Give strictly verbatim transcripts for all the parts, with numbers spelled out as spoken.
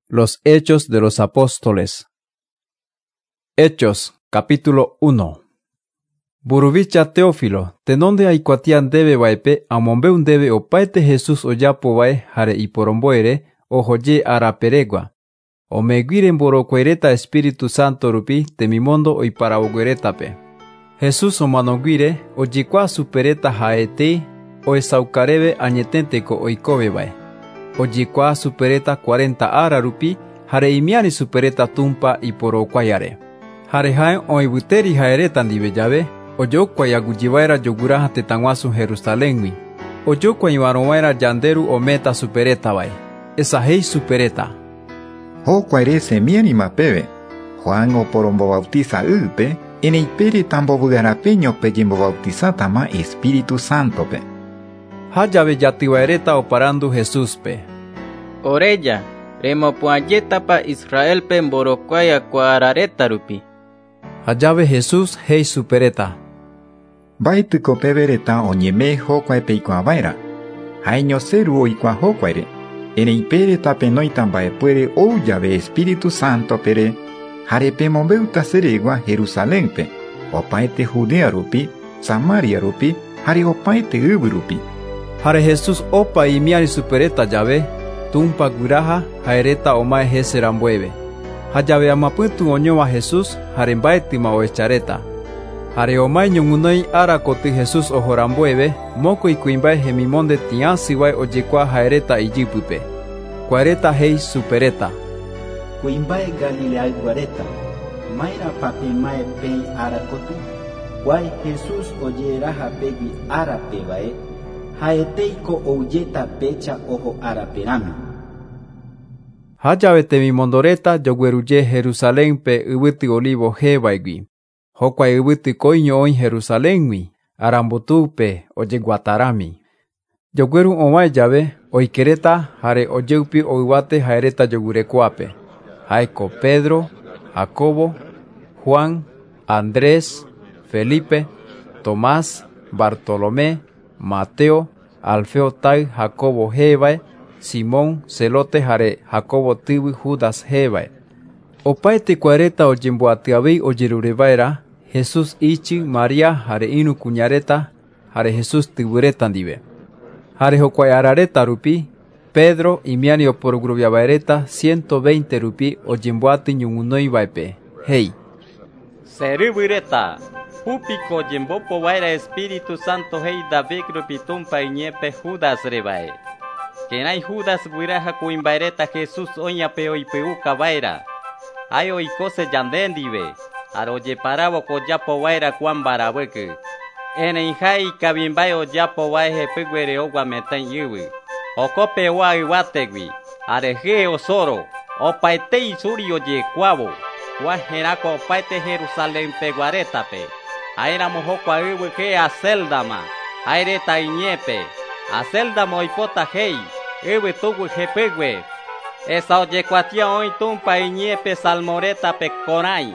Los Hechos de los Apóstoles. Hechos, capítulo uno. Buruvicha Teófilo, tenonde aikuatian debe vaipe, amombeun debe opaete Jesús oyapo vae, jare iporomboere, ojoye araperegua. O meguiren borocuereta Espíritu Santo rupi, temimondo oiparaogueretape. Jesús omanoguire, oyikua supereta jaete, o esaucarebe añetenteco oikobe vae. Oyikua supereta cuarenta ara rupi, jare imiani supereta tumpa y porocuayare. Jare jaen oibuteri jaeretan dibeyabe, oyokua yagujivaera yoguraja tetanguasu Jerusalenwi. Oyokua iwarowaera yanderu ometa supereta vae. Esa hei supereta. Ho cuairese miani mapebe. Juan o porombo bautiza upe, en el pere tambo bugarapeño peyimbo bautizata ma Espíritu Santo pe. Hayabe yatiwaereta oparando Jesús pe. Orella, remo puayeta pa Israel pe mborocuaya cuarareta rupi. Hayabe Jesús hei supereta. Baituko pebereta oñeme ho cuaepeikua vaera. Jaeño seru oikua ho cuaire. En el pere tapenoitan bae puere ou llave Espíritu Santo pere. Jarepe mombeuta seregua Jerusalén pe. Opaete Judea rupi, Samaria rupi, jare opaete ubu rupi. Jare Jesús opa y miani supereta llave, tumpa guraja, jaereta omae jeserambueve. Hayabe amaputu oñoa Jesús, jare mbaetima oechareta. Jare omae ñongunoi ara koti Jesús ojorambueve, moko y kuimbae jemimonde tiansiwae oyekua jaereta iyipupe. Cuareta hei supereta. Kuimbae Galilea guareta, maira papi mae pei ara koti, guay Jesús oyeraja pegui ara pevae, haeteiko ouyeta pecha ojo araperami. Hayabe temimondoreta yogueruye Jerusalén pe ubuti olivo jebaigui. Hokwa ubuti koiño oin Jerusalénwi, arambutupe oyeguatarami. Yogueru omae llave, oikereta jare oyeupi oiwate jaereta yogurecuape. Jaiko Pedro, Jacobo, Juan, Andrés, Felipe, Tomás, Bartolomé, Mateo, Alfeo tai Jacobo jebae, Simón celote jare Jacobo tiwi Judas jebae. Opaete cuareta oyemboatiabi oyerurevaera, Jesús ichi María jare inu cuñareta, jare Jesús tiburetan dive. Jare jocuayarareta rupi, Pedro y miani oporogruviabaereta ciento veinte rupi oyemboati ñungunoi vaipe. Hey. Serubireta. Pupiko jembopo vaira Espíritu Santo hei David rupitumpa iñepe Judas revae. Kenai Judas guiraja kuimbaereta Jesús oña peoipeuca vaira. Ayo ikose yandendive. Aroye parabo koyapo vaira kuan barabueke. Ene jai kabimbai oyapo vae peguere ogua meten yuwi. Okope wa iwategui. Areje osoro. Opaitei suri oye cuavo. Guajerako opaite Jerusalén peguaretape. Aira mojokwa iwe ke a Seldama, aireta iñepe, a Seldama ipota hei, iwe tugu jepegwe. Esa oyecuatia hoy tumpa iñepe salmoreta peconai.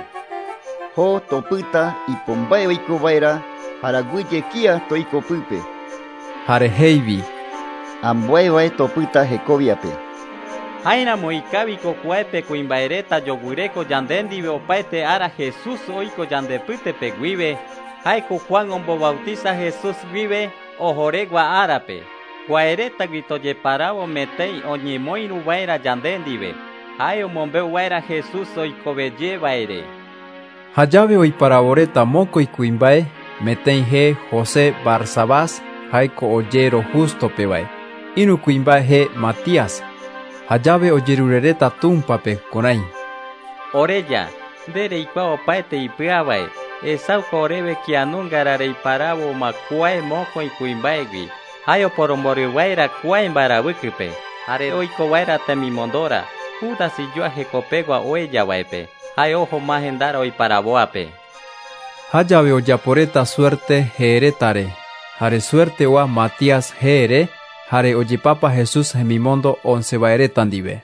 Ho toputa y pombayo y cobaira, haraguye kia toiko pupe. Jare heivi. Ambueva toputa jecoviape. Aina moikabiko kuepe kuimbaereta yogureko yandendive opaete ara Jesús oiko yandepute peguive. Haiko Juan ombo bautiza Jesús vive ojoregua arape. Guaereta grito ye parabo metei oñemoinu vaira yandendive. Hayo mombeu vaira Jesús oiko belle vaire. Hayabe oiparaboreta moko y kuimbae, metei he José Barsabás, haiko oyero justo pevae. Inu kuimbae he Matías. Hayabe oyerurereta tumpape konai. Orella, dere ikua opaete ipiavae. Esauko orebe kianungarare iparabo makuae moko y kuimbaegui. Hayo poromoriwaira kuae mbarabukipe. Are oiko waira temimondora. Judas y yo jecopegua oella vaipe. Hayo ojo mahendara oiparaboape. Hayabe oyaporeta suerte jeretare. Hare suerte wa Matías jere. Hare oyipapa Jesús gemimondo once vaeretan dive.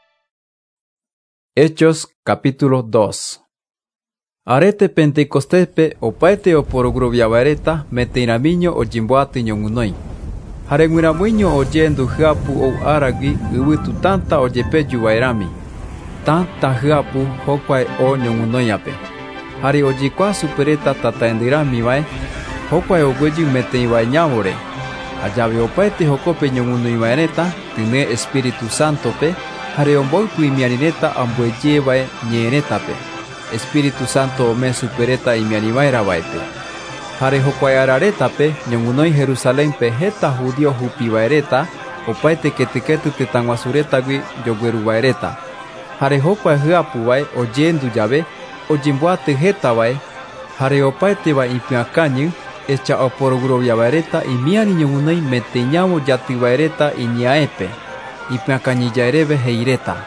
Hechos capítulo dos. Arete pentecostepe opaete oporogroviavareta meteinamiño oyimboati ñongunoi. Hare nguiramuiño oyendo japu ou aragui ubutu tanta oyepeyu vairami. tanta hyapu hokwae o ñoguinoiape. Hari ojikua supereta tataendirami vae, hokwae ogueyi metei vae ñavore. Ajave opaete jokope ñoguinoivaereta tyne Espíritu Santope, hare omboypy imiarireta ambueye vae ñeeretape. Espíritu Santo ome supereta imiarivaera vaepe. Hare hokwae araretape ñoguinoi Jerusalénpe heta judío hupivaereta, opaete ketykety tëtaguasuretagui yogueruvaereta. Hare hokwae hyapu vae oyendu jave ojemboaty heta vae, hare opaete vae ipyakañy, echa oporoguroviavaereta imiari ñoguinoi meteñavo jatyvaereta iñaépe. Ipyakañijaereve heireta.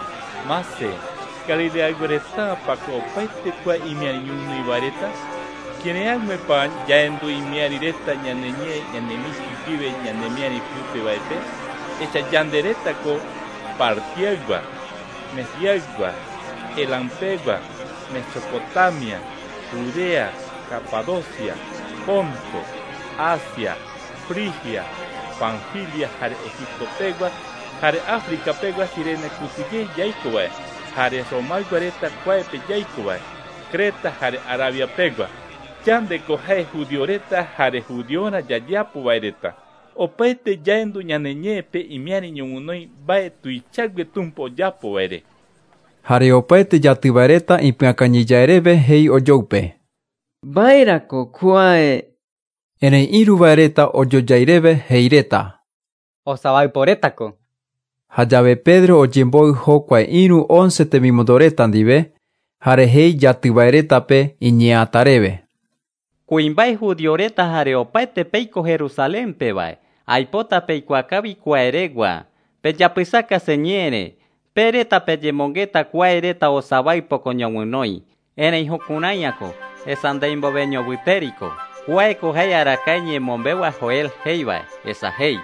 Mase, Galileaguereta pako opaite kua imiari ñoguinoivaereta, kireãguepa jaendu imiarireta ñaneñe ñanemisipive ñanemiari piupe vaepe, echa yanderetako Partiagua, Mesiagua, Elampegua, Mesopotamia, Judea, Capadocia, Ponto, Asia, Frigia, Panfilia, jare Egiptopegua, jare Africapegua sirene kutige yaikovae, jare Romaiguareta kuaepe yaikovae, Creta jare Arabiapegua, yandeko jae judioreta jare judiora yayapovaereta. Opaete yaendu ñaneñeepe imiari ñoguinoi vae tuichague tumpa ojapovaere. Hare opaete jatyvaereta ipyakañijaereve hei ojoupe. Vaérako kuae. Erei iruvaereta ojojaireve heireta. Osavaiporetako. Hajave Pedro ojemboy hokwae iru once temimodoreta ndive, hare hei jatyvaeretape iñeatareve. Kuimbae judioreta jare opaete peiko Jerusalénpe vae, aipota peikuakavi kuaeregua, pejapysaka señere, pereta pejemongeta kuaereta osavaipoko ñoguinoi, erei jukuráiako, esandeimbove ñovytériko, kuaeko jae arakae ñemombe'ua Joel heivae, esa hei.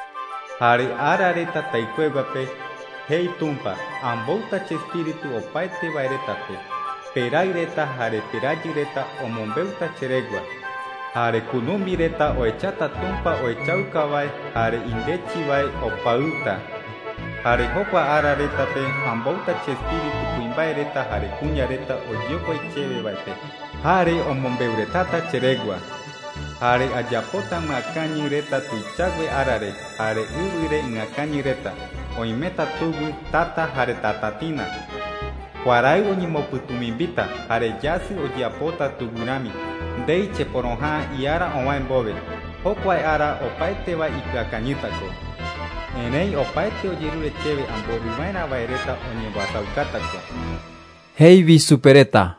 Hare arareta taikueguape, hei tumpa, ambouta chespíritu opaete vaeretape, peraireta jare perajireta omombeuta cheregua, jare kunumireta oechata tumpa oechaukavae jare indechivae opauta, jare jokua araretape ambouta chespíritu kuimbaereta jare kuñareta oyokoichevevaepe, jare omombeuretata cheregua, jare ajapota m'akañyreta tuichague arare, jare yvyre y'akañyreta, oimeta tugu tata jare tatatina. Kuarai oñemopytumimbíta, jare jasy ojeapóta tugurami, ndéiche porohã iára ovae mbove, hokua ára opaiteva ipyakañýtako. Erei opaite ojerurechéve amboryva'erã vaereta oñemboasaukátako. Heivi supereta.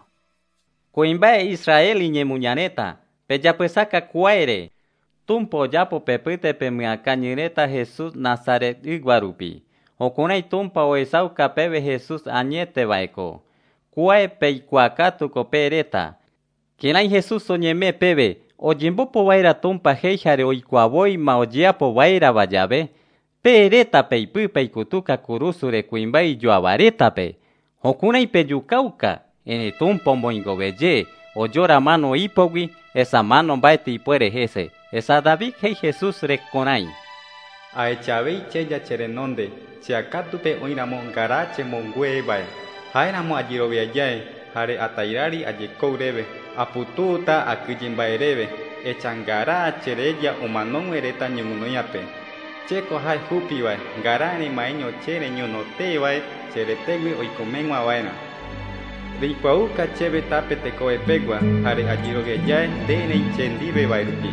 Kuimbae Israel iñemuñareta, pejapysáka kuaere, tumpa ojapo pepýtepe myakañyreta Jesús Nazaret ygua-rupi. Jukurai tumpa oesauka peve Jesús añetevaeko. Kuae peikuaakatuko pereta. Kirai Jesús oñeme peve, ojembopovaera tumpa jei jare oikuaavoima ojeapovaérava jave, pereta peipy peikutuka kurusure kuimbae ijoavarétape. Jukurai pejukauka, erei tumpa omboingoveje, ojóra mano ipogui, esa mano mbaete ipuere jese. Esa David jei Jesús rekorai. Aechavei cheya cherenonde, cheakatupe oíramo ngara chemonguevae, haéramo ajiroviajae, jare atairari ajekóureve, aputúta akyjembaereve, echa ngara chereja omanóguereta ñoguinoiape. Cheko jae hupivae, ngara remaeño che reñonotévae, cheretégui oikomeguava'erã. Reikuauka chéve tápe tekovepégua, jare ajiroviajae nde reichendiveva'erupi.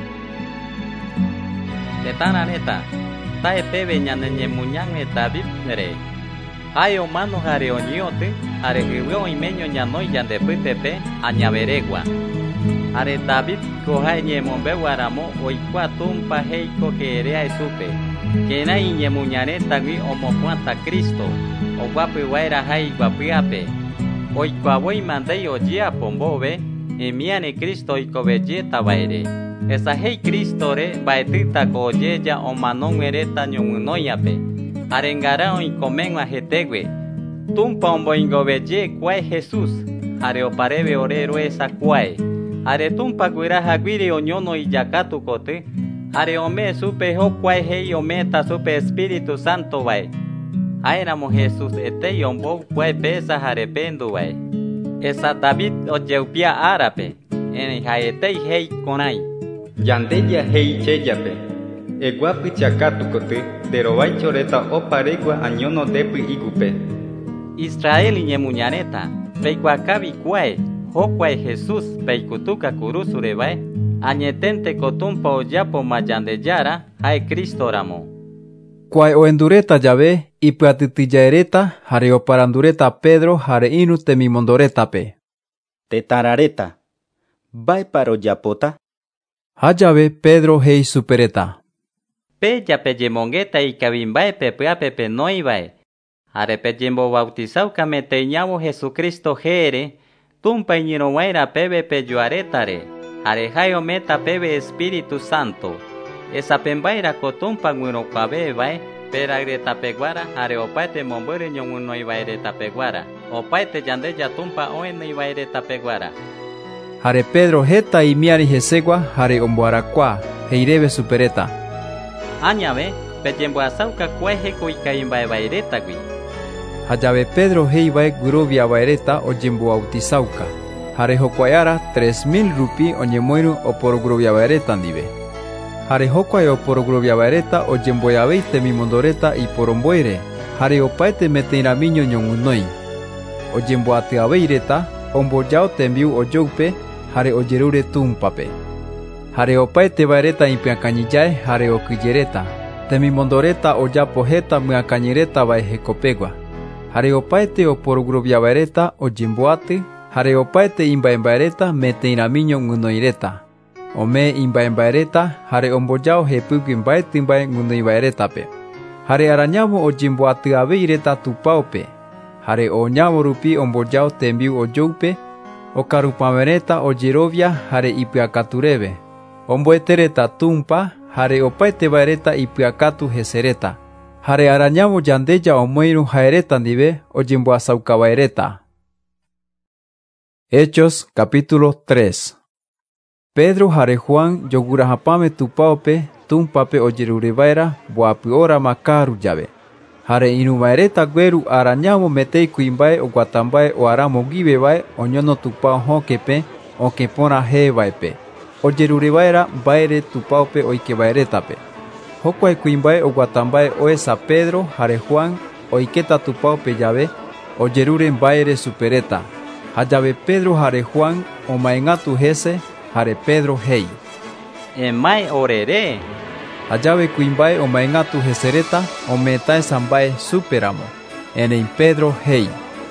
Tetanareta, tae peve ñaneñemuñãgue Davidre. Jae omano jare oñioty, jare hyve oimeño ñanoi yandepýtepe añaveregua. Jare David ko jae ñemombeguaramo oikua tumpa heiko hereae supe. Kirai iñemuñaretagui omopyata Cristo, oguapyvaera jae iguapýape. Oikuaavoima ndei ojeapo mbove, imiari Cristo oikovejétavaere. Esa hei Cristore mbaetýtako ojeja omanóguereta ñoguinoiape, jare ngara oikomégua hetégue. Tumpa omboingoveje kuae Jesús, jare opareve ore roesa kuae. Jare tumpa guirahaguire oñono ijakatukoty, jare ome supe jokuae hei ometa supe Espíritu Santo vae. Aéramo Jesús etei ombo kue pesa jarependu vai. Esa David ojeupia árape. En jaetei hei konai. Yandeya hei cheyape. Eguapi chakatu kote. Derovai choreta oparegua añono depi igupe. Israel ñemuñareta. Peikuakabi kuae. Hokuae Jesús peikutuka kurusurevae. Añetente kotumpa oyapo mayandeyara. Hae Cristo ramo. Kuae oendureta llave y peatitillaereta jare oparandureta Pedro jare inu temimondoretape. Tetarareta. Vai paro yapota. Hallave Pedro hei supereta. Pe yape yemongeta y kabimbae pepeape penoivae. Jare pe yembo bautizau kameteiñavo Jesucristo jere. Tumpa iñirowaira pebe peyuaretare. Jare jayo meta pebe Espíritu Santo. Esa pembaira kotumpa nguiro kabe vai peragreta peguara are opaite mombere nyonguno ibaireta peguara opaite yandeya tumpa oene ibaireta peguara Hare Pedro heta imiari jesegua hare omboarakua heirebe supereta Añave peyembo asauka kueje kuikaimba ibaireta gui Hallave Pedro heibae guruvia baireta ojembo bautizauka hare hokuayara tres mil rupi oñemoiru oporo guruvia baireta ndive Hare hokuae oporogruvia baereta ojemboyaveite mimondoreta y poromboire. Hare opaete meteiramiño ñongunoi. Ojemboateaveireta omboyao tembiu oyoupe hare ojerure tumpape. Hare opaete baereta impiakañiyae hare okiyereta. Temimondoreta oyapo jeta myakañireta bae jekopegua. Hare opaete oporogruvia baereta ojemboate. Hare opaete imbaembaereta meteiramiño ngunoireta. Ome imbaembaereta hare omboyao jepugui mbaeti mbae ngunoibaeretape. Hare arañavo ojimboatyaveireta tupaope. Hare oñavo rupi omboyao tembiu oyoupe. Okarupamereta ojerovia hare ipyakatureve. Omboetereta tumpa hare opaete baereta ipyakatu jesereta. Hare arañavo yandeya omoiru jaereta ndive ojimboasaukabaereta. Hechos capítulo tres. Pedro jare Juan yogurahapame tupaope tumpape ojerurevaera boapi ora makaru llave. Hare inumaereta gueru arañamo metei kuimbae oguatambae oaramo givevae oñono tupao hokepe okepona jevaepe. Ojerurevaera baere tupaope oikevaeretape. Hokuae kuimbae oguatambae oesa Pedro jare Juan oiketa tupaope llave ojerure baere supereta. Hallave Pedro jare Juan omaengatu jese Hare Pedro hei. Emai orere. Hallave kuimbae omaengatu jesereta ometae sambae superamo. Enein Pedro hei.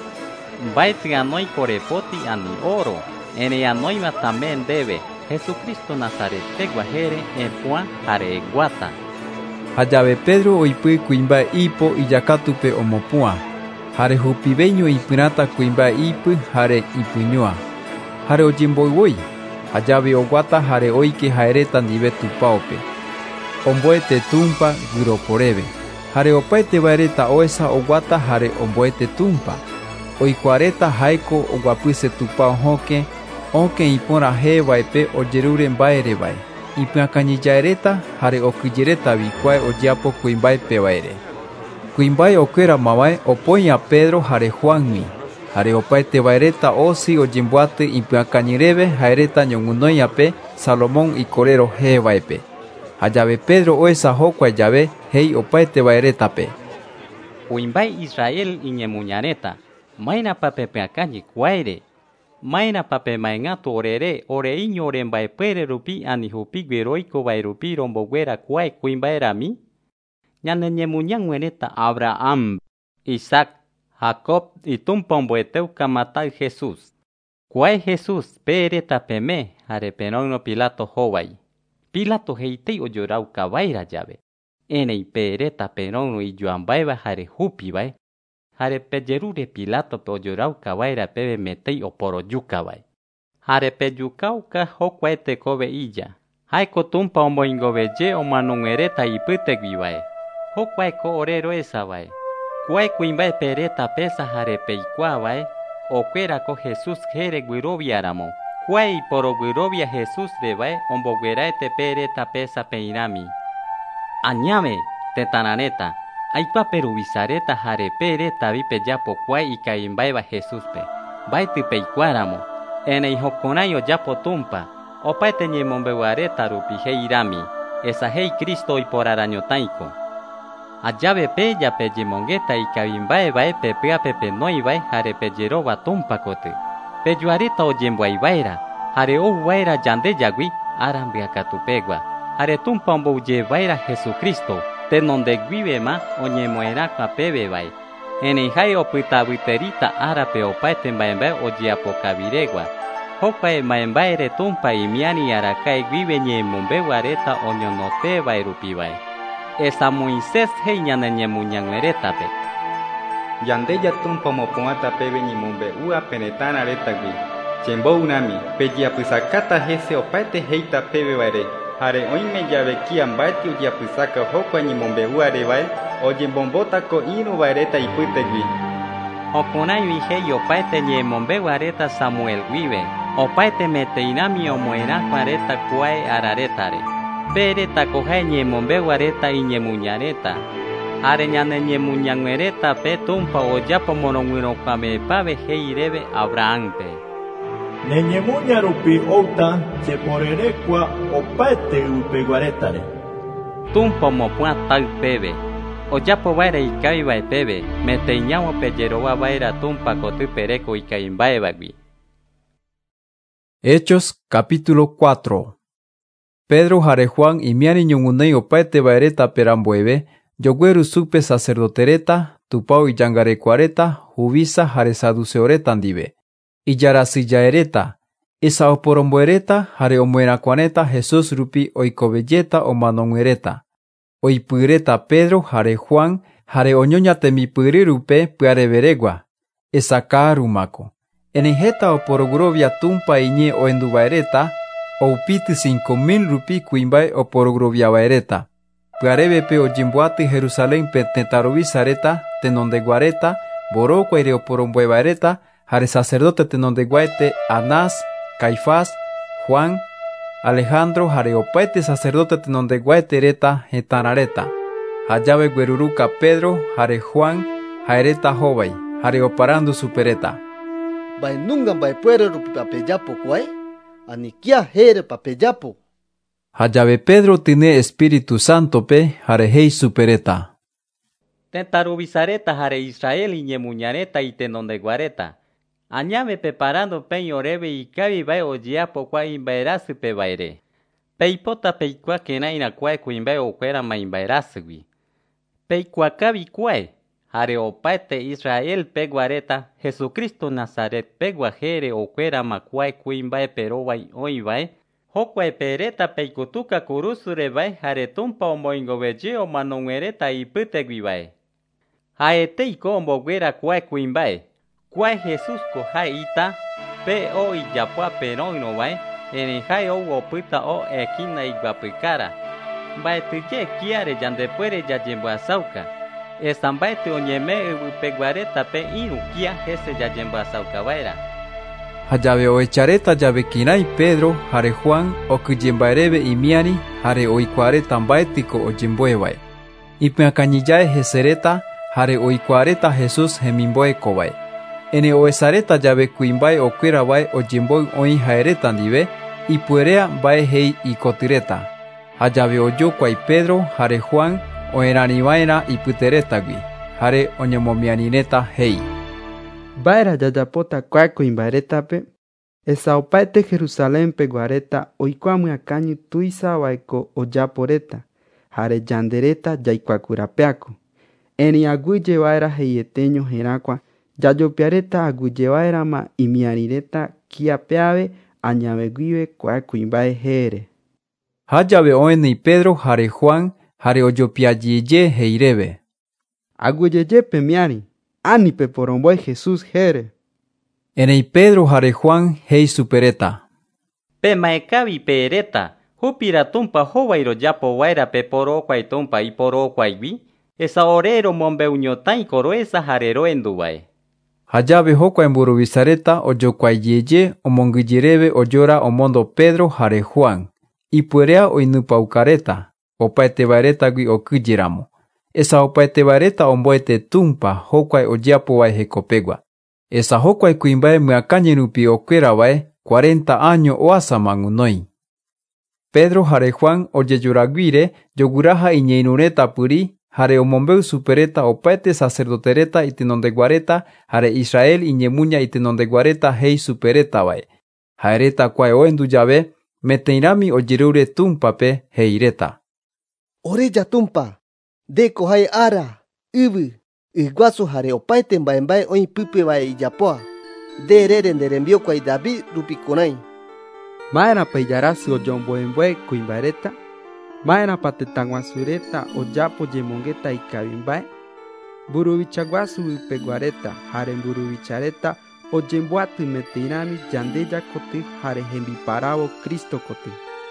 Baiti anoi corepoti ani oro. Ene anoi también debe. Jesucristo Nazarete guajere epua hare guata. Hallave Pedro oipui kuimbae ipo iyakatupe omopua. Hare hupibeño ipinata kuimbae ipu hare ipuñua. Hare ojimboiwoi. Hallave oguata hare oike jaereta ndive tupaope. Omboete tumpa guroporeve. Hare opaete baereta oesa oguata hare omboete tumpa. Oikuareta jaiko oguapyse tupao hoke. Oke ipora jevaepe ojerure mbaerevae. Ipyakañiyaereta hare okiyereta vikuae oyapo kuimbae pevaere. Kuimbae okuera mavae opoña Pedro jare Juanmi. Hare opaete baereta osi ojimboate ipyakañireve jaereta ñongunoiape Salomón ikorero jevaepe. Hallave Pedro oesa hokuae llave hei opaete baeretape. Kuimbae Israel iñemuñareta. Maina pape peakañi kuaire. Maina pape maengatu orere oreiño orembaepere rupi ani hupi gueroiko bairupi romboguera kuae kuimbaerami. Ñane ñemuñanguereta Abraham, Isaac, Jacob y tumpomboeteu kamatai Jesús. Kuae Jesús pereta peme hare penoino Pilato hovai. Pilato heitei oyorau kabaira llave. Enei pereta penoino iyuambaeva hare hupivae. Hare pejerure Pilato pe oyorau kabaira pebe metei oporoyukabai. Hare peyukauka hokuaete kobe iya. Haiko tumpa omboingobeje omanungereta ipyteguivae. Hokuaeko orero esabae. Kuae kuimbae pereta pesa hare peikuavae. Okuerako Jesús jere guiroviaramo. Kuae iporo guirovia Jesús devae ombogueraete pereta pesa peinami. Añame tetananeta. Aikua perubisareta jarepe reta vipe yapo kuai ikaimbaeva Jesuspe. Baiti peikuáramo. Enei hokonayo yapo tumpa. Opaete ñemombeuareta rupi heirami. Esa hei Cristo iporarañotaiko. Allave pe yape yemongeta ikaimbaevaepe peapepe noivae jarepe yeroba tumpa kote. Pejuareta oyemboaivaera. Hare ouvaera yande yagui arambiakatupegua. Hare tumpa ombouyevaera Jesucristo. Tenonde guivema oñemoerakua pevevae. Enei jae opytavyterita árape opaete mbaembae ojeapokaviregua. Jokuae mbaembaere tumpa imiari arakae guive ñemombeuareta oñonotévae rupivae. Esa Moisés hei ñane ñemuñañuerétape. Yandeya tumpa mopoata peve ñemombe'ua peretãraretagui. Chembo'urami pejeapysakata hese opaite heita pevevaire. Hare oime jave kia mbaeti ojeapysaka hokua ñemombe'uarevae ojembombótako irũvaereta ipytegui. Oporãigui hei opaite ñemombeuareta Samuel guive. Opaite meteirami omoerakũareta kuae araretare. Peretako jae ñemombeuareta iñemuñareta. Hare ñane ñemuñañuereta pe tumpa ojapo morõguirokuãmepave heireve Abrahampe. Neñemuña rupi outa cheporerekua opaete ypeguaretare. Tumpa omopua taýpeve. Ojapovaera ikavivaepeve. Meteiñamope jeroguavaera tumpa kotypereko ikavimbaevagui. Hechos capítulo cuatro. Pedro jare Juan imiari ñoguinoi opaetevaereta perambueve, jogueru supe sacerdotereta, tupao ijangarekuareta, juvisa jare saduceoreta ndive. Ijarasýjaereta, esa oporomboereta jare omoerakuãreta Jesús rupi oikovejéta omanóguereta. Oipyreta Pedro jare Juan jare oñoñatemipyry rupe pyareveregua, esa ka'arumako. Enei héta oporogurovia tumpa iñe oenduvaereta, oupity cinco mil rupi kuimbae oporoguroviavaereta. Pyarevepe ojemboaty Jerusalénpe tëtarovisareta, tenondeguareta, vorokuaire oporomboevaereta, jare sacerdote tenondeguaete Anás, Caifás, Juan, Alejandro jare opaete sacerdote tenondeguaetereta hetãrareta. Jajave gueruruka Pedro jare Juan jaereta hóvai, jare oparandu supereta. Mbaenunga mbaepuere rupi papejapo kuae, ani kia here papejapo. Jajave Pedro tine Espíritu Santope jare hei supereta. Tentaruvisareta jare Israel iñemuñareta itenondeguareta. Añave preparando peñoreve ikavivae ojeapo kua imbaerasýpevaire. Peipota peikua kérãira kuae kuimbae okuérama imbaerasýgui. Peikuaakávi kuae, jare opaete Israel peguareta Jesucristo Nazaret pegua here okuérama kuae kuimbaepe rovai oĩvae, jokuape reta peikutuka kurusurevae jare tumpa omboingoveje omanoguereta ipyteguivae. Haeteiko omboguera kuae kuimbae. Kuae Jesús ko jae ita pe o ijapoa peroĩrovae, erei jae ou opyta o ekína iguapykára. Mbaetyje kiare yandepuere jajemboasáuka. Esa mbaety oñeme yvypeguareta pe irũ kia hese jajemboasáukavaera. Jajave oechareta jave kirai Pedro jare Juan okyjembaereve imiari jare oikuaareta mbaetýko ojemboevae. Ipyakañijae hesereta jare oikuaareta Jesús hemimboekovae. Ene oesareta jave kuimbae okueravae ojemboy oĩ haereta ndive, ipuerea mbae hei ikotyreta. Jajave ojokuai Pedro jare Juan oerãriva'erã ipyteretagui, jare oñemomiarireta hei. Mba'éra jajapóta kuae kuimbaerétape, esa opaite Jerusalén peguareta oikuaamyakañy tuisavaeko ojaporeta, jare yandereta jaikuaakurapeáko. Erei aguyjeva'erã heieteño herakua jajopiareta aguyjeva'erãma imiarireta kiape ave añaveguíve kuae kuimbae here. Hajave oenii Pedro jare Juan jare ojopiajeje heireve. Aguyjeje miari, ánipe poromboe Jesús here. Erei Pedro jare Juan hei supereta. Pemaekavi pereta, hupira tumpa hovairo japovaera pe porokuai tumpa iporokuaigui, esa orero mombeuñotai koroesa jare roenduvae. Hajave jokuae mburuvisareta ojokuaajeje omongyjereve ojóra omondo Pedro jare Juan. Ipuerea oinupaukareta, opaetevaeretagui okyjéramo. esa opaete vaireta omboete tumpa hokuae ojiapo vae hekopegua. Esa hokuae kuimbae myakañerupi okuera vae cuarenta año oasa mangunoi. Pedro jare Juan ojejuraguire joguraha iñeirureta puri jare omombeu supereta opaete sacerdotereta itenondeguareta jare Israel iñemuña itenondeguareta hei supereta vae. Jaereta kuae oendu jave meteirami ojerure tumpape heireta. Oreja tumpa, deko hae ara, ibu, iguasu jare opaete mbae mbae oin pipe vae ijapoa. Derere nderembio kuai David rupikonai. Maera peyarasi ojomboembue kuimbaereta. Maera patetanguasureta ojapo jemongeta ikavimbae. Buruvichaguasu upeguareta jare buruvichareta ojemboatu meteirami yandeya koty jare hembiparavo Cristo koty.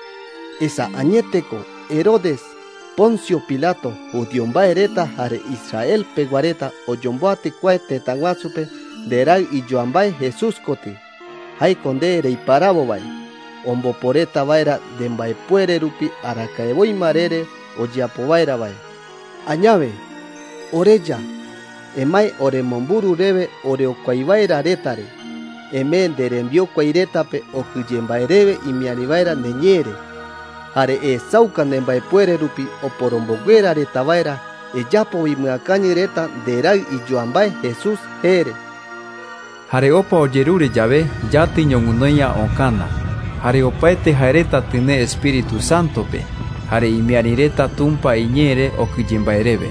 Esa añeteko Herodes, Poncio Pilato, judiombaereta jare Israel peguareta ojomboate kuae tetanguasupe derai iyoambae Jesús koty. Hai konde reiparavo vai. Omboporeta vaera dembaepuere rupi arakaevoi marere ojiapo vaera vai. Añave, oreya, emai oremomburu reve oreokuaivaera retare. Eme derembio kuairetape okuyembaereve imiarivaera neñere. Jare esauka dembaepuere rupi oporomboguera reta vaera ejapo imyakañireta derai iyoambae Jesús jere. Jare opa ojerure jave yati ñongunoia okana. Jare opaete jaereta tine Espíritu Santope. Jare imiarireta tumpa iñere okuyembaereve.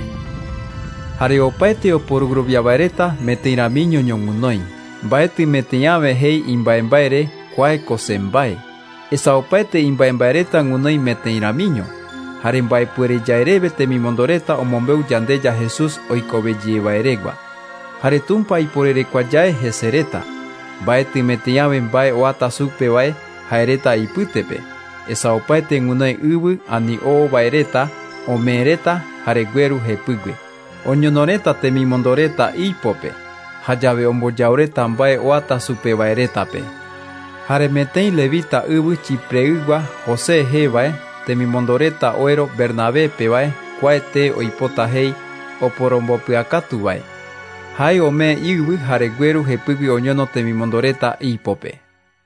Jare opaete oporugruviavaereta meteiramiño ñongunoi. Mbaeti meteiave hei imbaembaere kuae kosembae. Esa opaete imbaembaereta ngunoi meteiramiño. Jare mbaepuerejaereve temimondoreta omombeu yandeya Jesús oikobejievaeregua. Jare tumpa iporerekuayae jesereta. Mbaeti meteiave mbae oata supe vae jaereta ipytepe. Esa opaete ngunoi yvy ani oo vaereta omeereta jare gueru jepygue. Oñonoreta temimondoreta ipope. Jajave ombojaureta mbae oata supe vaeretape. Jare metei levita yvy chipreygua José je vae temimondoreta oero Bernabépe vae kuae te oipota hei oporombopyakatu vae. Hai ome yvy jare gueru jepygue oñono temimondoreta ipope.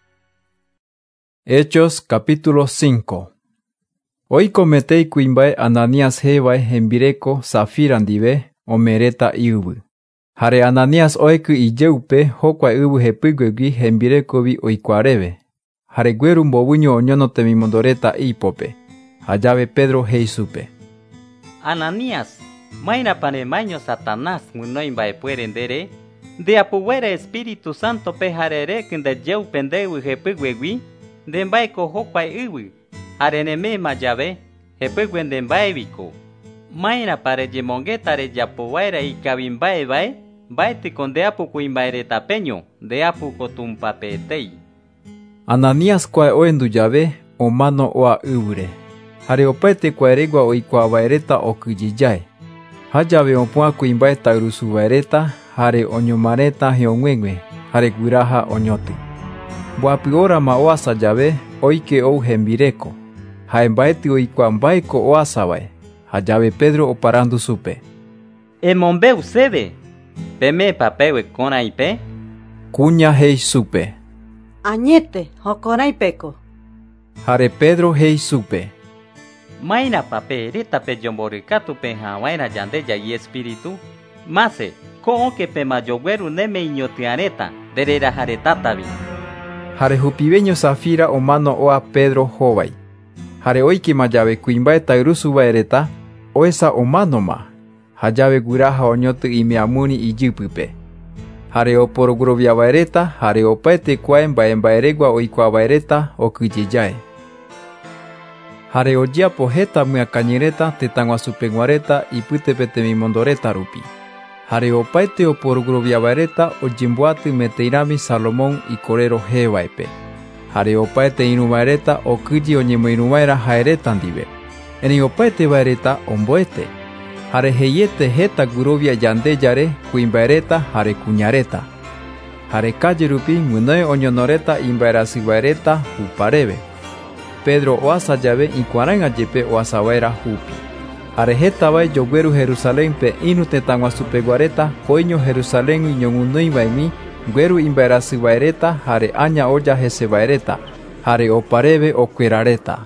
Hechos capítulo cinco. Oiko metei kuimbae Ananías jevae hembireko Zafira ndive omereta yvy. Jare Ananías oiky ijeupe hokua yvy jepyguegui hembirekovi oikuareve. Jare gueru mbovyño oñono temimondoreta ipope. Jajave Pedro jei supe. Ananías, mairapare maño Satanás munoi mbaepuere ndere, de apuguere Espíritu Santo pe jarerek nde jeupe ndeyvy jepyguegui, de mbaeko hokua yvy, jare nemema jave, jepygue nde mbaeviko. Mairapare jemongetare japovaera ikavimbae vae, mbaetiko ndeapu kuimbaeretapeño, ndeapuko tumpapetei. Ananías kuae oendu jave omano oa yvyre. Jare opaete kuaeregua oikuavaereta okyjijae. Hajave opua kuimbae tayrusuvaereta jare oñomareta heoguegue jare guiraha oñoty. Mboapy órama oasa jave oike ou hembireko. Jae mbaeti oikua mbaeko oasa vae. Jajave Pedro oparandu supe. Emombeu seve, peme papewe konaipe? Kuña hei supe. Añete jokonaipeko. Jare Pedro hei supe. Maina pape retape jomborykatupe havaera yandeya y espíritu. Mase, ko'õke pe majogueru neme iñotyareta, derera jare tatavi. Jare jupiveño Zafira omano oa Pedro hovai. Jare oikima jave kuimbae tayrusuvaereta oesa omanoma. Hajave guiraha oñoty imiamuni ijypype. Jare oporoguroviavaereta jare opaete kuae mbaembaeregua oikuavaereta okyjejae. Jare ojiapo heta myakañireta tetãguasupeguareta ipytepe temimondoreta rupi. Jare opaete oporoguroviavaereta ojemboaty meteirami Salomón ikorero jevaepe. Jare opaete iruvaereta okyji oñemoirũvaera jaereta ndive. Erei opaete vaereta omboete. Jare heiete heta gurovia yandejare kuimbaereta jare kuñareta. Jare calle rupi guinoe oñonoreta imbaerasyvaereta hupareve. Pedro oasa jave ikuarãiga jepe oasavaera hupi. Jare hetavai yogueru Jerusalén pe inu tetanguasupeguareta koiño Jerusalén iñongunui vaimi gueru imbaerasivaereta jare aña olla jesevaereta jare opareve okuerareta.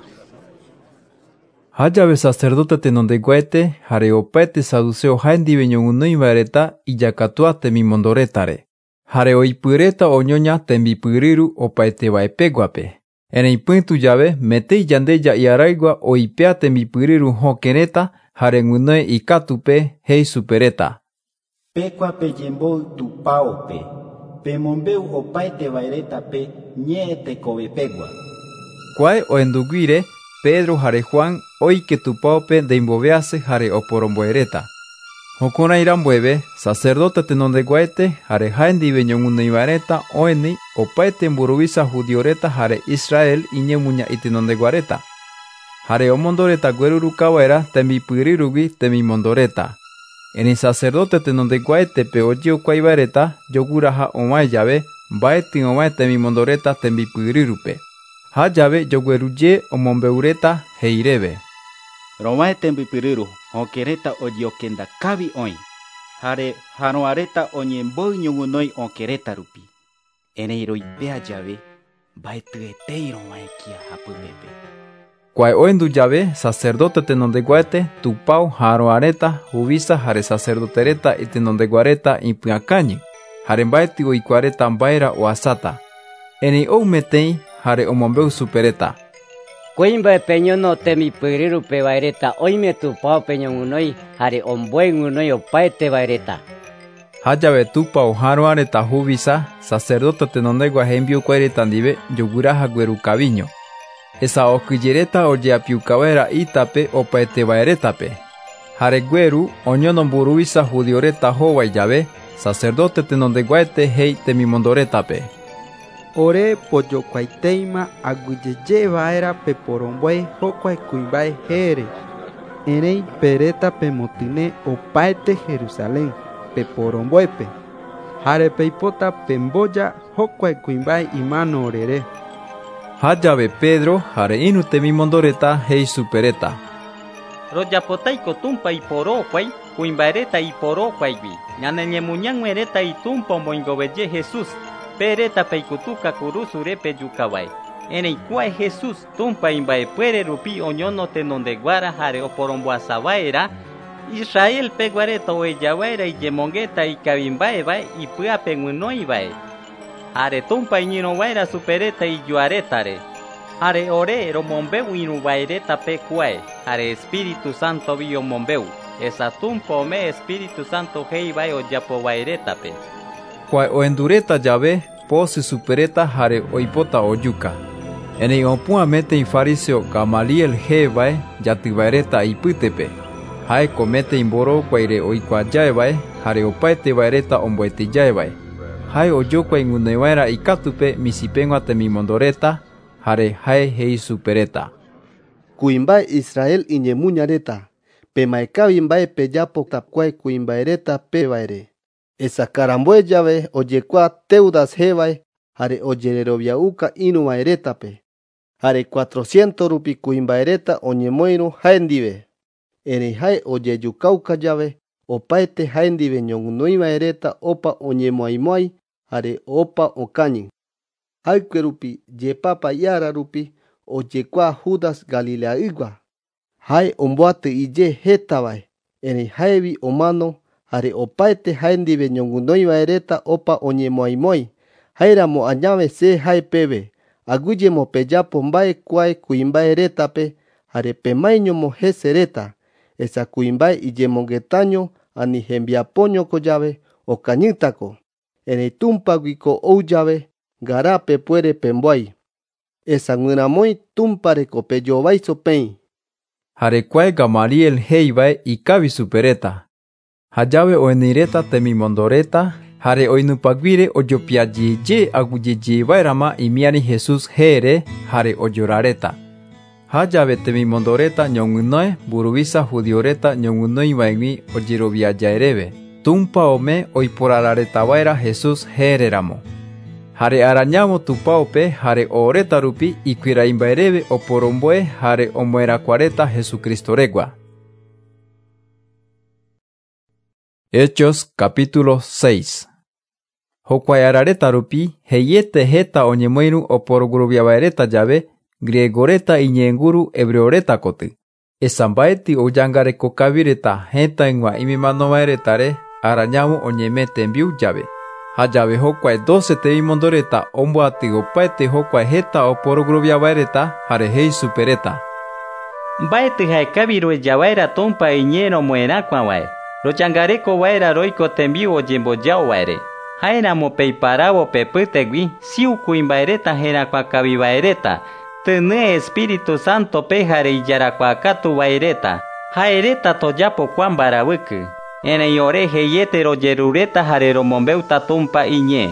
Hajave sacerdote tenondeguaete jare opaete saduceo jaendive ñongunui vaereta ijakatua temimondorretare. Jare oipyreta oñoña tembipyryru opaete vaepeguape. Erei pýtu jave metei yandeja iaraigua oipea tembipyryru hõkereta jare guinoe ikatupe hei supereta. Pekuape jembou tupáope, pemombeu opaite vaeretape ñe tekovepegua. Kuae oenduguire Pedro jare Juan oike tupáope deimbovease jare oporomboereta. Jukurai rambueve sacerdote tenondeguaete jare jaendive ñongunui vaereta oeni opaete mburuvisa judioreta jare Israel iñemuña itenondeguareta. Jare omondoreta gueruruka vaera tembipyryrugui temimondoreta. Erei sacerdote tenondeguaetepe ojiokuai vaereta joguraha ovae jave mbaetɨ ovae temimondoreta tembipyryrupe. Hajave yogueruje omombeureta heireve. Rovae tembipyryru hõkereta ojiokenda kavi oĩ, jare haroareta oñemboy ñoguinoi hõkereta rupi. Erei roipea jave mbaetɨetei rovae kia hapýpepe. Kuae oendu jave sacerdote tenondeguaete tupao haroareta juvisa jare sacerdotereta itenondeguareta ipy'akañy, jare mbaetɨ oikuaareta mbaera oasáta. Erei oumetei jare omombeu supereta. Kuimbaepe ñono temipyryrupe vaereta oime tupáope ñoguinoi jare ombue guinoi opaete vaereta. Hajave tupao haroareta juvisa sacerdote tenondegua jembiukuaireta ndive joguraha guerukaviño. Esa okyjereta ojeapiuka vaera itape opaete vaeretape. Jare gueru oñono mburuvisa judioreta hovai jave sacerdote tenondeguaete hei temimondoretape. Ore pojokuaiteima aguijeje vaera peporomboe hokua kuimbae here. Erei pereta pemotine opaete Jerusalén peporomboepe. Jare peipota pemboya hokua kuimbae imano orere. Hajave Pedro jare inu temimondoreta hei supereta. Rojapotaiko tumpa iporokuai kuimbaereta iporokuaigui ñaneñemuñanguereta itumpa omboingoveje Jesús. Pereta peikutuka kurusurepe yukavae. Erei kuae Jesús tumpa imbaepuere rupi oñono tenondeguara jare oporomboasa vaera Israel peguareta oeya vaera iyemongeta ikavimbaevae ipy'ape guinoivae. Jare tumpa iñiro vaera supereta ijuaretare. Jare ore romombeu iru vaeretape kuae jare Espíritu Santo vi omombeu. Esa tumpa ome Espíritu Santo heivae ojapo vaeretape. Kuae oendureta jave posi supereta jare oipota ojuka. Erei opu'ãmete ifariseo Gamaliel jevae jatyvaereta ipytepe. Jae komete imborokuaire oikuaajaevae jare opaete vaereta omboetejaevae. Jae ojokuai guinoi vaera ikatupe misipegua temimondoreta jare jae jei supereta. Kuimbae Israel iñemuñareta pemaekavi mbaepe japota kuae kuimbaereta pevaere. Esa karamboe jave ojekua Teudas jevae jare ojereroviauka inu vaeretape. Jare cuatrocientos rupi kuimbaereta oñemoiru jae ndive. Erei jae ojejukauka jave opaete jae ndive ñoguinoi vaereta opa oñemoaimoai jare opa okañy. Jaikue rupi jepapa iara rupi ojekua Judas Galileaygua. Jae omboaty ije jetavae, erei jaevi omano jare opaete jae ndive ñoguinoi vaereta opa oñemoaimoai. Jaeramo añave se jae peve aguiyemo pejapo mbae kuae kuimbaeretape jare pemaiñomo jesereta. Esa kuimbae iyemongetaño ani jembiapoñoko jave okañýtako. Erei tumpaguiko ou jave ngara pepuere pemboai. Esa guɨramoi tumpareko pejovaiso peĩ. Jare kuae Gamaliel heivae ikavi supereta. Hajave oenireta temimondoreta jare oinupaguire ojopiajeje aguijeje vaerama imiari Jesús jeere jare ojorareta. Hajave temimondoreta ñoguinoe mburuvisa judioreta ñoguinoivaegui ojeroviajaereve. Tumpa ome oiporarareta vaera Jesús jeereramo. Jare arañavo tupaope jare oreta rupi ikuiraimbaereve oporomboe jare omoerakuareta Jesucristoregua. Hechos capítulo seis. Hokwayarareta rupi, heyete heta oñemoinu oporogurubiabaereta llave, griegoreta iñenguru hebreoreta koty. Esambaeti oyangareko kavireta heta engua imimanovaeretare, arañamo oñeme tembiu llave. Hajave hokwae doce temimondoreta omboaty opaete hokwae heta oporogurubiabaereta jare hei supereta. Mbaetɨ jaekavi roeyavaera tumpa iñeero moeräkuavae, royangareko vaera roiko tembiu oyemboyao vaere. Jaeramo iparavo pepɨtegui siu kuimbaereta jeräkuakavi vaereta, tɨnɨe Espíritu Santo pe jare iyarakuakatu vaereta. Jaereta toyapo kua mbaravɨkɨ, erei ore jeiete rojerureta jare romombeuta tumpa iñee.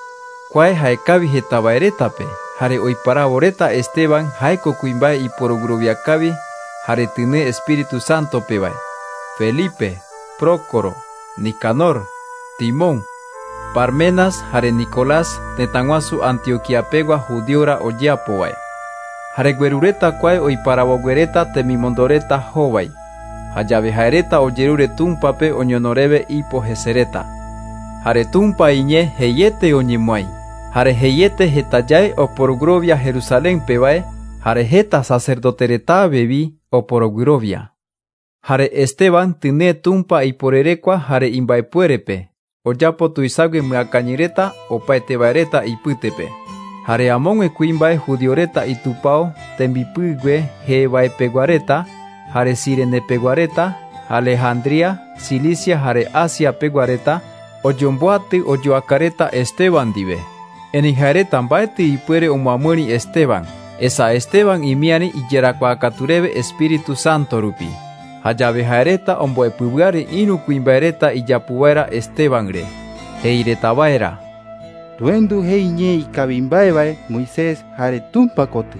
Kuae jaekavi jeta vaeretape, jare oiparavoreta Esteban jaeko kuimbae iporoguruviakavi jare tɨnɨe Espíritu Santo pe vae. Felipe, Prócoro, Nicanor, Timón, Parmenas jare Nicolás tëtaguasu Antioquiapegua judiora oyeapo vae. Jare guerureta kuae oiparavoguereta temimondoreta jovai. Jayave jaereta oyerure tumpape oñonoreve ipo jesereta. Jare tumpa iñe heyete oñemuai. Jare heyete jetayae oporugurovia Jerusalén pe vae, jare jeta sacerdotereta bebi oporogurovia. Jare Esteban tɨnɨe tumpa iporerekua jare imbaepuerepe, oyapo tuisague myakañireta opaete vaereta ipɨtepe. Jare amogue kuimbae judioreta itupao tembipɨgue je vaepeguareta, jare Cirenepeguareta, Alejandría, Cilicia jare Asia peguareta, oyomboaty oyoakareta Esteban ndive. Erei jaereta mbaetɨ ipuere omoamɨri Esteban, esa Esteban imiari iyarakuakatureve Espíritu Santo rupi. Jayave jaereta omboepɨvyare iru kuimbaereta iyapuvaera Estebanre. Jeireta vaera: Tuendu heiñe ikavimbaevae Moisés jare tumpa koty.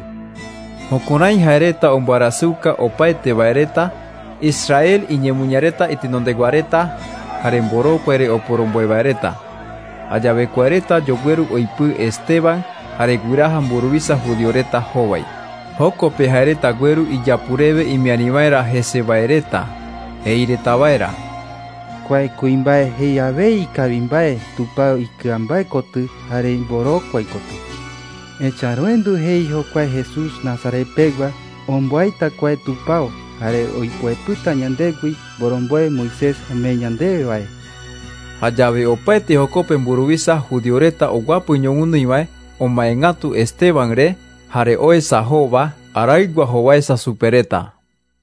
Jukurai jaereta omboarasuka opaete vaereta, Israel iñemuñareta itinondeguareta, jare mborokuaire oporomboevaereta. Jayave kuaereta yogueru oipɨ Esteban, jare guiraja mburuvisa judioreta jovai. Jokope jaereta gueru iyapureve imiarivaera jese vaereta. Jeireta vaera: Kuae kuimbae heiave ikavimbae tupao ikɨambae koty jare mborokuai koty. Echaroendu hei jokuae Jesús Nazarepegua omboaita kuae tupao jare oipoepɨta ñandegui boromboe Moisés ome ñandeve vae. Jayave opaete jokope mburuvisa judioreta oguapɨ ñoguinoi vae omaeñatu Estebanre, jare oesa jova araigua jovaesa supereta.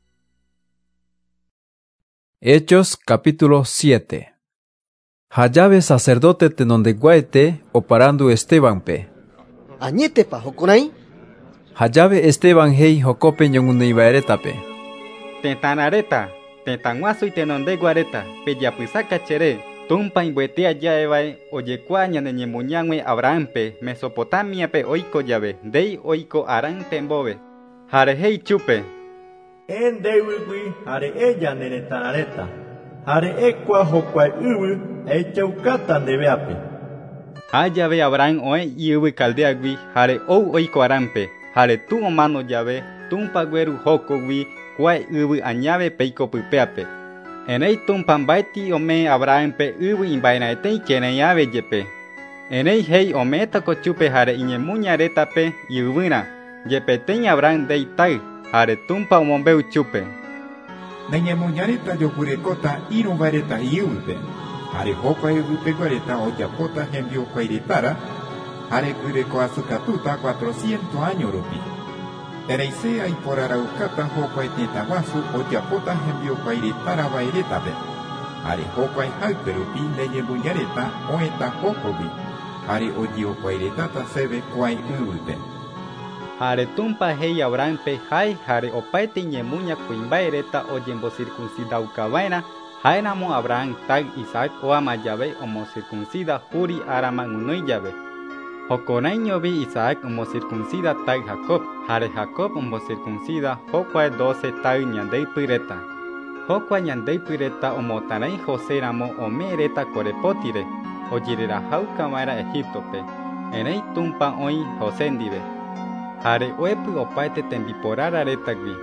Hechos capítulo siete. Jayave sacerdote tenondeguaete oparandu Estebanpe. Añetepa jokonai. Jayave Esteban hei jokope ñoguinoi vaeretape. Tetanareta, tetanguasu itenondeguareta, peyapɨsaka chere, tumpa imbuetea yaevae oyekua ñaneñemuñague Abrahampe, Mesopotamiape oiko llave, ndei oiko Arán tembove. Jare hei chupe: Endeuigui jare ella neretanareta, jare ekua jokuae ɨvɨ eichaukata ndeveape. Jayave Abraham oe iyɨvɨ Caldeagui, jare ou oiko Aránpe, jare tu omano llave, tumpa gueru jokogui kuae ɨvɨ añave peikopɨpeape. Erei tumpa mbaeti ome Abrahampe ɨvɨ imbaeraetei kereiave yepe. Erei hei ometako chupe jare iñemuñaretape ɨvɨra, yepetei Abraham ndei taɨ, jare tumpa omombeu chupe. Neñemuñareta yoguɨrekota iru vaereta ɨvɨpe, jare jokua ɨvɨpeguareta ojapota jembiokuairetara, jare guɨrekoasɨkatuta cuatrocientos años rupi. Erei se aiporaraukata jokuae tëtaguasu ojapota jembiokuairetara vaeretape, jare jokuae jaɨpe rupi neñemuñareta oëta jokogui, jare ojiokuairetata seve kuae ɨvɨpe. Jare tumpa hei Abrahampe jae jare opaete iñemuña kuimbaereta oyembocircuncidaukavaera, jaeramo Abraham taɨ Isaac oama llave omocircuncida juri arama guinoi llave. Jokoraiñovi Isaac omocircuncida taɨ Jacob, jare Jacob omocircuncida jokuae doce taɨ ñandeipɨreta. Jokua ñandeipɨreta omotarai Joséramo omeereta korepotire, ojirerajaukavaera Egiptope, erei tumpa oĩ José ndive. Jare oepɨ opaete tembiporararetagui,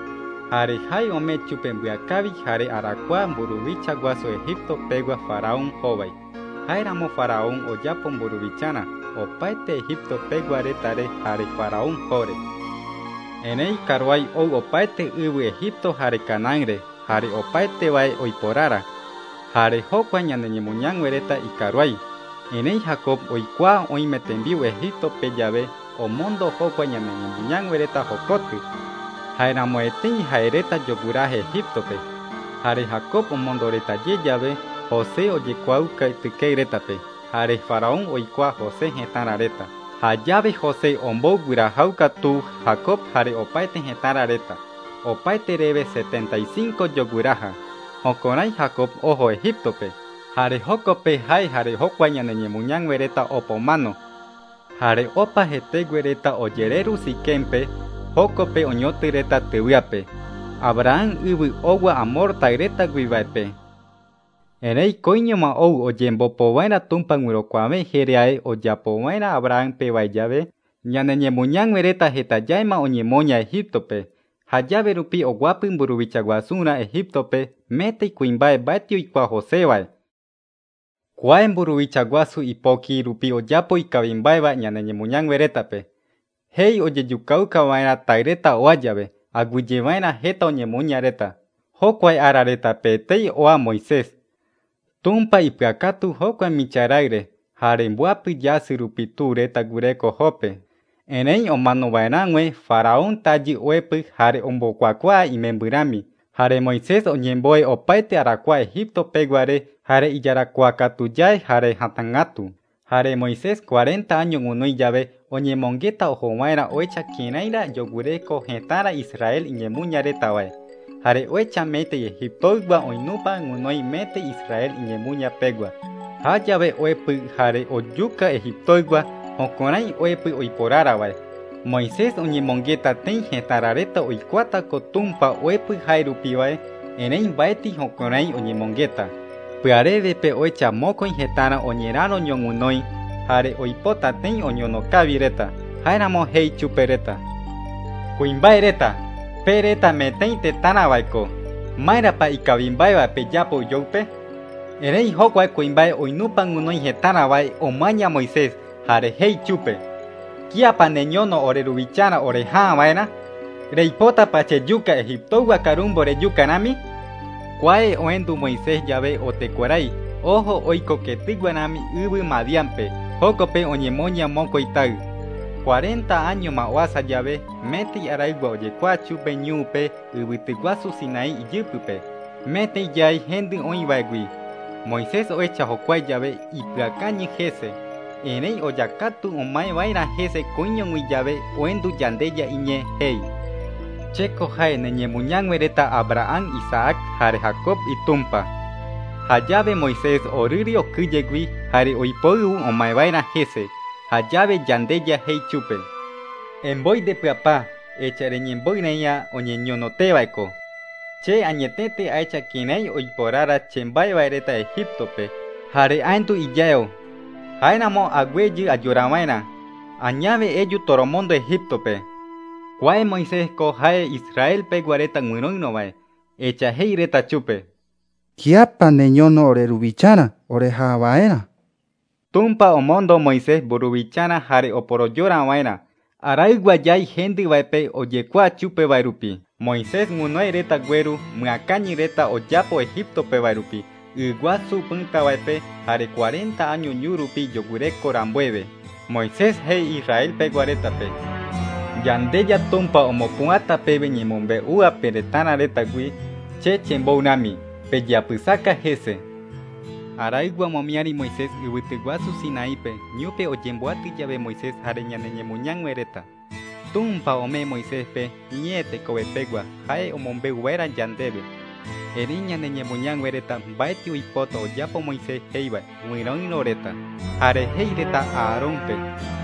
Hare hai ome chupe mbyakavi hare arakua mburuvicha guaso Egipto pegua faraón jovai. Jairamo faraón oyapo mburuvichana opaete Egipto pegua retare hare faraón jore. Enei karuai ou opaete ibu Egipto hare Canaanre hare opaete vai oiporara. Hare hokua ñaneñemuñangue reta ikaruai. Enei Jacob oikua oime tembiu Egipto pe llave omondo hokua ñaneñemuñangue reta jokoty. Jaeramo etei jaereta yoguraje Egipto pe. Hare Jacob omondo reta ye llave José oyekuauka tykei reta pe. Hare faraón oikua José hetara reta. Hayave José ombou guirahauka tu Jacob hare opaete hetara reta. Opaete reve setenta y cinco yoguraja. Jokorai Jacob ojo Egipto pe. Hare jokope hai hare hokua ñaneñemuñangue reta opomano. Hare opa jetegue reta oyereru Siquempe. Jokope oñoty reta tyviape. Abraham yvy ogua amor taireta guivaepe. Erei koiñoma ou oyembopovaera Tumpa guirokuave hereae ojapovaera Abraham pe vaejave ñaneñemuñangue reta hetajaéma oñemoña Egiptope. Jajave rupi oguapy mburuvichaguasúra Egiptope métei kuimbae mbaeti oikua Josévae. Kuae mburuvichaguasu ipoki rupi ojapo ikavimbaeva ñaneñemuñangue rétape. Hei ojejukauka vaera taireta oajave aguiyevaera heta oñemuña reta. Jokuae ara retape tei oa Moisés. Tumpa ipyakatu jokuae micharaire jare mboapy jasy rupi tu reta gureko Jope. Erei omano vaerague faraón taji oepy jare ombokuakua imembyrami. Jare Moisés oñemboe opaete arakua Egipto peguare jare ijarakuakatujae jare hatãngatu. Jare Moisés cuarenta año guinoi llave oñemongeta ojo vaera oecha kiraira yogureko hetara Israel iñemuña retavae. Jare oecha metei Egiptoigua oinúpa guinoi mete Israel iñemuña pegua. Jajave oepy jare ojuka Egiptoigua jokorai oepy oiporaravae. Moisés oñemongeta tei hetara reta oikuatako Tumpa oepy jae rupivae, erei mbaeti jokorai oñemongeta. Pyarevepe oecha mokõi hetara oñerãro ñoguinoi jare oipota tei oñonokavi reta. Jaeramo jei chupe reta: kuimbae reta, pe reta metei tetãravaeko, maérapa ikavimbaeva pejápo joupe. Erei jokuae kuimbae oinúpa guinoi hetãravae omaña Moisés jare jei chupe: kiapa neñono oreruvichára oreha'ãvaera, reipótapa chejuka Egiptogua karumbo rejukarami. Kuae oendu Moisés llave otekuarai ojo oikoketýguarami yvy Madiánpe, jokope oñemoña mokõi taý. cuarenta año ma oasa llave métei araygua ojekua chupe ñúpe yvytyguasu Sinaí ijýpype, métei jai hendy oĩvaegui. Moisés oecha jokuae llave ipyakañy hése, erei ojakatu omaevaera hése koiñogui llave oendu yandeya iñe hei: cheko jae neñemuñangue reta Abraham, Isaac jare Jacob itumpa. Jajave Moisés orýri okýjegui jare oipoy'u omaevaera hése. Jajave yandeya hei chupe: embóidepyapa, echa reñemboyreíã oñeñonotévaiko. Che añetéte aecha kirai oiporára chembaevae reta Egiptope jare aendu ijao. Jaéramo aguejy ajorava'erã, añave eju toromondo Egiptope. Kuae Moisés ko jae Israel pegua reta guiroĩrovae, echa jei reta chupe: kiapa neñono oreruvichára oreha'ãvaera. Tumpa omondo Moisés mburuvichárã jare oporojórava'erã. Araygua jai hendyvaepe ojekua chúpevae rupi. Moisés guinoi reta gueru myakañy reta ojápo Egiptopevae rupi yguasu pýtavaepe jare cuarenta año ñu rupi jogureko rambueve. Moisés jei Israel pegua retape: yandeya Tumpa omopu'ãta peve ñemombe'úape retãrã retagui che chembourami pejapysáka hése. Araygua momiári Moisés yvytyguasu Sinaípe ñúpe ojemboaty llave Moisés jare ñaneñemuñangue reta. Tumpa ome Moiséspe ñe tekovepegua jae omombe'uva'erã yandéve. Erei ñaneñemuñangue reta mbaeti oipota ojápo Moisés heivae guiroĩro reta. Jare jei reta Aarónpe: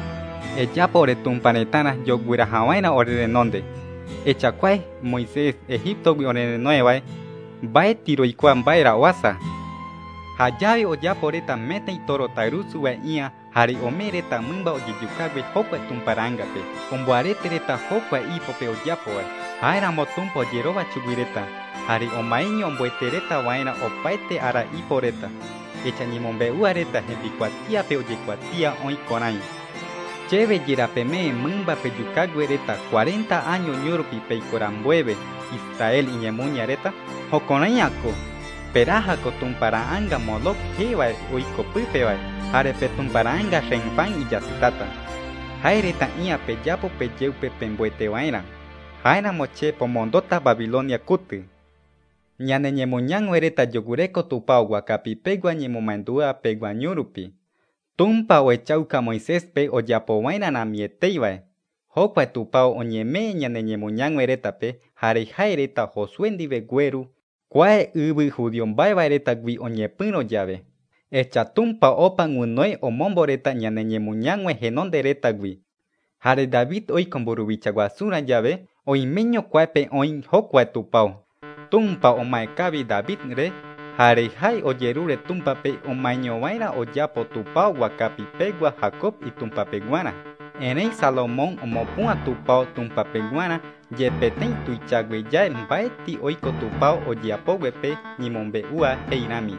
ejápo retumpa retãrã joguerahava'erã orerenónde. Echakuae Moisés Egiptogui orerenoevae mbaeti roikua mba'éra oasa. Jajave ojápo reta métei toro tayrusuvae ĩa Hari ome reta mimba oyeyukagwe hokue tumparangape. Omboarete reta hokue ipope oyapoe. Jaeramo tumpa oyeroba chugui reta. Hari omaiño omboete reta vaera opaete ara ipo reta. Echa ñemombe'úa reta hembikuatiape ojekuatia oikorãi. Chéve jirapeme mymbape jukagüe reta cuarenta años ñúrupi peikorambueve Israel iñemuña reta jokorãi'ako perahako tumpara'ãnga Moloc hévae oikopýpevae jare pe tumpara'ãnga Renfán ijasýtata. Hae reta íãpe jápope jey'upe pemboeteva'erã. Ha'éramo che pomondóta Babilonia kúty. Ñane ñemoñãgue reta joguréko tupão guakapipégua ñemomaendua pégua ñúrupi. Tumpa oechauka Moiséspe ojapova'erã mietéivae. Jokua tupão oñemee ñane ñemoñãgue rétape jare jae reta Josué ndive guéru kuae yvy judio mbáevae retagui oñepyrõ jave. Echa tumpa opa guinoe omombo reta ñane ñemoñãgue henonde retagui. Jare David oiko mburuvicha guasúra jave oimeño kuápe oĩ jokua tupão. Tumpa omaekavi David re jare jae ojerure tumpape omaeñova'erã ojapo tupão guakapipégua Jacob itumpapeguara. Erei Salomón omopũa tupão tumpapeguara jepetéi tuichaguejae mbaéti oiko tupão ojeapóguepe ñemombe'úa heirãmi.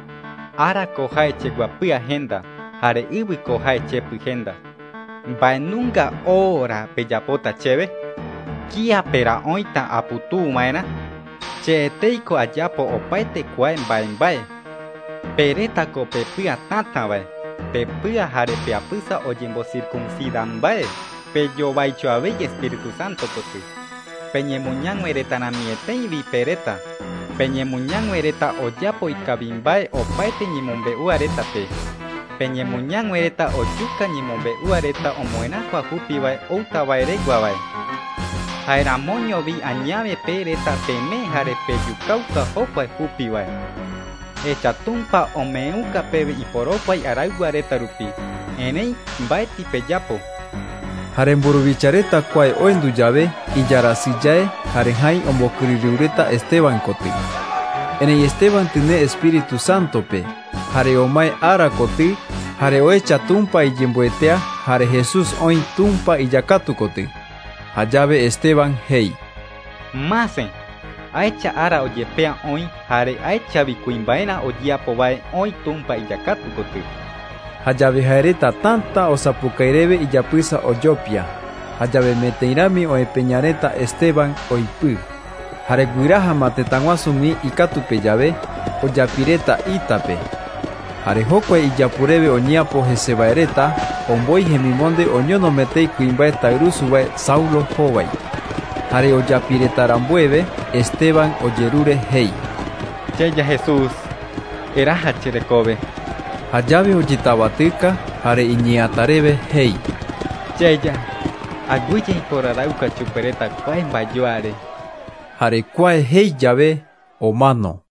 Árako jaeche guapy ahénda jare yvyko jaechepy hénda. Mba'enunga óra pejapóta chéve? Kiapera oĩta aputuva'erã? Che'etéiko ajápo opaite kuae mba'embae. Perétako pepýa tátãvae. Pepýa jare peapýsa ojembocircuncida mbae. Pejovaichoavéi Espíritu Santo koty. Peñemoñãgue retarãmietéivi peréta. Peñemoñãgue reta ojápo ikavi mbae opaite ñemombe'úa rétape. Peñemoñãgue reta ojuka ñemombe'úa reta omoerakua hupivae outavaeréguavae. Jaeramóñovi añave pe reta peme jare pejukáuka hokua hupivae. Echa tumpa ome'ũka peve iporokuai araygua reta rupi. Erei mbaéti pejápo. Jare mburuvicha reta kuae oendu jave ijarasýjae jare hãi ombokyryryw reta Esteban koty. Erei Esteban tyne Espíritu Santope jare omae ára koty jare oecha tumpa ijemboetea jare Jesús oĩ tumpa ijakatu koty. Hajave Esteban hei: Mase, aecha ára ojepea oĩ jare aechavi kuimba'erã ojiapovae oĩ tumpa ijakatu koty. Hajave haereta tanta osapukaireve ijapýsa ojopia. Hajave meteĩrami oepeña reta Esteban oipy. Jare guyraha matetãguasumi ikatupe jave ojapi reta ítape. Jare hokue ijapureve oñeapo hesevae reta omboi hemimonde oñonometéi kuimbae tayrusuvae Saulo hóvai. Jare ojapi reta rambueve Esteban ojerure hei: Cheya Jesús, eraha cherekove. Hajave ojitavatýka jare iñeatareve hei: Cheya, aguyje iporarauka chupe reta kuae mbajoáre. Jare kuae hei jave omano.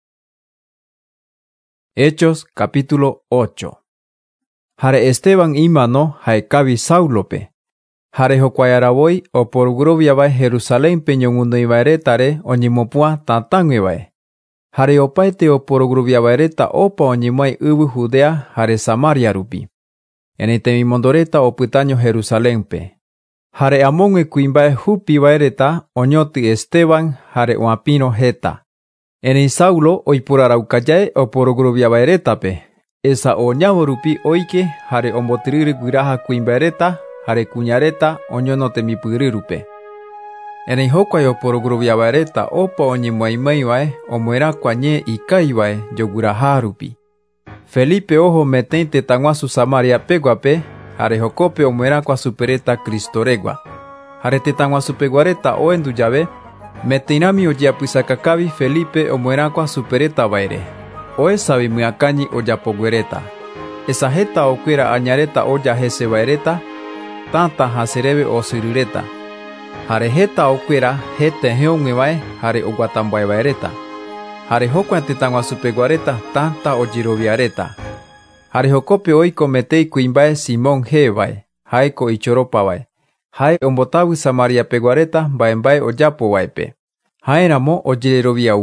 Hechos capítulo ocho. Jare Esteban imano haekavi Saulope. Jare jokuae aravoi oporuguroviavae Jerusalénpe ñoguinoivae retare oñemopũa tatãguevae. Jare opaite oporuguroviavae reta opa oñemoai yvy Judea jare Samaria rupi. Erei temimondo reta opytaño Jerusalénpe. Jare amóngue kuimbae hupivae reta oñotỹ Esteban jare oapírõ héta. Erei Saulo oipuraraukajae oporuguroviavae rétape. Esa oñavo rupi oike jare ombotyryry guyraha kuimbae reta jare kuña reta oñono temipyry rupe. Erei hokua oporuguroviavae reta opa oñemoaimãivae omoerakua ñe ikavivae joguraha rupi. Felipe oho metéi tetãguasu Samaria péguape jare jokope omoerakua chupe reta Kristoregua. Jare tetãguasupegua reta oendu jave meteĩrami ojeapysakakavi Felipe omoerakua chupe reta vaire. Oesavi myakañy ojapogue reta. Esa heta okuera añareta oja hesevae reta tãta hasẽreve osyry reta. Jare heta okuera hetehẽoguevae jare oguatambaevae reta. Jare hokua tetãguasupegua reta tãta ojirovia reta. Jare jokope oiko metéi kuimbae Simón hévae, jaeko ichoropavae. Jae ombotavy Samariapegua reta mbaembae ojapovaépe. Jaéramo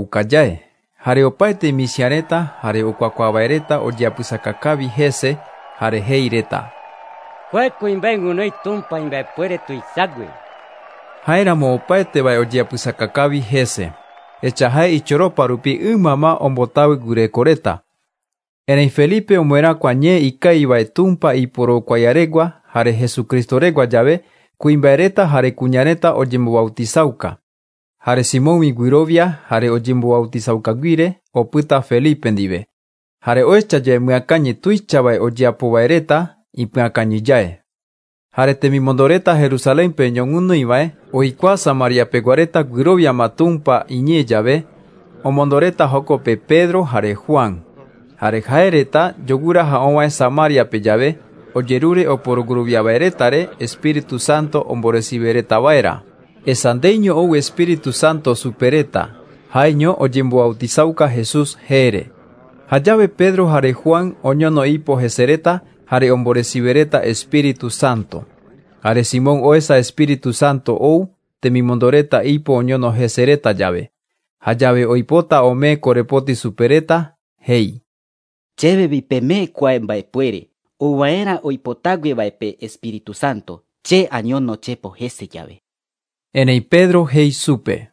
ojereroviaukajae. Jare opaite misia reta jare okuakuavae reta ojeapysakakavi hese hare heireta. Kue kuimbae ngunoi tumpa imbae puere tuisagui. Jaeramo opaete vae ojeapysakakavi hese. Echa jae ichoropa rupi y mama ombotavi gurekoreta. Erei Felipe omoerakua ñe ikavivae tumpa iporokuaiaregua jare Jesucristoregua llave kuimbaereta jare kuñareta oyembobautizauka. Jare Simón guirovia jare oyembobautizaukaguire opyta Felipe ndive. Jare oechajae myakañe tuichavae ojeapovaereta ipyakañijae. Jare temimondoreta Jerusalénpe ñoguinoivae oikua Samaria peguareta guirovia matumpa iñe llave omondoreta jokope Pedro jare Juan. Jare jaereta yoguraha ovae Samaria pe llave oyerure oporoguruviavaeretare Espíritu Santo omboresivereta vaera. Esandeiño ou Espíritu Santo supereta jaeño oyembobautizauka Jesús jere. Jayave Pedro jare Juan oñono ipo jesereta jare omboresivereta Espíritu Santo. Jare Simón oesa Espíritu Santo ou temimondoreta ipo oñono jesereta llave. Jayave oipota ome korepoti supereta hei. Cheve vipeme kuae mbaepuere, uvaera oipotague vaepe Espíritu Santo, che añono chepo jese llave. Enei Pedro hei supe.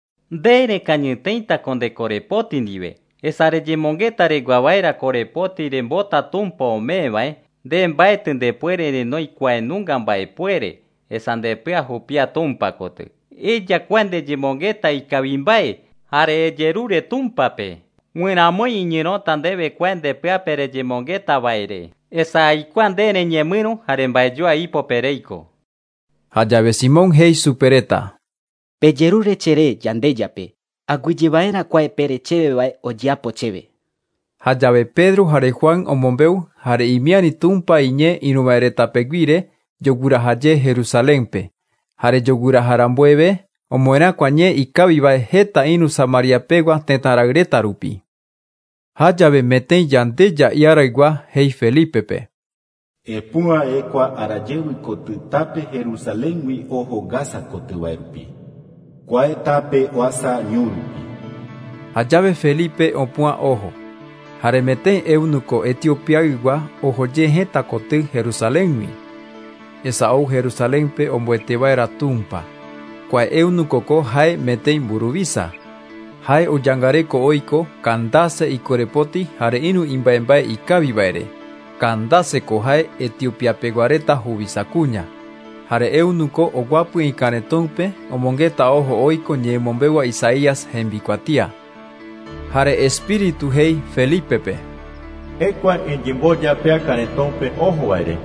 Dere cañeteita con de corepoti nive. Esare yemongeta re guavaera corepoti rembota tumpo omevae. De mbaeten de puere de noi kuae nunga mbaepuere. Esande pea jupia tumpa kote. Ella cuande yemongeta y cabimbae. Hare yerure tumpape. Muena muy iñirotan debe cuende pea pere yemongeta vaere. Esa y cuande ne ñemino harembaeyo ipo pereiko. Jayave Simón hei supereta. Peyerure chere yandeyape. Aguillevaera kuae pere cheve vae oyapo cheve. Jayave Pedro jare Juan omombeu jare imiani tumpa iñe inuvaereta peguire yogurahaye Jerusalénpe. Jare yoguraharambueve omoerakua ñe ikavivae jeta inu Samaria pegua tetaragreta rupi. Jayave metei yandeya iaraigua hei Felipepe. Epua ekua arayewi koty tape Jerusalénwi ojo gasa kotyvae rupi. Kuae tape oasa ñurupi. Jayave Felipe opua ojo. Jare metei eunuco Etiopiaigua ojoye jeta koty Jerusalénwi. Esa ou Jerusalénpe omboetevaera tumpa. Kuae eunuco ko jae metei mburuvisa. Jae oyangareko oiko Kandase ikorepoti jare inu imbaembae ikavivaere. Kandase ko jae Etiopia peguareta juvisakuña. Jare eunuco oguapu ikanetonpe omongeta ojo oiko ñemombewa Isaías hembikuatia. Jare Espíritu hei Felipepe. Ekua enyemboya pea kanetonpe ojo vaere.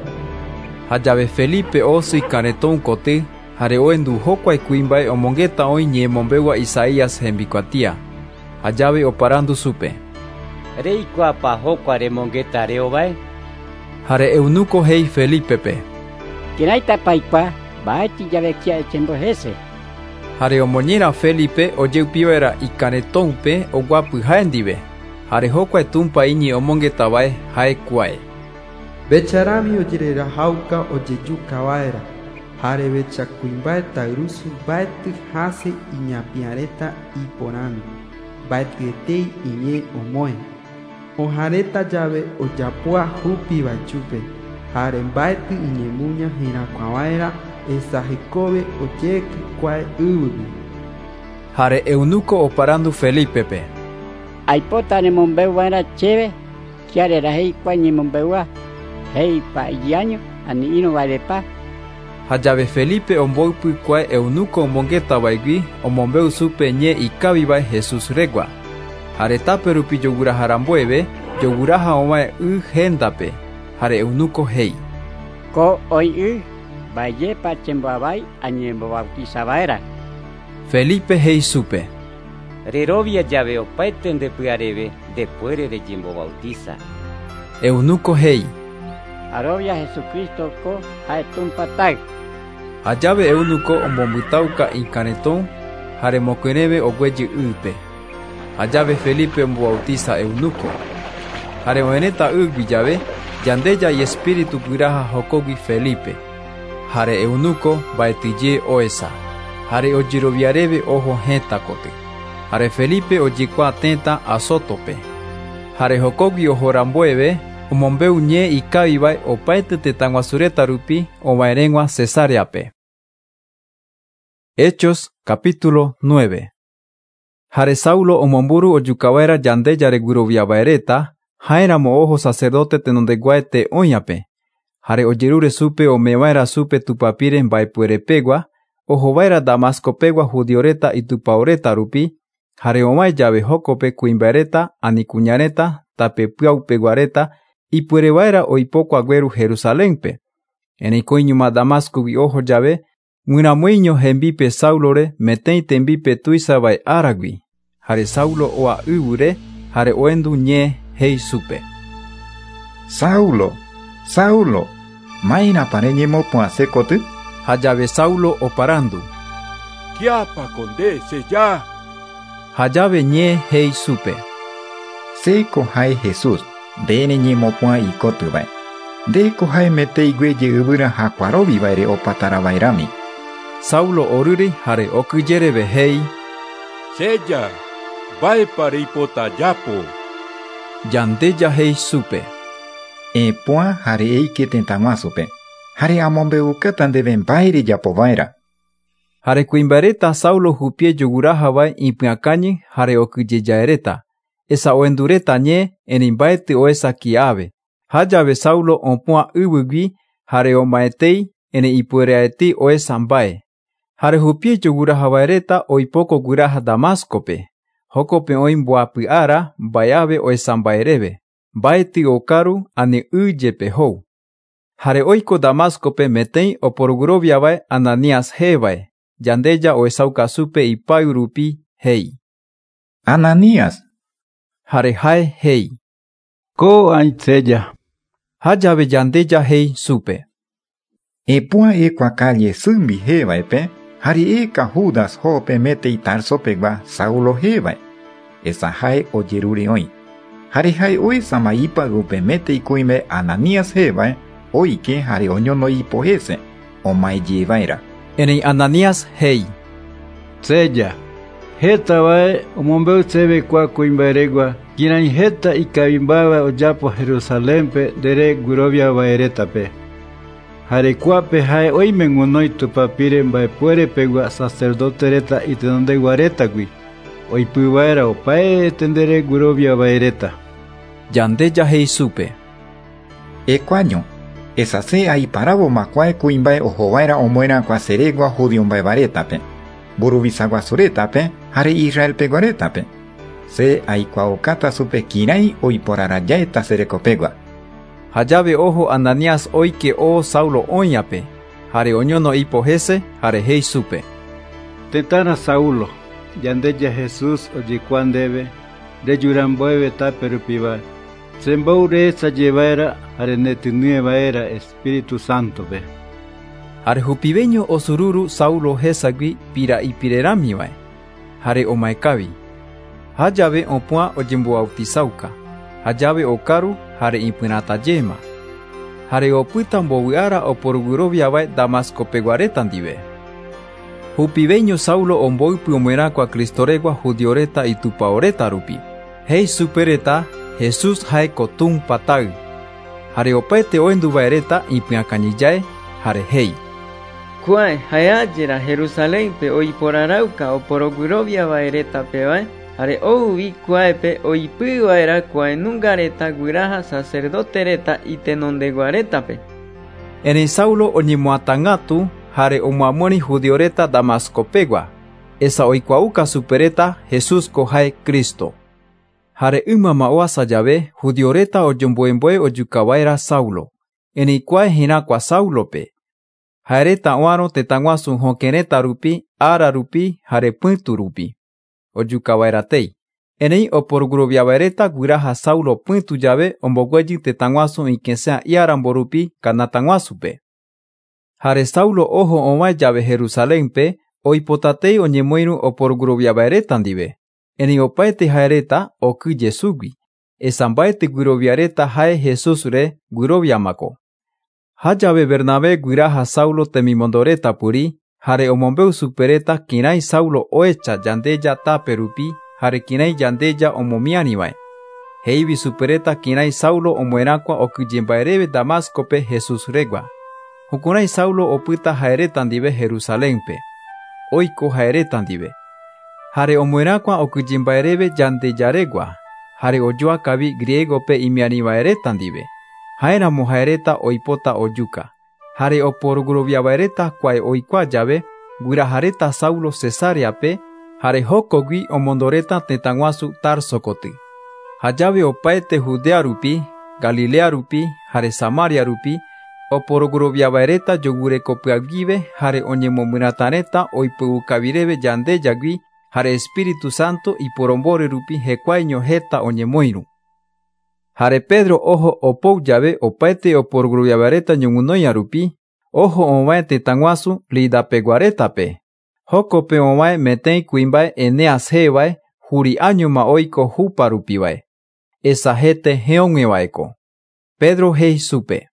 Jayave Felipe osi kaneton koty jare oendu jokuae kuimbae omongeta oi ñemombewa Isaías hembikuatia. Jayave oparandu supe. Reikua pa jokua remongeta reovae. Jare eunuco hei Felipepe. Kiraita paikua baeti llave kia echendo jese. Jare omoñera Felipe oyeupivaera ikanetonpe oguapy jae ndive. Jare jokuae tumpa iñi omongeta vae jae kuae. Becharami ojererahauka ojejukavaera. Jare bechakuimbae tairusu baeti hase iñapiareta iporando. Baetietei iñe omoe. Ojareta llave oyapua jupi bachupe. Jare baeti iñemuña hirakuavaera esa Jacobe oyek kuae yvyguy. Jare eunuco oparandu Felipepe. Aipota nemombeu vaera cheve, kiarera hei kuae ñemombeua, hei pa iyaño, ani ino varepa. Jayave Felipe omboypy kuae eunuco omongeta vaigui omombeu supe ñe ikavivae Jesús regua. Jare tape rupi yoguraharambueve yoguraha omae y hendape. Jare eunuco hei. Ko oi y vaye pa chemboavai añembobautizavaera. Felipe hei supe. Rerovia llave opaeten de pyareve de puere de yembobautiza. Eunuco hei. Arovia Jesucristo ko haetumpatag. Jayave eunuco ombombytauka ikaneton jare mokuereve ogueyi ype. Jayave Felipe ombobautiza eunuco. Jare oeneta ygui llave yandeya y espíritu guiraha jokogui Felipe. Jare eunuco baetiye oesa. Jare ojiroviareve ojo jeta koty. Jare Felipe ojikua teta Azotope. Jare jokogui ojorambueve omombeu ñe ikavivae opaete tetaguasureta rupi ovaerengua Cesareape. Hechos capítulo nueve. Jare Saulo omomburu ojukavaera yandeya reguiroviavaereta, jaeramo ojo sacerdote tenondeguaete oñape. Jare ojerure supe omevaera supe tupapire mbaepuerepegua, ojovaera Damascopegua judioreta itupaoreta rupi, jare omae llave jokope kuimbaereta ani kuñareta tapepyaupeguareta ipuerevaera oipoko agueru Jerusalenpe. Enikoiñuma Damascogui ojo llave, muinamuiño hembipe Saulore metei tembipe tuisavae aragui. Jare Saulo oa yvure, jare oendu ñe hei supe. Saulo, Saulo, maina pareñemo poasekoty? Jayave Saulo oparandu. Kiapa konde seya. Jayave ñe hei supe. Seiko jae Jesús, dene ñemo poa ikotyvae. Deko jae metei gueye yvyra hakuarovivaere opataravaerami. Saulo oruri jare okyjereve hei. Seya, vaepare ipota japo. Yandeya hei supe. Epoa jare eike tentaguasupe. Jare amombeuka ndeve mbaere japovaera. Jare kuimbaereta Saulo jupie jogurajavae ipyakañy jare okyjejaereta. Esa oendureta ñe eri mbaety oesa kiave. Jayave Saulo opu'a yvygui jare omaetei eri ipuereaetei oesa mbae. Jare jupie jogurajavaereta oipoko guiraja Damascope. Jokope oĩ mboapy'ára mbaeave oesa mbaereve. Mbaety okaru ani yjepe jou. Jare oiko Damascope metei oporoguroviavae Ananías jevae. Yandeya oesauka supe ipayu rupi hei. Ananías. Jare jae hei. Ko aitseya. Jayave yandeya hei supe. Epoa ekua calle symbi jevaepe, jare eka Judas jope metei Tarsopegua Saulo jevae. Esa jae ojerure oĩ. Jare jae oesama ipagupe metei kuime Ananías jevae, oike jare oñono ipohese, omaejevaera. Eri Ananías hei. Seya. Heta vae omombeu sebe kwa kuimbaeregua, kirai heta ikavimbava ojapo Jerusalempe dere guirovia vaeretape. Jare kuape jae oime guinoi tupapire mbaepuerepegua sacerdotereta itenondeguaretagui, oipyvaera opaete ndere guirovia vaereta. Yandeya hei supe. Ekuaño, esa se aiparavo makuae kuimbae ojovaera omoera kuaseregua judio mbaevaretape, buruvisaguasuretape, jare Israel peguaretape. Se aikuaokata supe kirai oiporarayaeta serekopegua. Jayave ojo Ananías oike o Saulo oñape, jare oñono ipohese, jare hei supe. Tetana Saulo, yandeya Jesús oyikuandeve, reyuramboeve taperupiva. Semboure esa llevaera, jare netunievaera Espíritu Santo ve. Jare jupiveño osururu Saulo hesagui pira ipireramivae, jare omaekavi. Jayave opua ojemboautisauka. Jayave okaru jare ipyratajéma. Jare opyta mbovy'ára oporuguiroviavae Damascopeguareta ndive. Jupiveño Saulo omboypy omoerakua Kristoregua judioreta itupaoreta rupi. Hei supereta Jesús jae kotumpa taý. Jare opaete oenduvaereta ipyakañijae jare hei. Kuae jaeajéra Jerusalénpe oiporarauka oporoguiroviavaeretapevae, jare ouvi kuaepe oipyvaera kuaenungareta guiraja sacerdotereta itenondeguaretape. Eri Saulo oñemoatangatu jare omoamori judioreta Damascopegua. Esa oikuauka supereta Jesús ko jae Cristo. Jare ymama oasa llave judioreta ojomboemboe ojukavaera Saulo. Eri kuae hirakua Saulope. Jaereta oaro tetaguasu jokereta rupi, ara rupi, jare pytu rupi. Ojukavaeratei. Erei oporuguroviavaereta guiraja Saulo pytu llave ombogueyi tetaguasu ikesea iarambo rupi kanataguasupe. Jare Saulo ojo ovae llave Jerusalénpe oipotatei oñemoiru oporuguroviavaereta ndive. Erei opaete jaereta okyje sugui. Esa mbaete guiroviareta jae Jesúsre guiroviamako. Jayave Bernabé guiraja Saulo temimondoreta puri, jare omombeu supereta kirai Saulo oecha yandeya tape rupi, jare kirai yandeya omomianivae. heivi supereta kinai Saulo omoerakua okuyembaereve Damascope Jesús regua. Hukunai Saulo opyta haereta ndive Jerusalénpe. Oiko haereta ndive. Hare omoerakua okuyembaereve yandejaregua. Hare ojoa kavi griegope imianivaereta ndive. Haeramo haereta oipota ojuka. Hare oporoguroviavaereta kuae oikua jave guirajareta Saulo Cesareape. Hare jokogui omondoreta tetaguasu Tarsokoty. Hajave opaete Judea rupi, Galilea rupi, hare Samaria rupi, oporoguroviavaereta yogurekopyagüive hare oñemomyratareta oipyukavireve yande jagui hare Espíritu Santo iporombore rupi hekuae ñohẽta oñemoirũ. Hare Pedro oho opou jave opaete oporoguroviavaereta ñoguinoi'a rupi, oho ovae tetaguasu Lida peguaretape. Jokope ovae metei kuimbae Eneas jevae, juri añoma oiko hupa rupivae. Esa jete heoguevaeko. Pedro jei supe: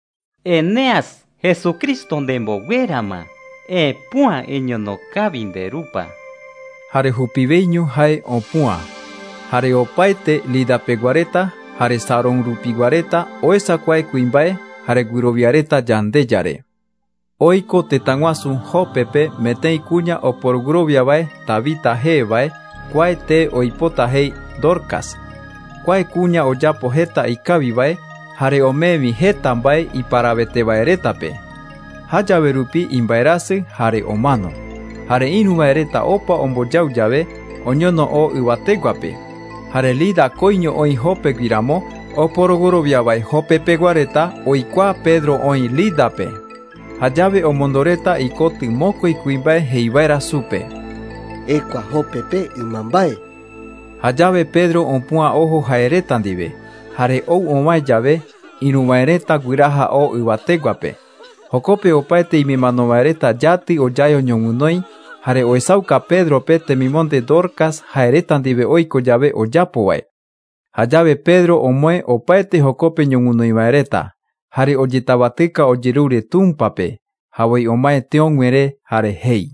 Eneas, Jesucristo ndemboguérama, epua eñonokávi nderupa. Hare hupiveiño jae opua. Hare opaite Lida peguareta, hare Saron rupiguareta oesakuae kuimbae, hare guiroviareta yande jare. Oiko tetaguasu Jopepe metei kuña oporoguroviavae Tabita jevae, kuae te oipota jei Dorcas. Kuae kuña oyapo jeta ikavivae, hare omevi jeta mbae iparavetevaeretape. Hajave rupi imbaerasy hare omano. Hare inuvaereta opa ombojau jave oñono o yvateguape. Hare Lida koiño oĩ Jopeguiramo oporoguroviavae Jopepeguareta oikua Pedro oĩ Lidape. Hajave omondoreta ikoty mokõi kuimbae heivaera supe: ekua Jopepe ymambae. Hajave Pedro opua ojo haereta ndive, hare ou ovae jave iruvaereta guiraha o yvateguape. Jokope opaete imemanovaereta játy ojae oñoguinoi, hare oesauka Pedrope temimonde Dorcas haereta ndive oiko jave ojapovae. Hajave Pedro omoe opaete jokope ñoguinoivaereta, hare ojetabatyka ojerure túmpape, havoi omae teõguere hare hei: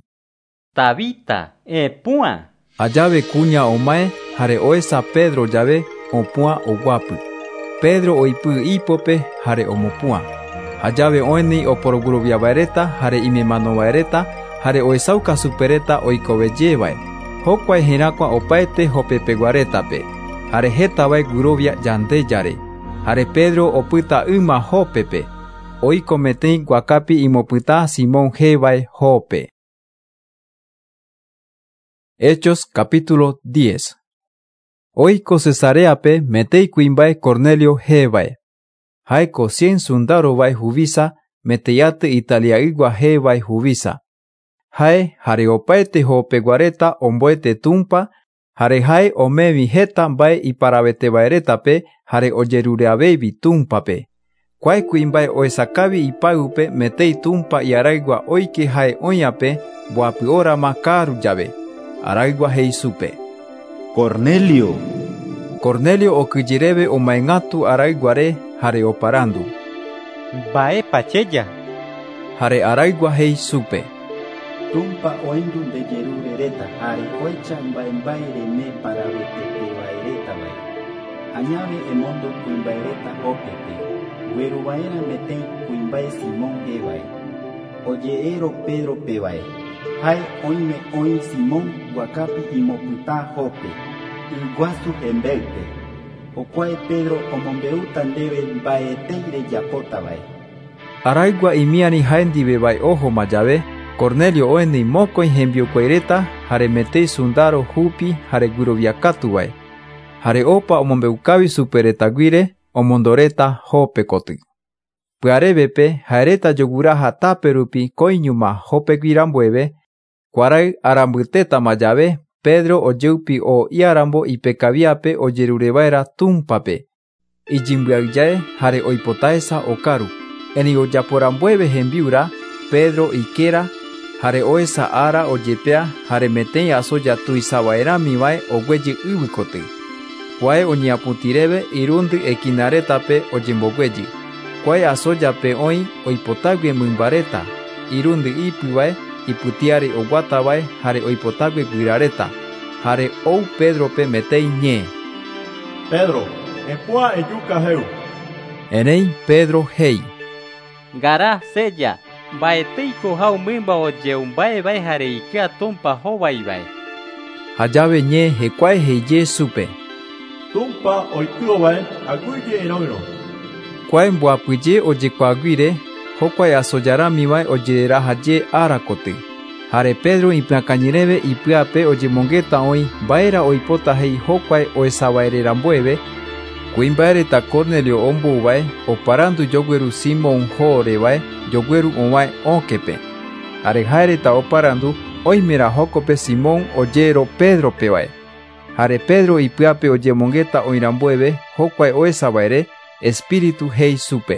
Tabita, epua. Hajave kuña omae hare oesa Pedro jave opua oguapy. Pedro oipy ipope hare omopua. Hajave oeni oporoguroviavaereta hare imemanovaereta hare oesauka supereta oikovejevae. Jokuae herakua opaete Jopepeguaretape, hare hetavae guirovia yande jare. Hare Pedro opyta yma Jopepe, oiko metei guakapi imopyta Simón jevae Jope. Hechos capítulo diez. Oiko Cesareape metei kuimbae Cornelio jevae. Haeko cien sundarovae huvisa meteiaty italiaygua jevae huvisa. Hae hare opaete Jopeguareta omboete tumpa, hare hae omevi jeta mbae iparavetevaeretape hare ojerureaveivi tumpape. Kuae kuimbae oesakavi ipayupe metei tumpa iaraygua oike hae oĩape mboapy órama kaaru jave. Araygua jei supe: Cornelio. Cornelio okyjereve omaeñatu arayguare hare oparandu: Mba'épa chéja. Hare araygua jei supe: Tumpa oendu ndejerurereta hare oecha mbaembae reme paravetepevaereta vae. Añave emondo kuimbaereta Jopepe, gueruvaera metei kuimbae Simón jevae. Oje'ero Pedro pevae. Hae oime oĩ Simón guakapi imopyta Jope, yguasu hembépe. Okuae Pedro omombeuta ndéve mba'etei rejapótavae. Araygua imiari hae ndive vae ójoma jave, Cornelio oeni mokõi hembiokuaireta hare metei sundaro hupi hare guiroviakatuvae. Hare opa omombeukavi superetaguire omondoreta Jope koty. Py'arevépe haereta joguraha tápe rupi koiñuma Jopeguirambueve. Kuarai arambytétama jave Pedro ojeypi o iarambo ipekaviape ojerurevaera túmpape. Ijimbya'yjae hare oipotaesa okáru. Eni ojaporambueve hembi'ura Pedro ikéra hare oesa ára ojepea hare metei asoja tuisavaeramivae oguejy yvy koty. Kuae oñeapytĩreve irundy ekinaretape ojemboguejy. Kuae asojape oĩ oipotágue mymbareta, irundy ipyvae ipytiari oguatavae hare oipotágue guirareta, hare ou Pedrope metei ñe: Pedro, Epua eyuka heu. Erei Pedro hei. Gara sella. Baeteiko hau mimba oye umbae bai hare ikia tumpa howai bai. Hayave ñe hekuae heye supe. Tumpa oituo bai aguye eroiro. Kuae mboapyje ojekuaaguire, hokuae asojarami bai ojerera haje arakoty. Hare Pedro ipyakañireve ipy'ape ojemongeta oĩ mba'érã oipota hei hokuae oesavaerera mbueve. Kuimba'éreta Cornelio ombouva'e oparandu jogueru Simón hóorevae jogueru ovãi ókepe. Hare ha'éreta oparandu oimera hókope Simón ojéro Pedropevae. Hare Pedro ipy'ápe ojemongeta oĩrambueve hokuae oesavaere, Espíritu hei supe.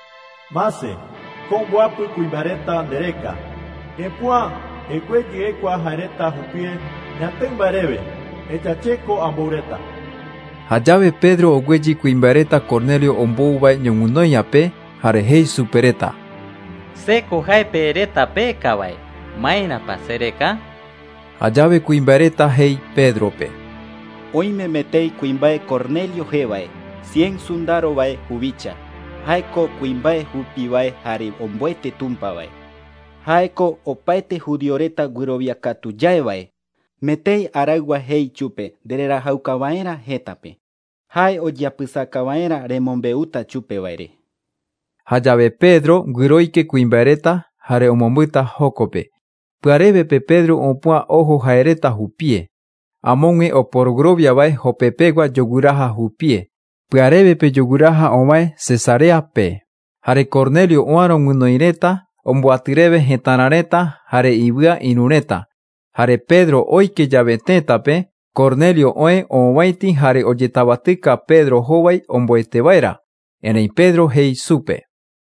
Mase, komboapy kuimba'éreta ndereka. Epua ekuejeyekua ha'éreta hupie ñatỹmba'eréve, ejachéko amboureta. Hajave Pedro ogueyi kuimba'éreta Cornelio ombouva'e ñoguinoi'ape hare hei supereta. Seko jaepe ereta pekavae, maínapa sereka. Hajave kuimba'éreta hei Pedrope. Oime metei kuimbae Cornelio jevae, cien sundarovae huvicha. Jaeko kuimbae hupivae hare omboete tumpavae. Jaeko opaete judioreta guiroviakatujaevae. Metei araigua hei chupe ndererahaukava'erã hétape. Jae ojeapysakava'erã remombeuta chupevaire. Hajave Pedro guiroike kuimba'éreta hare omombýta hókope. Py'arévepe Pedro opu'ã oho ha'éreta hupie. Amóg̃e oporogroviavae hopepegua joguýraha hupie. Py'arévepe joguýraha ovãi Cesareape. Hare Cornelio oãrõ guinoirẽta omboatyréve hetãrãreta hare yvýa irũrẽta. Hare Pedro oike jave tẽtape, Cornelio oĩ ovaiti hare ojetabatyka Pedro hóvai omboetevaera. Erei Pedro hei supe.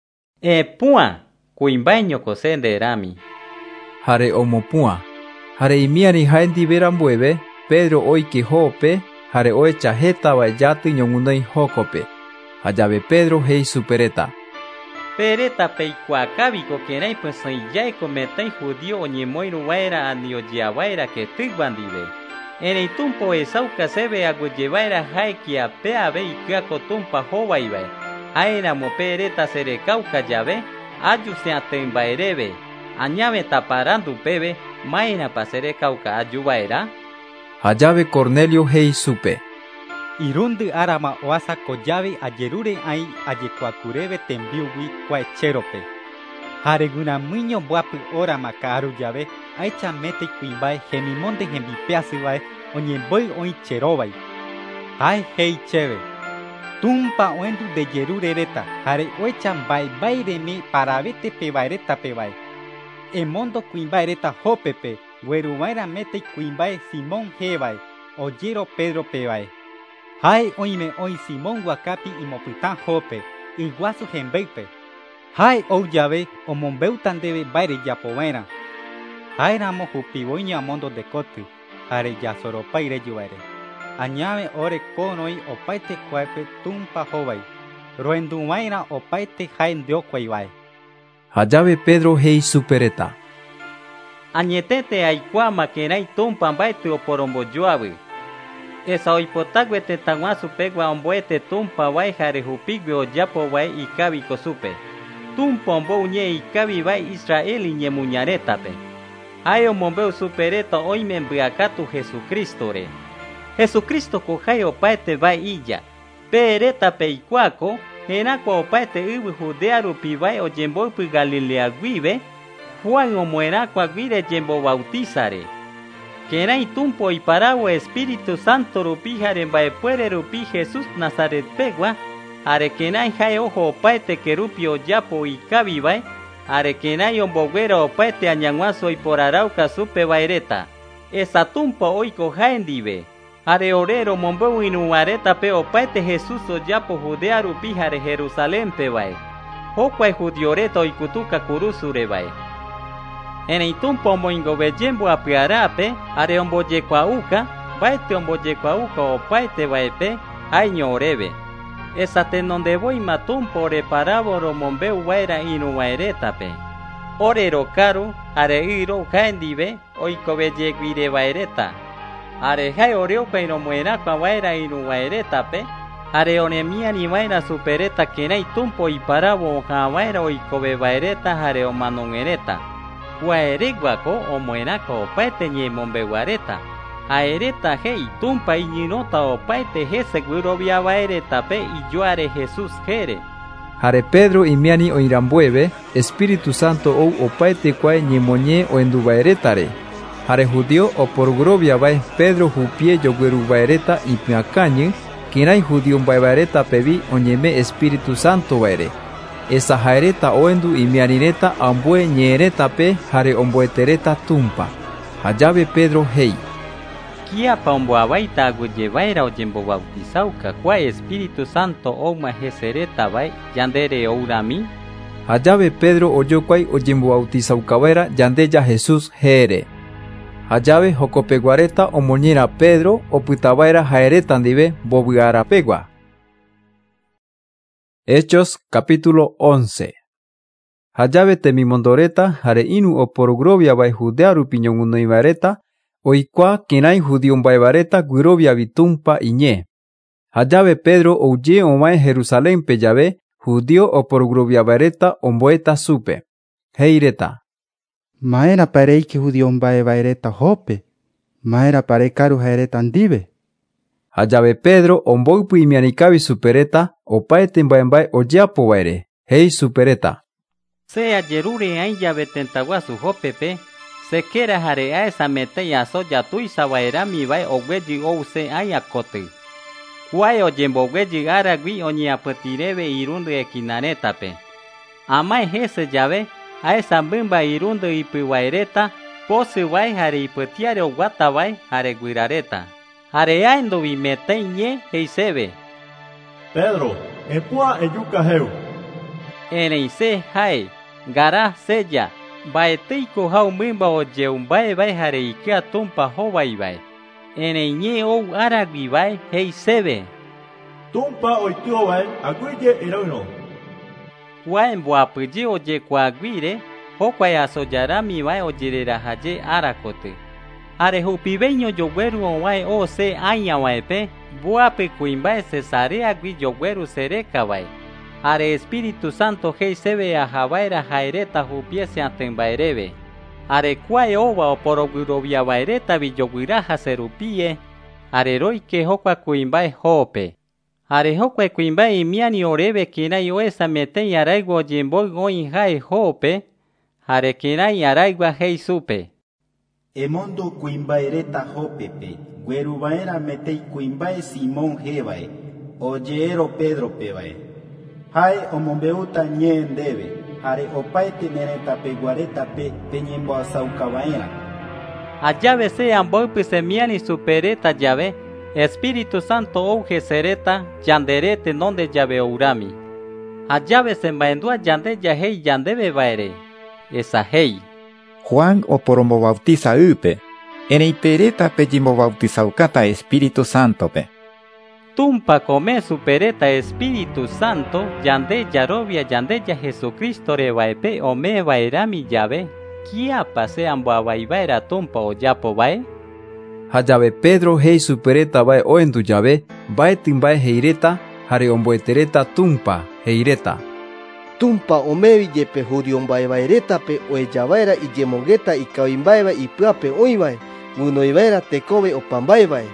Epua, kuimbae ñokosẽ nderami. Hare omopua. Hare imiari ha'e ndiverambueve, Pedro oike hópe hare oecha hétava'e jaty ñoguinoi hókope. Hajave Pedro hei supereta. Pereta peikuaakáviko kérãi pysõijaiko metãi judío oñemoirũvaera ani oje'ava'erã ketýgua ndive. Erei tumpa oesauka séve aguyeva'erã ha'ekiape ave ikyáko tumpa hóvaivae. Ha'éramo pereta cherekáuka jave, ajuse'atỹmba'eréve. Añave taparandu péve, maérãpa cherekáuka ajuva'erã. Hajave Cornelio hei supe. Irundy árama oasako jave ajerure ai ajekuaakuréve tembiugui kuaechérope. Hare g̃uramýiño mboapy órama ka'aru jave, aicha métei kuimbae hemimónte hembipeasyvae oñemboy oĩ cheróvai. Hae hei chéve. Tumpa oendu ndejerurereta hare oecha mba'evairemi paravetepevaeretapevae. Emóndo kuimba'éreta hópepe, gueruva'erã métei kuimbae Simón jévae, ojéro Pedropevae. Hae oime oĩ Simón guakápi imopytã hópe, yguasu hembeýpe. Hae ou jave omombeuta ndéve mba'e rejapova'erã. Ha'éramo hupivoi ñamondo ndekoty, hare jasoropai rejuva'ere. Añave orekorõi opaite kuápe tumpa hóvai. Roenduva'erã opaite hae ndeokuaivae. Hajave Pedro hei supereta. Añetéte aikuaáma kérãi tumpa mbaety oporombojoavy. Esa oipotágue tetãguasu pégua omboete tumpa vae hare hupigui ojapovae ikáviko supe. Tumpa ombou ñe ikavivae Israel iñemuñarétape. Hae omombeu supereta oime mbyakatu Jesukrístore. Jesucristoko jae opaete vae ija. Peeretape eikuaako, herakua opaete yvy Judea rupi vae ojemboypy Galileaguive, Juan omoerakuaguire jembobautizare. Kérãi tumpa oiparávo Espíritu Santo rupi hare mba'epuere rupi Jesús Nazaretpegua, hare kérãi jae oho opaite kerupi ojapo ikavivae, hare kérãi omboguera opaite añaguasu oiporarauka supevaereta. Esa tumpa oiko jae ndive. Hare orero omombeu inuvarétape opaite Jesús ojapo Judea rupi hare Jerusalénpevae. Jokuae judioreta oikutuka kurusurevae. Erei tumpa omboingove mboapy'arápe hare ombojekuaúka, mbaety ombojekuaúka opaitevaepe aiño oréve. Esa tenondevóima tumpa oreparávo romombeuvaera irũvaerétape. Orerokáru hare yro jae ndive oikovejeguirevaereta. Hare jae oreokuai romoerakua vaera irũvaerétape, Hare onemiani vaera supereta kenai tumpo iparabo okawaera oikobe vaereta hare omanongereta. Kuaereguako omoenako opaete ñemombeguareta. Aereta hei tumpa iñinota opaete jese guirovia vaereta pe iyuare Jesús jere. Hare Pedro imiani oirambueve, Espíritu Santo ou opaete kuae ñemoñe oenduvaeretare. Hare judío oporgrovia vae Pedro jupie yogueruvaereta ipmiakañi, kinai judío mbaevaereta pevi oñeme Espíritu Santo vaere. Esa jaereta oendu imianineta ambue ñeereta pe hare omboetereta tumpa. Hayave Pedro hei. Kiapa omboavaita aguyevaera oyembobautizauka kuae Espíritu Santo ouma jesereta vae yandere ourami. Hayave Pedro oyokuai oyembobautizaukavaera yandeya Jesús jere. Hayave jokopeguareta omoñera Pedro opytavaera jaereta ndive mbovy'arapegua. Hechos capítulo once. Hayave temimondoreta hare inu oporogrovia vae Judea rupi ñoguinoivaereta oikua kinai judío mbaevareta guirovia vitumpa iñe. Hayave Pedro ouje omae Jerusalén pe yave judío oporogrovia vaereta omboeta supe. Heireta. Maera pareike judío mbaevaereta jope. Maera pare karu jaereta ndive. Hayave Pedro omboypy imianikavi supereta opaete mbaembae ojeapo vaere. Hei supereta. Se ajerure aiyave tentaguasu jopepe. Sekera hare aesa mete asoya tuisa vaerami vae ogueyi ouse ayakoty. Kuae oyembogueyi aragui oñeapytireve irundy ekinaretape. Amae jese yave aesa mymba irundy ipy vaereta posy vae hare ipytiare oguata vae hare guirareta. Hare aenduvi mete ñe heiseve. Pedro, epua eyuka heu. Erei se jae, gara seya. Baeteiko hau mymba ojeumbae vae hare ikea tumpa hovai vae. Erei ñe ou aragui vae heiseve. Tumpa oitio vae aguille irauno. Kuae mboapyje ojekuaguire, jokuae asojarami vae ojererajaje arakoty. Hare hupiveño yogueru ovae o se aña vaepe, mboapy kuimbae Cesareagui yogueru sereka vae. Hare Espíritu Santo heiseve ajavaera jaereta jupiese atymbaereve. Hare kuae ova oporoguirovia vaereta villoguiraja serupie. Hare roike jokua kuimbae jope. Hare jokua kuimbae imiani oreve kinai oesa metei araigua oyemboy oĩ jae jope. Hare kinai araigua hei supe. Emondo kuimbaereta jopepe, gueruvaera metei kuimbae Simón jevae, oyeero Pedro pevae. Hae omombeuta ñe ndeve, hare opaete nereta peguareta pe peñemboasaukavaera. Ayave se amboypy semiani supereta llave, Espíritu Santo ou jesereta yanderete nonde llave ourami. Ayave se mbaendua yandeya hei yandeve vaere. Esa hei. Juan oporombobautiza ype, erei pereta pejimbobautizaukata Espíritu Santo pe. Tumpa come supereta Espíritu Santo yande yarovia yandeya Jesucristo revaepe ome vaerami llave. Kiapa se amboavaivaera tumpa oyapo vae. Hayave Pedro hei supereta vae oendu llave, vae timbae heireta, hare omboetereta tumpa heireta. Tumpa omevi yepe judío mbaevaereta pe oeyavaera iyemongeta ikavimbaeva ipyape oivae, guinoivaera tekove opambaevae.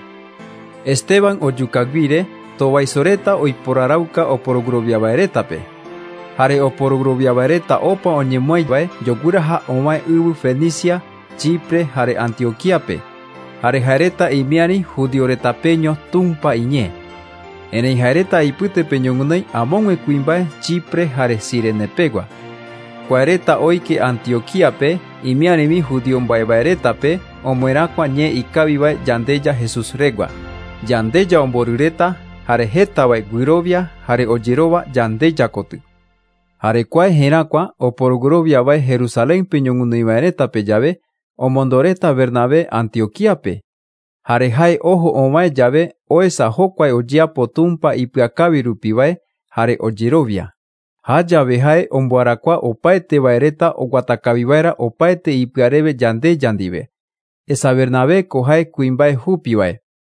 Esteban oyukaguire, tovaisoreta oiporarauka oporogroviavaeretape. Hare oporogroviavaereta opa oñemoaivae yoguraha omae yvy Fenicia, Chipre hare Antioquiape. Hare jaereta imiani judioretapeño tumpa iñe. Erei jaereta ipytepe ñoguinoi amóngue kuimbae Chipre hare Cirenepegua. Kuaereta oike Antioquiape imianimi judío mbaevaeretape omoerakua ñe ikavivae yandeya Jesús regua. Yandeya omboryreta hare hetavae guirovia hare ojerova yandeyakoty. Hare kuae herakua oporoguroviavae Jerusalénpe ñoguinoivaeretape llave omondoreta Bernabé Antioquiape. Hare jae ojo omae llave oesa jokuae ojeapo tumpa ipyakavi rupivae hare ojerovia. Hayave jae omboarakua opaete vaereta oguatakavivaera opaete ipyareve yande yandive. Esa Bernabé ko jae kuimbae jupivae.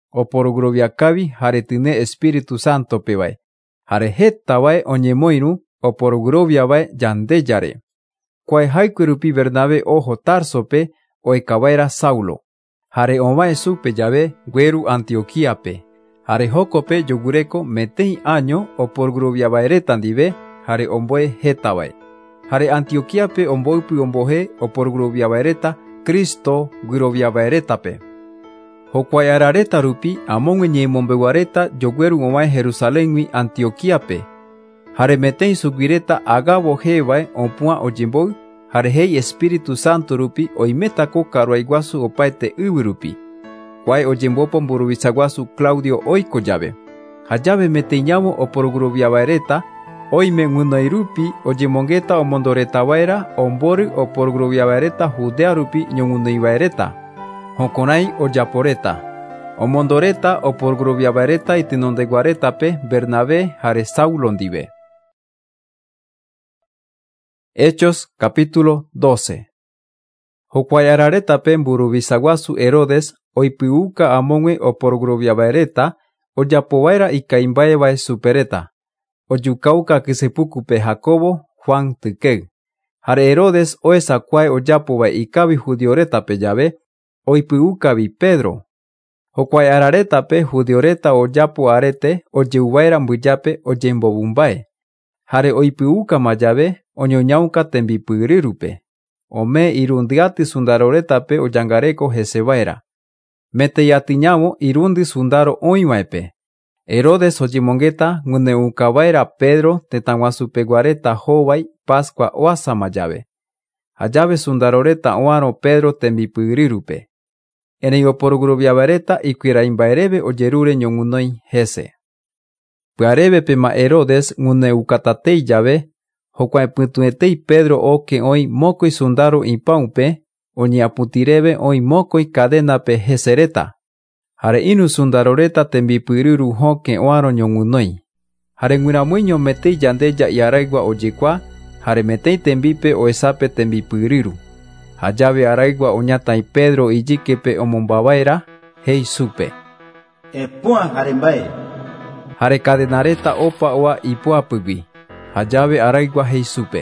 oporogroviakavi hare tine Espíritu Santo pevae. Hare hetabae oñemoinu oporogroviabae yandeyare. Kuae haikuerupi Bernabé ojo Tarsope oekabaera Saulo. Hare omae supe llave gueru Antioquiape. Hare jokope yogureko metei año oporogroviabaeretandive hare omboe hetabae. Hare Antioquiape omboipi omboje oporogroviabaereta Cristo guiroviabaeretape. Hokuae arareta rupi amongue ñemombeguareta yogueru omae Jerusalenmi Antioquiape. Hare metei suguireta agabo jevae ompua ojimboi hare hei Espíritu Santo rupi oimetako karuaiguasu opaete iwirupi. Kuae ojimbopo mburuvisaguasu Claudio oiko llave. Hallave meteiñamo oporogroviabaereta oime ngunoirupi ojimongeta omondoretabaera ombori oporogroviabaereta Judea rupi ñongunoibaereta. Hokonai ojaporeta. Omondoreta oporogroviabaereta itinondeguaretape Bernabé hare Saulo ndive. Hechos capítulo doce. Hokuayararetape mburuvisaguasu Herodes oipiuka amongue oporogroviabaereta ojapovaera ikaimbaevae supereta. Oyukauka kisepukupe Jacobo Juan tykei. Hare Herodes oesa kuae ojapovae ikavi judioretape llave oipiukavi Pedro. Hokuayararetape judioreta ojapo arete ojeuvaera mbuyape ojembovumbae. Hare oipiukama llave oñoñauka tembipyryrupe. Ome irundiati sundaroretape oyangareko hesevaera. Meteyatiñamo irundi sundaro oivaepe. Herodes ojimongeta nguneukavaera Pedro tetaguasupeguareta jovai Pascua oasama llave. Hallave sundaroreta oaro Pedro tembipyryrupe. Erei oporogroviabaereta ikuiraimbaereve ojerure ñongunoi hese. Pyarevepema Herodes nguneukatatei llave hokuae pytuetei Pedro oke oi mokoi sundaro ipaupe oñeaputireve oi mokoi cadenape hesereta. Hare inu sundaroreta tembipyryru hoke oaro ñongunoi. Hare guiramuiño metei yandeya iaraigua ojekua hare metei tembipe oesape tembipyryru. Hallave araigua oñatai Pedro ijikepe omombavaera hei supe. Epua hare mbae. Hare cadenareta opa oa ipuapygui. Hallave araigua hei supe.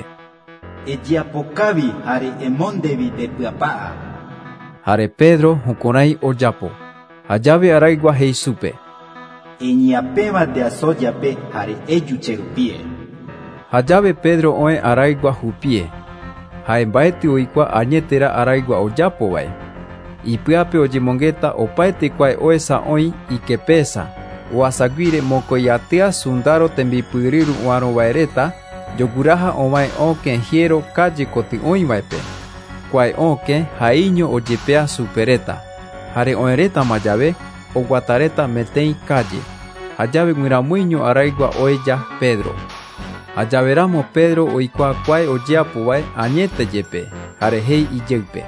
Ejiapokavi hare emondevi de pyapaa. Hare Pedro hukurai ojapo. Hallave araigua hei supe. Eñiapeva de asoyape hare ejucherupie. Hallave Pedro oe araigua hupie. Hae mbaeti oikua añetera araigua ojapovae. Ipyape ojimongeta opaete kuae oesa oi ikepesa. Oasaguire mokoyatea sundaro tembipyryru oarovaereta yoguraha ovae oke hiero calle koti oivaepe. Kuae oke haiño ojepea supereta. Hare oereta mayave oguatareta metei calle. Hallave guiramuiño araigua oeya Pedro. Hallaveramo Pedro oikua kuae ojeapovae añeteyepe hare hei ijeipe.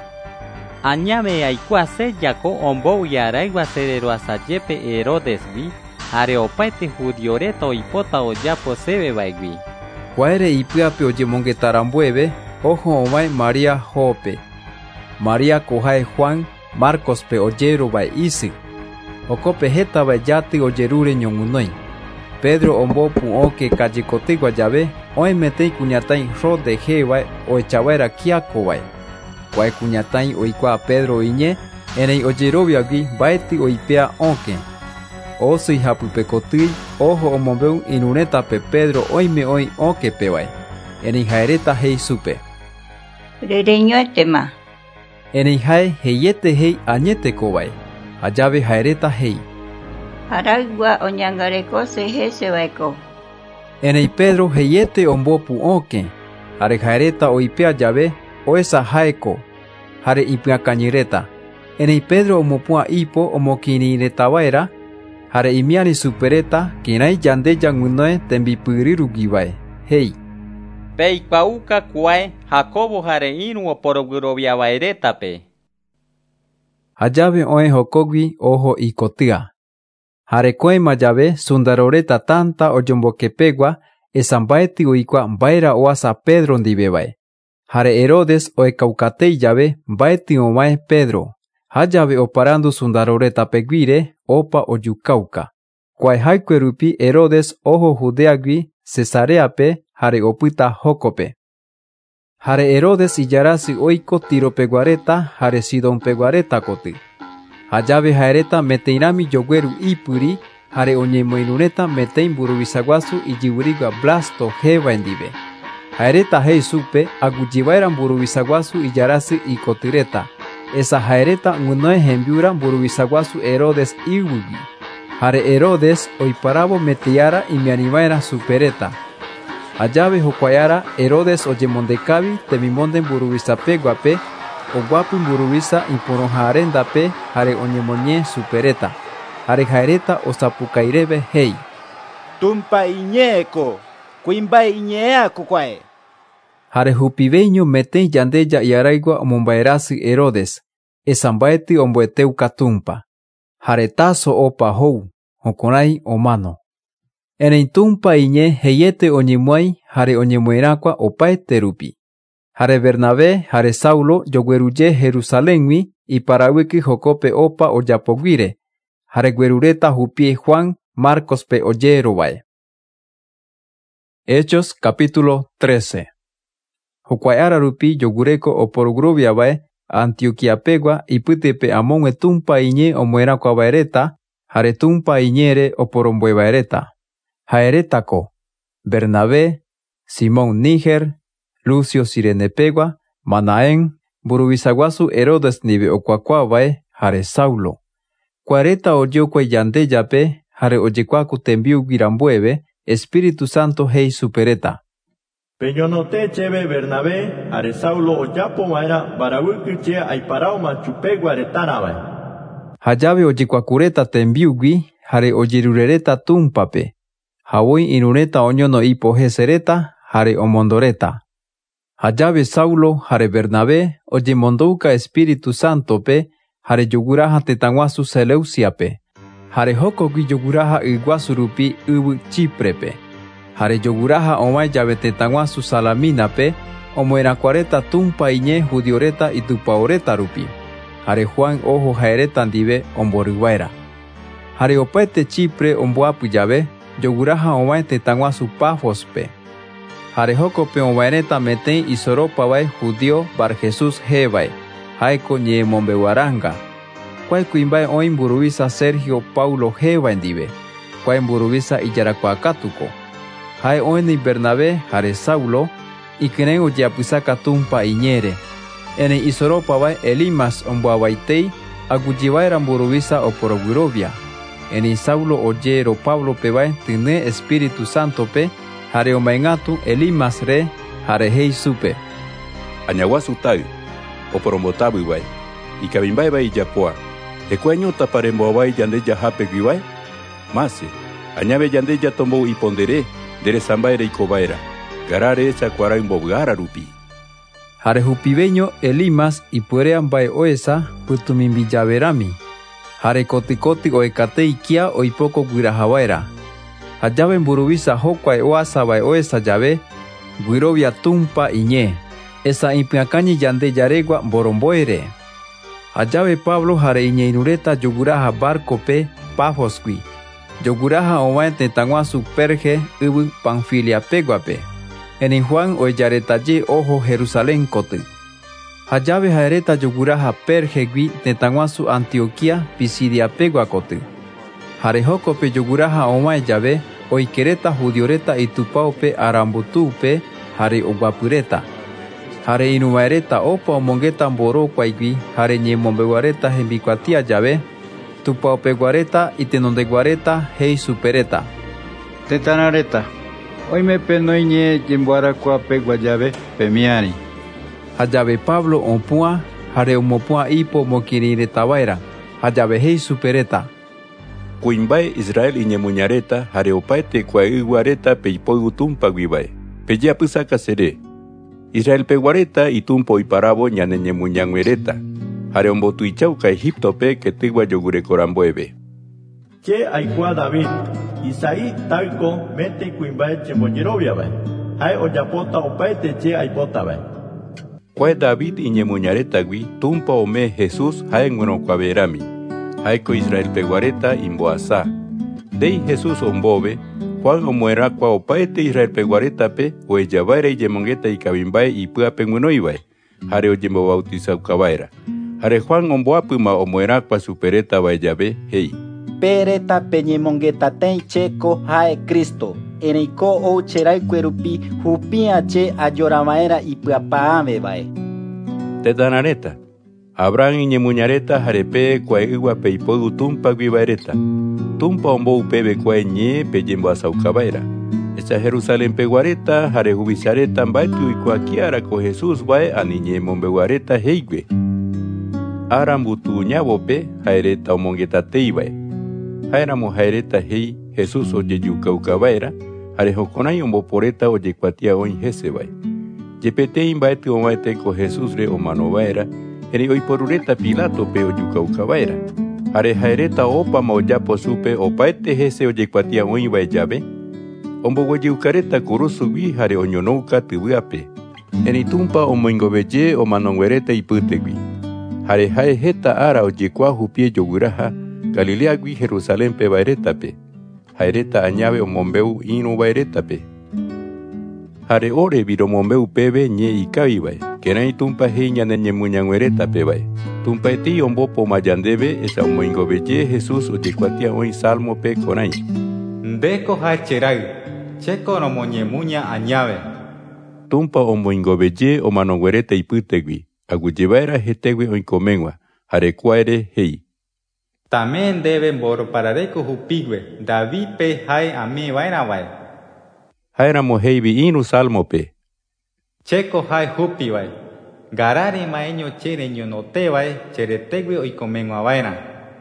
Añave aikua se yako ombou yaraigua sereroasayepe Herodesvi hare opaete judioreta oipota ojapo sevevaegui. Kuaere ipyape ojemongetarambueve ojo ovae María Jope. María kojae Juan Marcospe ojerovae isi. Okope hetavae yati ojerure ñongunoi. Pedro ombopu oke kajikotigua llave oemetei kuñatai rode jevae oechavaera kiakovae. Kuae kuñatai oikua Pedro iñe erei ojeroviagui mbaeti oipea oke. Osy hapypekotýi ojo omombeu irũretape Pedro oime oi okepevae. Erei jaereta hei supe. Rereñuetema. Erei jae heiete hei añetekovae. Hallave jaereta hei. Araigua oñangarekose hesevaeko. Erei Pedro heiete ombopu oke. Hare jaereta oipea llave oesa jaeko. Hare ipyakañireta. Erei Pedro omopua ipo omokiriretavaera. Hare imiari supereta kirai yandeya ngunoe tembipyryrugivae. Hei. Peikuauka kuae Jacobo hare inu oporoguiroviavaeretape. Hallave oe jokogui ojo ikotýa. Hare koema llave sundaroreta tanta ojombokepegua esa mbaeti oikua mbaera oasa Pedro ndivevae. Hare Herodes oekaukatei llave mbaeti ovae Pedro. Hallave oparandu sundaroretapeguire opa oyukauka. Kuai haikuerupi Herodes ojo Judeagui Cesareape hare opyta Jocope. Hare Herodes illarasi oiko Tiro peguareta hare Sidón peguareta koty. Hayave haereta meteirami yogueru ipyri hare oñemoirureta metein mburuvisaguasu ijyvyrigua Blasto jevaendive. Haereta hei supe agujivaera mburuvisaguasu illarasi ikotyreta. Esa haereta guinoe hembiura mburuvisaguasu Herodes ivygui. Hare Herodes oiparavo meteiara imiarivaera supereta. Hayave jokuaara Herodes ojemondekavi temimonde mburuvisapeguape oguapy mburuvisa iporoharendape hare oñemoñe supereta. Hare haereta osapukaireve hei. Tumpa iñeeko, kuimbae iñeako kuae. Hare hupiveño metei yandeya iaraigua omombaerasi Herodes, esambaeti omboeteuka tumpa. Hare taso opa hou, jokurai omano. Erei tumpa iñe heiete oñemuai hare oñemuerakua opaete rupi. Hare Bernabé hare Saulo yogueruye Jerusalénwi iparawiki Jocope opa oyapoguire. Hare guerureta hupie Juan Marcos pe oyerovae. Hechos capítulo trece. Jokuaara rupi yogureko oporugroviavae Antioquia pegua ipytepe amongue tumpa iñe omoerakuavaereta hare tumpa iñere oporomboevaereta. Haeretako Bernabé, Simón Níger, Lucio Cirenepegua, Manaén, mburuvisaguasu Herodes nive okuakuavae hare Saulo. Kuareta oyokue yandeyape hare oyekuaku tembiugui rambueve Espíritu Santo hei supereta. Peñonote cheve Bernabé hare Saulo oyapo maera barawukyche aiparao machupeguaretanabe. Hayave oyekuakureta tembiugui hare oyerurereta tumpape. Hawoi inureta oñono ipojesereta hare omondoreta. Hayave Saulo hare Bernabé oyemondouka Espíritu Santope hare yoguraha tetanguasu Seleuciape. Hare jokogui yoguraha iguasu rupi yvy Chiprepe. Hare yoguraha omae yave tetanguasu Salaminape omoerakuareta tumpa iñe judioreta itupaoreta rupi. Hare Juan ojo haereta ndive omboryvaera. Hare opaete Chipre omboapy yave yoguraha omae tetanguasu Pafospe. Hare Jocope omaereta metei isoropavae judio Barjesús jevae, jaeko ñeemombeguaranga. Kuae kuimbae oĩ mburuvisa Sergio Paulo jevaendive, kuae mburuvisa ijarakuakatuko. Jae oĩni Bernabé hare Saulo, ikyrẽi ojeapysaka tumpa iñére. Erei isoropavae Elimas omboavaitei agujivaera mburuvisa oporoguirovia. Erei Saulo ojero Pablo pevae tyne Espíritu Santope hare omaeñatu Elimas re hare hei supe. Añaguasu tay, oporombotavyvae, ikavimbaevae ijapoa. Ekuañota paremboavai yandeja hapeguivae? Mase, añave yandeja tombou ipondere, deresambaere ikovaera. Garare echa kuarai mbobgara rupi. Hare hupiveño Elimas ipuereambae oesa pytumimbijaverami. Hare kotikoti oekate ikia oipoko guirahavaera. Hayave mburuvisa jokuae oasavae oesa yave, guirovia tumpa iñe. Esa impyakañi yandejaregua mboromboere. Hayave Pablo hare iñeirureta yoguraha barcope Pafosqui. Yoguraha omae tetanguasu Perge yvy Panfiliapeguape. Erei Juan oeyaretaje ojo Jerusalén koty. Hayave haereta yoguraha Pergegui tetanguasu Antioquia Pisidiapegua koty. Hare Jocope yoguraha omae yave oikereta judioreta itupaope arambutupe hare oguapyreta. Hare inumaereta opa omongeta mborokuaigui hare ñemombeguareta hembikuatia yave tupaopeguareta itenondeguareta hei supereta. Tetanareta, oimepe noiñe yemboarakuapegua yave pemiari. Hayave Pablo ompua hare omopua ipo mokiriretavaera. Hayave hei supereta. Kuimbae Israel iñemuñareta hare opaete kuaiguareta peipoigu tumpaguivae. Pejeapysaka sere. Israel peguareta itumpa oiparavo ñaneñemuñanguereta. Hare ombotuichauka Egiptope ketygua yogurekorambueve. Che aikua David, Isaí talco mete kuimbae chemboyeroviavae. Hae oyapota opaete che aipotavae. Kuae David iñemuñaretagui tumpa ome Jesús hae guinokuaverami. Haiko Israel peguareta imboasa. Dei Jesús ombove, Juan omuera kwa opaete Israel peguareta pe, o ejabaira y yemongeta y kabimbae y pua pengunoibae. Hare oyembo bautiza ukabaira. Hare Juan omboapuma omuera kwa supereta baejabe, hei. Pereta peñemongeta ten checo hae Cristo. Eneiko o cherai cuerupi, jupia che ayoramaera y puapaame bae. Tetanareta. Abraham iñemuñareta jarepe kwa igua peipogu tumpa guibaereta. Tumpa ombo upebe kwa ñe peyembo asaucabaera. Echa Jerusalén peguareta jare jubichareta mbaitu y kwa kiara ko Jesús bae aniñe mombeguareta heigue. Arambutu ñabope jaereta omongeta teibae. Jaeramo jaereta hei Jesús oyeyuka ucabaera. Hare hokonai ombo poreta oyekuatia oin jesebae. Yepete imbaete omaete ko Jesús re omanobaera. Eri oiporureta Pilato pe oyuka ukabaera. Hare jaereta opa maoyapo supe opaete jese oyekuatia oin baejabe. Ombo weyeukareta kurusubi hare oñonouka tibuape. Eri tumpa omoingobeye omanonguereta iputegui. Hare jae jeta ara oyekua jupie yoguraja Galilea gui Jerusalén pe baeretape. Jaereta añave omombeu inu baeretape. Hare ore viro mombeu pebe ñe ikavibae. Kenai tumpa heiña neñe muñanguereta pebae. Tumpa eti ombopo mayandebe esa omoingobeye Jesús oyekuatia oin salmo pe konai. Ndeko hacherai. Cheko no moñe muña añave. Tumpa omoingobeye omanonguereta iputegui. Aguyebaera jetegui oinkomengua. Hare kuaere hei. También deben boro parareco jupigüe, David pe hai ami vaina vai. Jaeramo heibi inu salmo pe. Checo hai jupi vai. Garari maeño chereño no te vai, cheretegüe oikomengua vaina.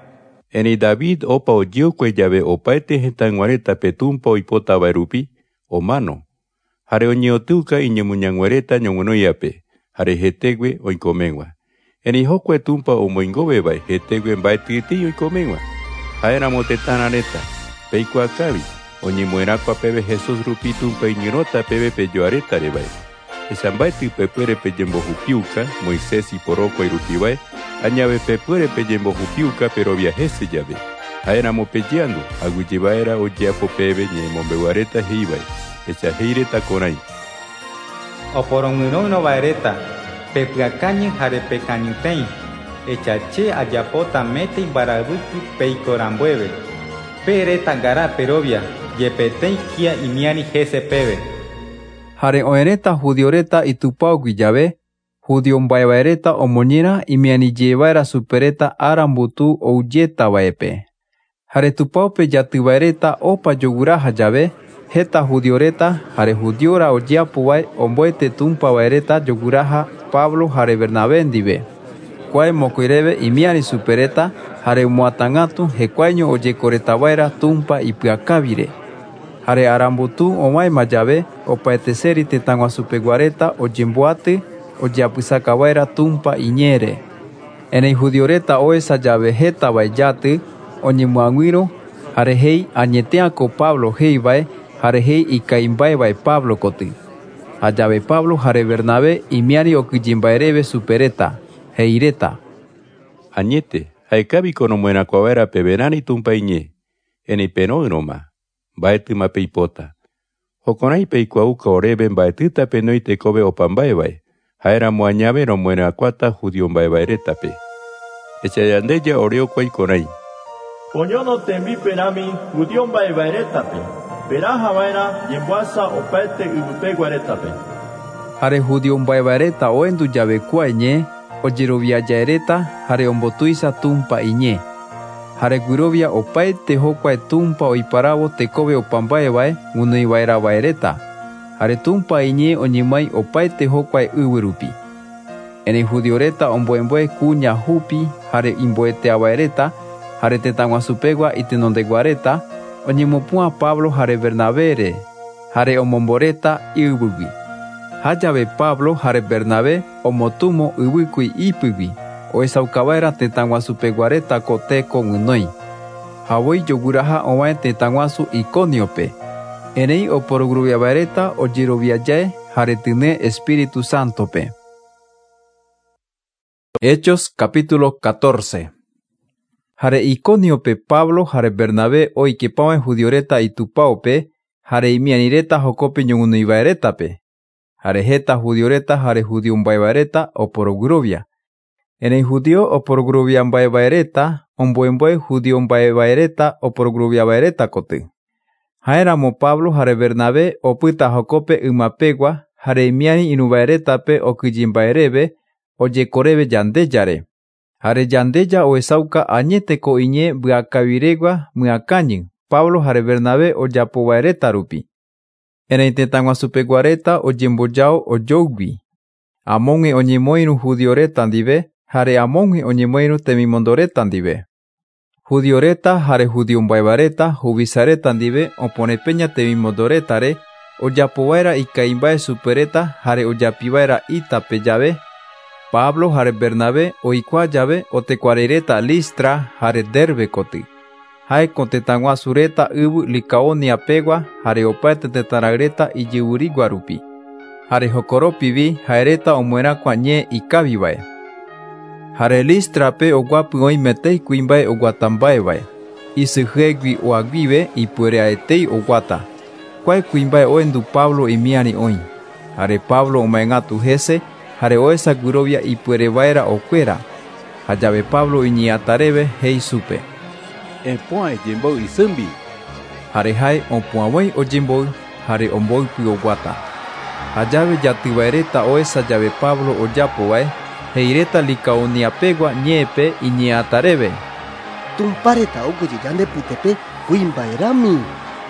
Eni David opa ojiu kwe llave opaete jetanguareta petumpa oipota vairupi, o mano. Hare oñeotuka iñemuñanguareta ñongunoiape, hare jetegüe oikomengua. Eni hokwe tumpa omoingobe bai jetegüe mbaetiti oikomengua. Jaeramo tetanareta, peiko akabi, oñemuerakua pebe Jesús rupi tumpa iñirota pebe peyoareta rebai. Esa mbaeti pepuere peyembo jupiuka, Moisés y poroko irupibai, añave pepuere peyembo jupiuka pero viajese llave. Jaeramo peyeando, aguyebaera oyeapo pebe ñemombeguareta heibai, esa heireta konai. Oporonguinoino baereta, pepuacañe jare pecañutei, echache ayapota mete barabuki peikorambueve. Pereta gara perovia, yepetei kia imiani jese pebe. Hare oereta judioreta itupau guillabe, judion baibaereta omoñera imiani llevaera supereta arambutu ouyeta baepe. Hare tupaupe yatibaereta opa yoguraja llave, jeta judioreta, hare judiora oyeapubae omboete tumpa baereta yoguraja Pablo hare Bernabé ndibe. Kuae mokoirebe imiani supereta, hare muatangatu hekuaño oyekoreta baera tumpa ipiakabire. Hare arambutu omae mayave, opaeteseri tetangua supeguareta oyemboate, oyeapusaka baera tumpa iñere. Enei judioreta oesa llave jeta baeyate, oñemuanguiro, hare hei añeteako Pablo hei bae, hare hei ikaimbae bae Pablo koti. Allave Pablo hare Bernabé imiani okuyimbaerebe supereta, heireta. Añete, haekabi kono muena kuavera peberani tumpa iñe, enei penoinoma. Baeti mapeipota. Hokonai peikuauka oreben baetita penoite kobe opambaebae. Haera moañave no muena acuata judion baebaeretape. Echayandeya oreo kwai konai. Poñono tembi perami judion baebaeretape. Peraja baera yembuasa opaete ubupe guaretape. Hare judion baebaereta oendu llave kuañe, oyerovia yaereta, hare ombotuisa tumpa iñe. Hare guirovia opaete hokwae tumpa oiparabo tekobe opambaebae ngunui baera baereta. Hare tumpa iñe oñemai opaete hokwae uwirupi. Ene judioreta omboemboe kuña hupi hare imboete abaereta, hare tetangua itenondeguareta, oñemopua Pablo hare Bernabé, hare omomboreta iwigui. Hayave Pablo hare Bernabé omotumo iwikui ipigui. Oesaukabaera tetangwasu peguareta kote kongunoi. Hawoi yoguraja omae tetangwasu Iconiope. Enei oporogruvia baereta ojirovia yae haretine Espíritu Santo pe. Hechos capítulo catorce. Hare Iconiope Pablo hare Bernabé oikepawen judioreta itupaope, hare imianireta jokope ñogunoivaeretape. Hare heta judioreta hare judiombaevaereta oporogrovia. Enei judio oporogroviambaevaereta, omboemboe judiombaevaereta oporogroviavaereta koty. Jaeramo Pablo hare Bernabé opyta jokope ymapegua, hare imiani inuvaeretape okyjimbaereve, ojekoreve yandejare. Hare yandeya oesauka añeteko iñe vyakaviregua myakañy, Pablo hare Bernabé ojapovaereta rupi. Erei tëtaguasupeguareta ojembojao ojougui. Amóngue oñemoirũ judioreta ndive, hare amóngue oñemoirũ temimondoreta ndive. Judioreta hare judiombaevareta huvisareta ndive oponepeña temimondoretaare ojapovaera ikaimbae supereta hare ojapivaera ítape jave, Pablo hare Bernabé oikua jave otekuareireta Listra hare Derbe koty. Jaeko tëtaguasureta yvy Licaoniapegua hare opaete tëtarayreta ijyvyrigua rupi. Hare jokoropivi jaereta omoerakua ñe ikavivae. Hare Listrape oguapy oimetei kuimbae oguatambaevae. Isyhegui oaguive ipuereaetei oguata. Kuae kuimbae oendu Pablo imiari oĩ. Hare Pablo omaeñatu hese hare oesa guirovia ipuere vaera okuera. Jajave Pablo iñiatareve hei supe: Epu'ã ejemboy isýmbi. Hare jae opu'ãvoi ojemboy hare omboypy oguata. Jajave jatyvaereta oesa jave Pablo ojapovae, heireta Licaoniapegua ñe'ẽpe iñe'ãtareve: Tumpareta oguejy jandepytépe kuimbaerami.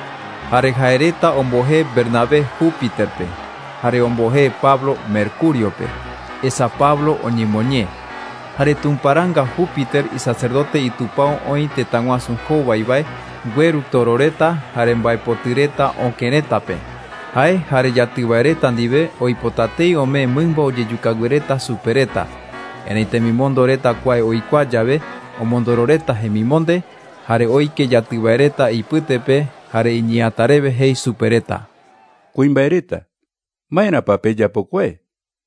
Hare jaereta ombohe Bernabé Júpiterpe, hare ombohe Pablo Mercuriope. Esa Pablo oñemoñe. Hare tumparanga Júpiter y sacerdote itupão oĩ tëtaguasu hovaivae gueru tororeta hare mbaepotyreta okẽretape. Jae hare jatyvaereta ndive oipotatei ome mýmba ojejukaguereta supereta. Erei temimondoreta kuae oikua jave omondororeta hemimonde, hare oike jatyvaereta ipytepe hare iñiatareve hei supereta: Kuimbaereta, maérãpa pejapokuáe?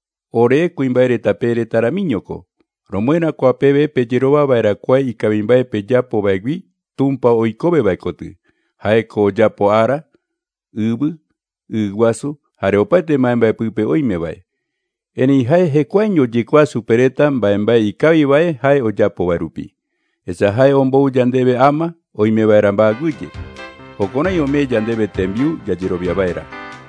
Ore kuimbaeretape retaramiñoko. Romuérakua peve pejerovava'erakuáe ikavimbae pejapovaegui Tumpa oikóveva koty. Jaeko ojapo ára, yvy, y guasu, hare opaite mbaembaepýpe oimevae. Erei jae hekuaeño ojekua supereta mbaembae ikavivae jae ojapova'e rupi. Esa jae ombou yandeve ama oimeva'erã mba'aguýje. Jokurai ome yandeve tembiu jajeroviava'erã.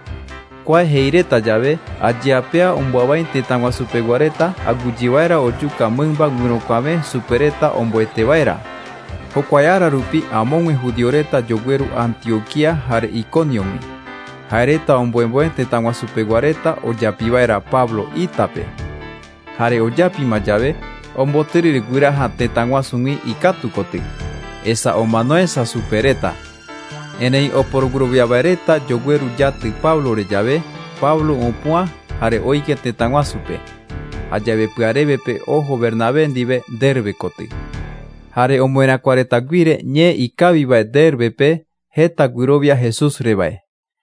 Kuae heireta jave, ajeapea omboavái tëtaguasupeguareta aguyjevaera ojuka mýmba g̃uirõkuãve supereta omboetevaera. Jokuae ára rupi amóngue judioreta jogueru Antioquía hare Iconiogui. Jaereta omboemboe tëtaguasupeguareta ojapivaera Pablo ítape. Hare ojápima jave, ombotyrýriguiraha tëtaguasugui ikatu koty. Esa omanoesa supereta. Enei oporoguroviava'ereta jogueru jaty Pablore jave, Pablo opu'ã hare oike tëtaguasupe. Jajave py'arevepe oho Bernabé ndive Derbe koty. Hare omoerakuaretaguire ñe ikavivae Derbepe heta guirovia Jesúsrevae.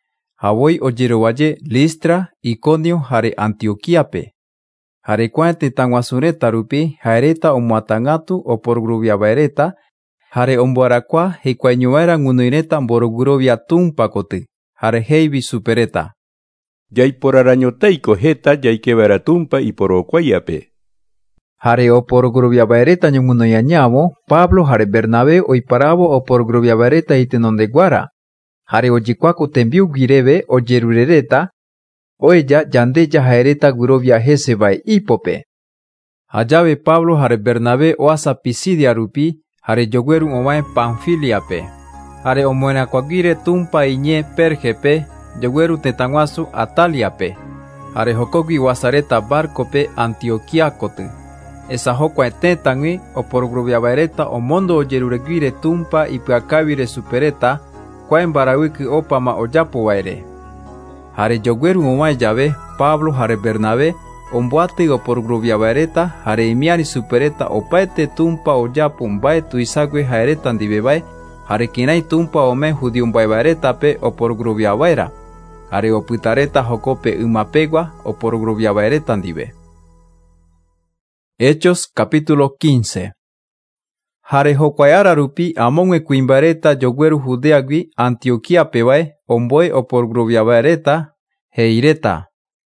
Javoi ojerovaje Listra, Iconio hare Antioquíape. Hare kuae tëtaguasureta rupi jaereta omoatãgatu oporoguroviava'ereta hare omboarakua hekuaeñova'erã gunoireta mboroguirovia Tumpa koty, hare heivi supereta: Jaiporarañotaiko heta jaikeva'erã Tumpa iporokuáiape. Hare oporoguroviava'ereta ñoguinoiañávo, Pablo hare Bernabé oiparávo oporoguroviava'ereta itenondeguára, hare ojekuáko tembiu guireve ojerurereta, oeja yandeja haereta guirovia hesevae ípope. Jajave Pablo hare Bernabé oasa Pisidia rupi, hare jogueru ovae Panfiliape. Hare omoerakuaguire Tumpa iñe Pergepe, jogueru tëtaguasu Ataliape. Hare jokogui oasareta barcope Antioquía koty. Esa jokuae tëtagui oporoguroviava'ereta omondo ojerureguire Tumpa ipy'akávire supereta kuae mbaravýky ópama ojapovaere. Hare jogueru ovae jave, Pablo hare Bernabé omboaty oporoguroviava'ereta hare imiari supereta opaete Tumpa ojapo mbae tuisague haereta ndivevae, hare kirai Tumpa ome judiombaevaeretape oporoguroviava'erã, hare opytareta jokope ymapegua oporoguroviava'ereta ndive. Hechos capítulo quince. Hare hokuayara rupi amongue kuimbareta yogueru Judeagui Antioquia pevae omboe oporgroviavareta heireta.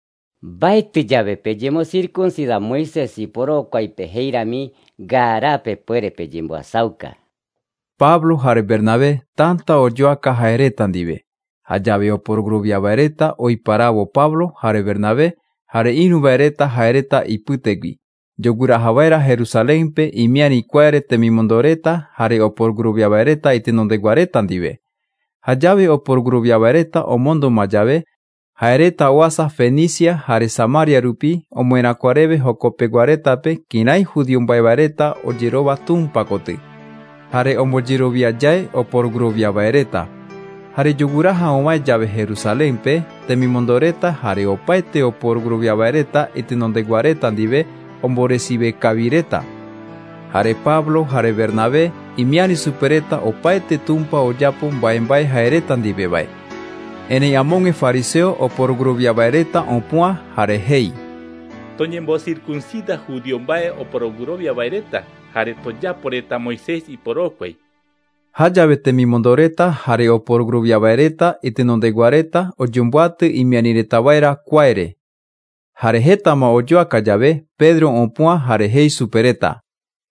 Baiti llave pellemo circuncida Moisés y poro cuaipe heirami garape puere pellemo asauca. Pablo hare Bernabé tanta oyoaca jaeretan dive. Hayave oporgroviavareta oiparavo Pablo hare Bernabé hare inuvaereta jaereta ipytegui. Yogura javaera Jerusalénpe imiani cuare temimondoreta hare oporgroviavareta itenondeguaretan dive. Hayave oporgroviavareta omondo mayave jaereta oasa Fenicia hare Samaria rupi omoenacuareve jocopeguaretape kinai judiumbaevareta oyeroba tumpacote. Hare omoyeroviayae oporgroviavareta. Hare yoguraja omae llave Jerusalénpe temimondoreta hare opaete oporgroviavareta itenondeguaretan dive omboresive kavireta. Hare Pablo hare Bernabé imiani supereta opaete tumpa oyapo mbaembae jaeretan divebae. Ene amonge fariseo oporgroviavareta ompua hare hei. Toñembo circuncida judiombae oporgroviavareta hare toyaporeta Moisés y poroquei. Hayave temimondoreta hare oporgroviavareta itenondeguareta oyumbuate imianiretabaera cuaere. Hare hetama oyoaca llave Pedro ompua hare hei supereta.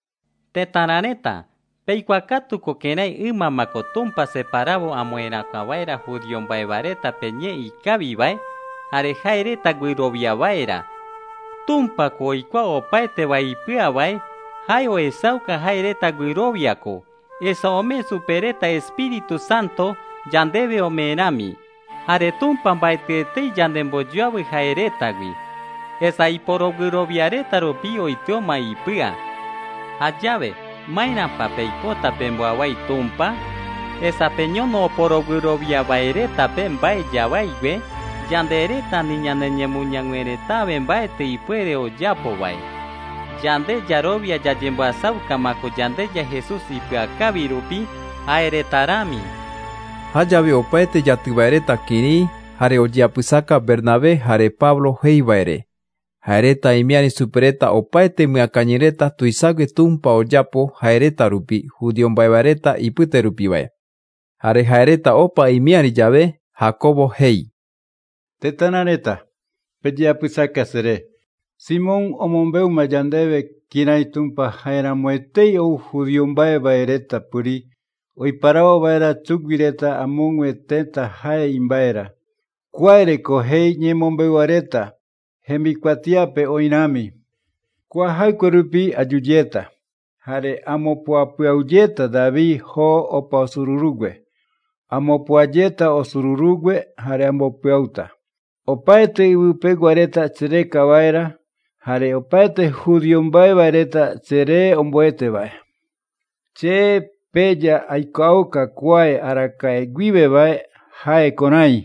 Tetananeta, peicuacatu coquenai ima macotumpa separavo amoena cavaera judiombaevareta peñe y cavivae, hare jaireta guiroviavaera. Tumpa coicua opaete vaipiavae, haio esauca jaireta guiroviaco, esa ome supereta Espíritu Santo, yandeve omenami. Hare tumpa baitete yandemboyoavi jaireta gui. Esa iporoguiroviareta ropio itioma ipia. Hayave, maina papeipota pemboawai tumpa. Esa peñono poroguiroviavaereta pembae yavaigue. Yandereta niña neñemuñanguereta bembaete y puede oyapo vai. Yande yarovia yayemboasauca maco yande ya Jesús ipiacavi rupi aeretarami. Hayave opaete yativaereta kiri hare oyapusaca Bernabé hare Pablo heivaere. Jaereta imiani supereta opaete miacañereta tuisague tumpa oyapo jaereta rupi judiombaevareta ipyte rupivae. Hare jaereta opa imiani llave Jacobo hei. Tetanareta, peyapusaca sere. Simón omombeu mayandeve kinai tumpa jaera muetei ou judiombaevareta puri. Oiparao vaera tsuguireta amongwe tenta jae imbaera. Cuaere kohei ñemombeuareta. Hemikuatiape oinami. Kua haikuerupi ayuyeta. Hare amopuapuauyeta David ho opa osururugue. Amopuayeta osururugue hare amopuauta. Opaete ibupeguareta tsere kawaera. Hare opaete judiombaevareta tsere omboete vae. Che peya aikuauka kuae arakae guibevae hae konai.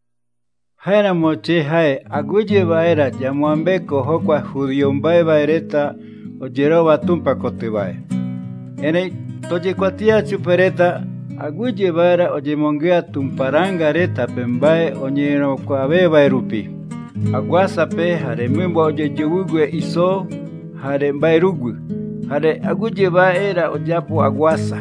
Jaeramo che jae aguye vaera yamuambeko hokua judiombaevareta oyeroba tumpacotevae. Ene toyekuatia chupereta aguye vaera oyemongea tumparangareta pembae oñerokuavevae rupi. Aguasape hare mimbo oyeyugue iso hare mbaerugu. Hare aguye vaera oyapo aguasa.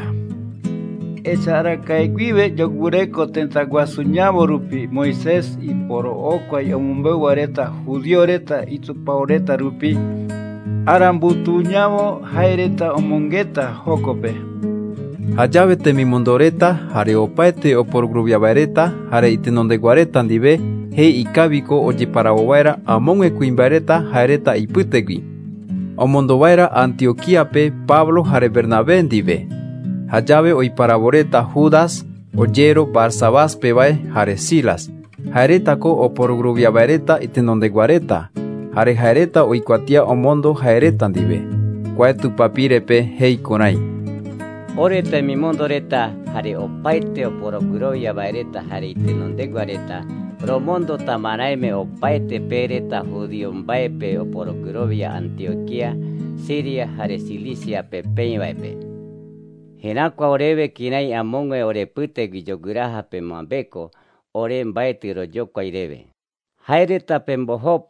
Echara caiguive yogureko tentaguasuñavo rupi Moisés y poro okua y omumbeuareta judioreta itsupaoreta rupi arambutuñavo jaireta omongeta jokope. Hayave temimondoreta hare opaete oporgroviavareta hare itenondeguareta ndive hei ikaviko oyeparavovaera amongue kuimbaereta jaereta ipytegui. Omondovaera Antioquiape Pablo hare Bernabé ndive. Hayave oiparavoreta Judas, oyero Barsabás pevae hare Silas. Jaeretako oporgroviavaereta itenondeguareta. Hare jaereta oikuatia omondo jaereta ndive. Kuae tupapirepe hei konai. Ore temimondoreta hare opaite oporgroviavaereta hare itenondeguareta. Romondo tamaraime opaite pereta judiombaepe oporgrovia Antioquia, Siria hare Cilicia pepeivaepe. Henakua oreve kinai amongue orepyte guiyoguraja pemambeko ore mbaetiro yokua ireve. Jaereta pembojopa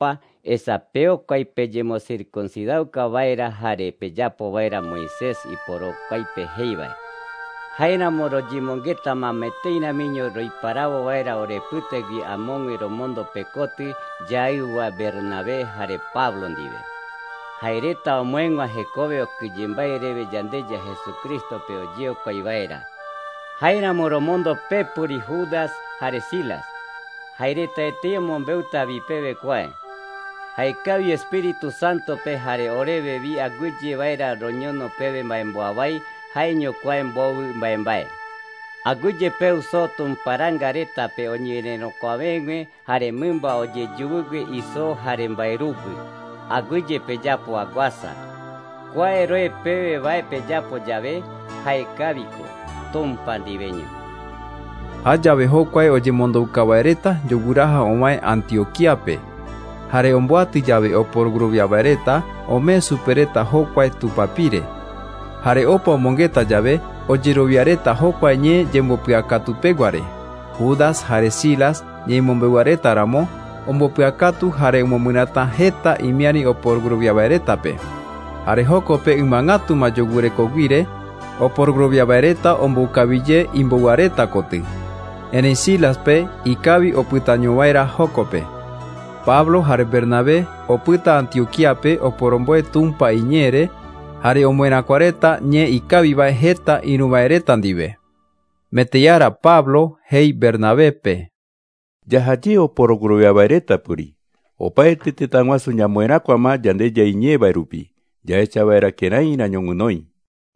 esa peo kaipe yemo circuncidado kabaira hare peyapo baira Moisés y poro kaipe heiba. Haina moro jimongeta mameteina miño roiparabo baira oreputegui amon y romondo pecoti yaiwa Bernabé hare Pablo ndive. Haireta omuengua Jacobe o kujimbairebe yandeya Jesucristo peo yeo kaibaira. Haina moro mondo pepuri Judas hare Silas. Haireta eteo mombeuta vipebe kwae. Haikavi Espíritu Santo pe hare orebe vi aguji baira roñono pebe maemboabai hainyo kwae mbobu maembae. Aguji pe usotum parangareta pe onyereno kwavengue hare mumba oye yubugue iso hare mbairugu. Aguji pe japo aguasa. Kwae roe pebe bae pe japo llave haikaviko tumpa diveño. Hayabe hokwae oye mondo ukabaereta yoguraha omae Antioquia pe. Hare omboati llave o por gruviabareta o me supereta hokwae tupapire. Hare opa omongeta llave o jeroviareta hokwae nye yembopiakatu peguare. Judas hare Silas nye mombeguareta ramo ombopiakatu hare umomunata heta imiani o por gruviabareta pe. Hare hokope umangatu mayogure koguire o por gruviabareta ombokaville imboguareta kote. Ene Silas pe ikavi oputañovaira hokope. Pablo hare Bernabé oputa Antioquia pe oporomboe tumpa iñere hare omuenacuareta nye ikavivae heta inuvaereta ndive. Meteyara Pablo hei Bernabé pe. Yahaye oporoguruviabaereta puri. Opaete tetanguasu ñamuenacuama yandeya iñeva erupi. Yaechavaera kenai nañongunoi.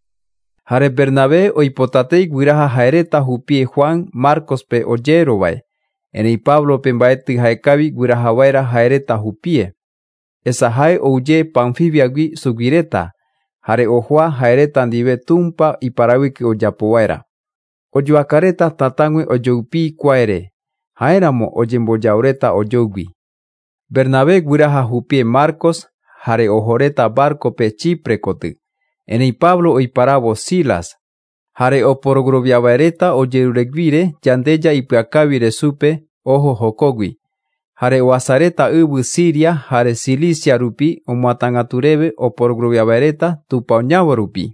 Hare Bernabé oipotatei guiraha jaereta jupie Juan Marcos pe oyerovae. Enei Pablo pembaeti haekavi guirahawaira haereta jupie. Esa hae ouye Panfibiagui sugireta. Hare ohua haereta ndive tumpa y parawiki oyapowaira. Oyuakareta tatangwe oyoupi kwaere. Haeramo oyemboyaureta oyougui. Bernabé guiraha jupie Marcos hare ohoreta barco pe Chipre koty. Enei Pablo oiparabo Silas. Hare oporogroviabaereta oyeruregvire yandeya ipyakavire supe ojo hokogui. Hare oasareta ubu Siria hare Cilicia rupi omuatangaturebe oporogroviabaereta tupaoñavo rupi.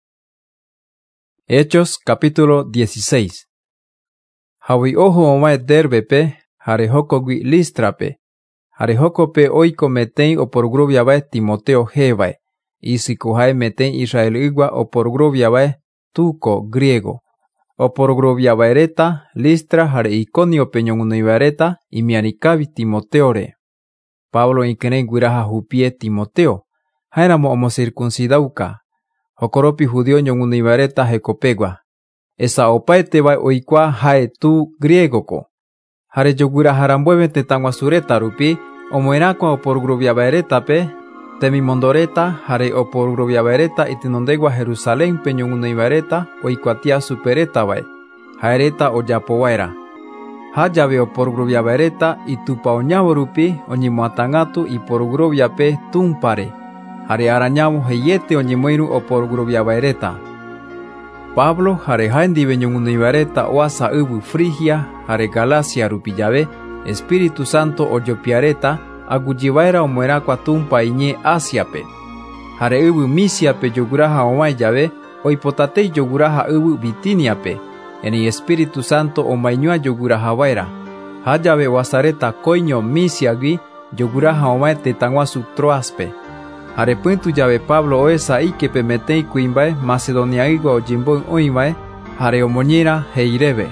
Hechos capítulo dieciséis. Hawi ojo omae Derbe pe hare hokogui Listra pe. Hare hokope oiko meten oporogroviabae Timoteo jevae. Isikuhae meten Israel igua oporogroviabae tuco griego. Oporogroviabaereta Listra hare Iconio peñonguneibareta y mianikavi Timoteore. Pablo inkenen guiraha jupie Timoteo. Haeramo homocircuncidauka. Hokoropi judío ñonguneibareta hekopegua. Esa opaete vai oikua hae tu griegoko. Hare yoguraharambueve tetanguasureta rupi omoenakua oporogroviabaereta pe temimondoreta hare oporogroviabaereta itinondegua Jerusalén peñonguneibareta oikuatia supereta vae. Haereta oyapowaira. Hayave oporogroviabaereta itupaoñavo rupi oñimoatangatu iporogrovia pe tumpare. Hare arañamo heyete oñemoiru oporogroviabaereta. Pablo hare haendive ñonguneibareta oasa ubu Frigia hare Galacia rupi llave Espíritu Santo oyopiareta agujivaera omuerakua tumpa iñe Asiape. Hare ubu Misiape yoguraha omae llave oipotatei yoguraha ubu Bitiniape. Eni Espíritu Santo omaiñua yogurahavaera. Hayave oasareta koiño Misiagui yoguraha omae tetanguasu Troaspe. Hare puntu llave Pablo oesa ikepe metei kuimbae Macedonia igua ojimbon oimae hare omoñera heirebe.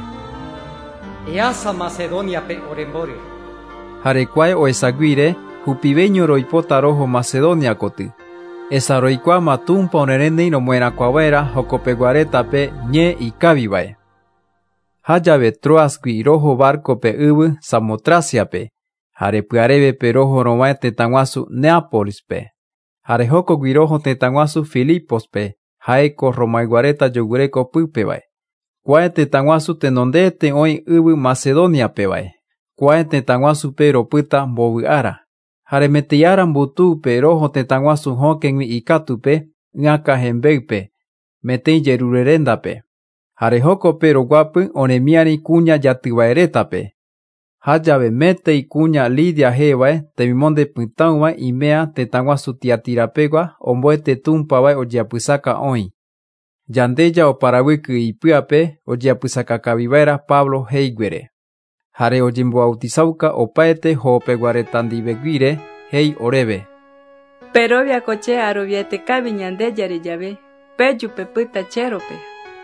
Easa Macedonia pe orembori. Hare kwae oesaguire jupiveño roipota rojo Macedonia koty. Esa roikua matumpa onerendei no muenakuavaera hokopeguareta pe ñe ikavivae. Hayave Troasgui rojo barco pe ubu Samotracia pe. Hare pyareve pe rojo romae tetanguasu Neapolis pe. Hare hokogui rojo tetanguasu Filipos pe. Haeko romaiguareta yogureko pypevae. Kwae tetanguasu tenondete oi ubu Macedonia pevae. Kwae tetanguasu pe ropyta mbovy'ára. Hare meteyara mbutu pe rojo tetanguasu hókengui ikatu pe ñaka hembeipe. Metei jerurerenda pe. Hare hokope roguapy oremiari kuña yatyvaereta pe. Hayave mete y cuña Lidia jevae, temimonde pitauma y mea tetangua su tiatirapegua, omboete tumpawe o jiapusaka oi. Yandeya o parawiku y piape, o jiapusaka kabibera Pablo heiguere. Hare o jimbo autisauka o paete ho peguaretandibeguire, hei orebe. Pero via coche aroviete cabiñande yare llave, peyu peputa cherope.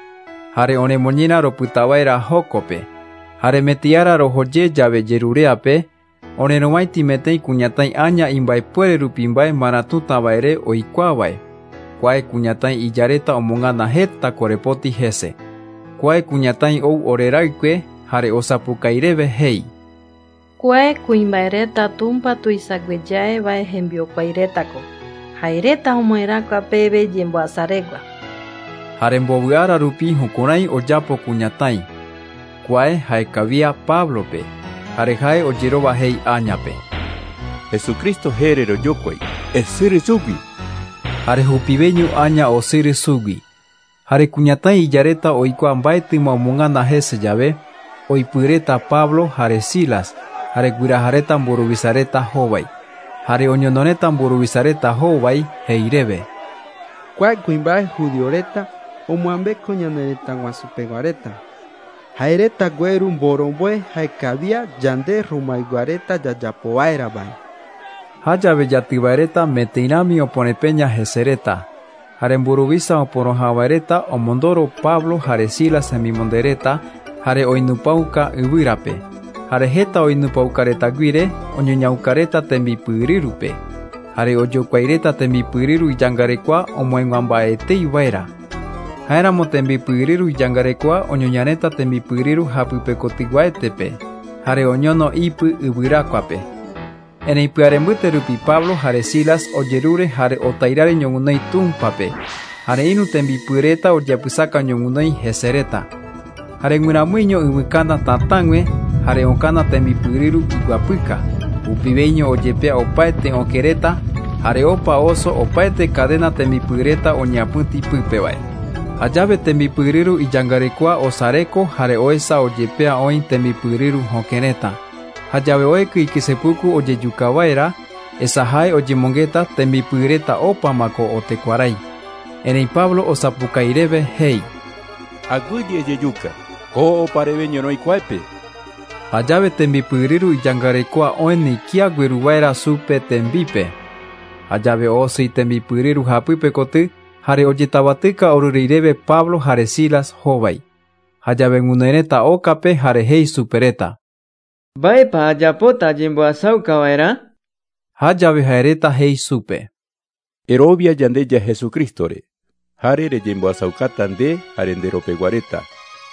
Hare one moñina ro putawaira hokope. Hare metiara ro hoye llave yerureape, one nomaiti metei cuñatai aña imbai puere rupimbai manatuta baere o ikuawae. Kuae cuñatai iyareta omongana heta korepoti hese. Kuae cuñatai ou oreraikue, hare osapukairebe hei. Kuae kuimbaireta tumpa tuisagweyae vae hembiokwaireta-ko. Haireta homoerakua pebe yemboasaregua. Hare mbovyara rupi hukurai oyapo cuñatai. Kuae haekavia Pablope. Hare hae oyeroba hei añape. Jesucristo herero yokwai, esere sugui. Hare hupibeño aña o sere sugui. Hare cuñatai iyareta oikua mbaetima omongana hese llave, oipureta Pablo hare Silas, hare guirajareta mburubisareta hovai. Hare oñononeta mburubisareta hovai heirebe. Kuae kuimbae judioreta omuambe koñanereta guasupeguareta. Haereta gueru mboromboe haekavia yande rumaiguareta yayapovaera bai. Hayave yativaereta meteinami oponepeña jesereta. Hare mburubisa oporojavareta omondoro Pablo hare Silas semimondereta, hare oinupauka yvyrape. Hare heta oinupaukareta guire, oñoñaukareta tembipyrirupe. Hare ojokuaireta tembipyriru iyangarekua omoenguambaete ivaera. Haéramo tembipyriru iyangarekua oñoñaneta tembipyriru hapypekotiguaetepe. Hare oñono ipy yvyrakuape. Eneipyarembýte rupi Pablo hare Silas ojerure hare otairare ñoguinoi tumpape. Hare inu tembipyreta ojeapysaka ñoguinoi hesereta. Hare guiramuiño yvykana tatãgue, hare okana tembipyriru iguapýka. Upiveño ojepea opaete okereta, hare opa oso opaete cadena tembipyreta oñeapýti pýpevae. Ajave tembipyriru iyangarekua osareko hare oesa ojepea oĩ tembipyriru hokereta. Hajave oeky ikysepuku ojejukavaera, esahae ojemongeta tembipyreta opamako otekuarai. Erei Pablo osapukaireve hei. Agüi ejejuka, ko opareveño noikuaepe. Hajave tembipyriru iyangarekua oeni kia gueruvaera supe tembipe. Hajave osy tembipyriru hapýpe koty, hare ojetabatyka oryreireve Pablo hare Silas hovai. Hajave gunoireta ókape hare hei supereta. Mba'épa ajapóta jemboasaukava'erã? Hajave haereta hei supe. Erovia yandeya Jesucristore, hare rejemboasaukáta nde hare nderopeguareta.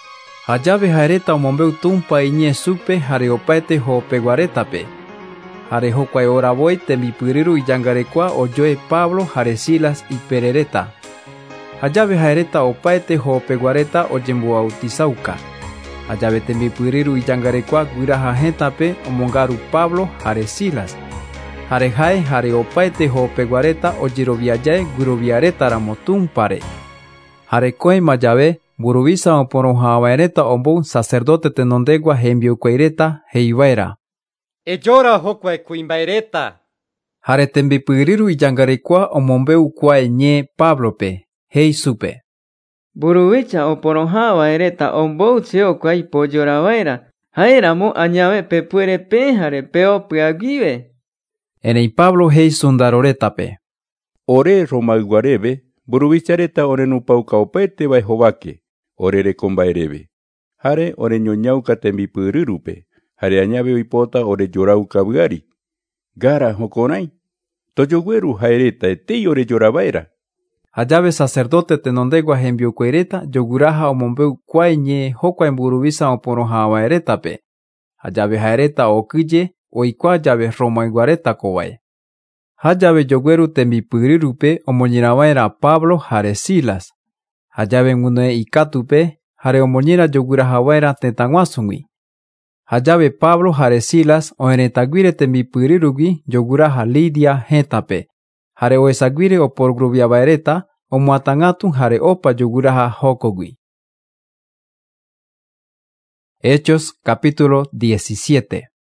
Hajave haereta omombeu tumpa iñe supe hare opaete hopeguarétape. Hare hokua oravoi tembipyriru iyangarekua ojoe Pablo hare Silas iperereta. Hajave haereta opaete hopeguareta ojemboautisauka. Hajave tembipyriru iyangarekua guiraha hetape omongaru Pablo hare Silas. Hare hae hare opaete hopeguareta ojeroviajae guiroviaretaramo tumpare. Hare koema llave mburuvisa oporohavaereta ombou sacerdote tenondegua hembiukuaireta heivaera. Ejora hokue kuimbaireta. Hare tembipyriru iyangarekua omombeu kuae ñe Pablope hei supe. Mburuvicha oporohavaereta omboutse okuai pojoravaera, haéramo añave pepyrepe hare peopyagüive. Erei Pablo hei sundarorétape. Ore romayguareve, mburuvichareta orenupauka opaete vaehovake, orerekombaereve. Hare oreñoñauka tembipyryrupe, hare añave oipota orejorauka vy'ári. Gara hokorai, tojogueru haereta etei orejoravaera. Hajave sacerdote tenondegua hembiukuaireta joguraha omombeu kuae ñe hokua mburuvisa oporohavaeretape. Hajave haereta okyje oikua jave romaiguaretakóvae. Hajave jogueru tembipyryrupe omoñerava'erã Pablo hare Silas. Hajave guinoe ikatupe hare omoñera jogurahava'erã tetãguásugui. Hajave Pablo hare Silas oĩretaguire tembipyryrugui joguraha Lidia hetape. Hare oesaguire oporogruviava'ereta omoatãgatu hare opa joguraha hókogui. Hechos capítulo diecisiete.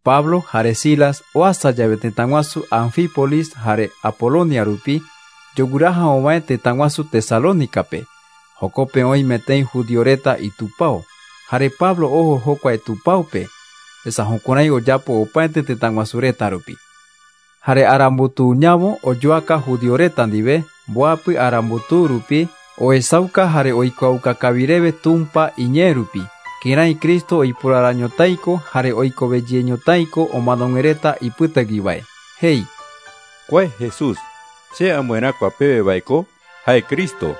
Pablo hare Silas oasa llave tetanguasu Anfípolis hare Apolonia rupi yoguraha omae tetanguasu Tesalónicape. Jokope oime tein judioreta itupao. Hare Pablo ojo jokua itupaupe. Esa jokonai oyapo opaete tetanguasureta rupi. Hare arambutu ñamo oyoaka judioreta ndive boapi arambutu rupi oesauka hare oikuauka kavireve tumpa iñe rupi. Kirai Cristo oipurarañotaiko hare oikoveyeñotaiko omadongereta ipytagivae. Hei. Kuae Jesús, che amuenakua peve vaiko, hae Cristo.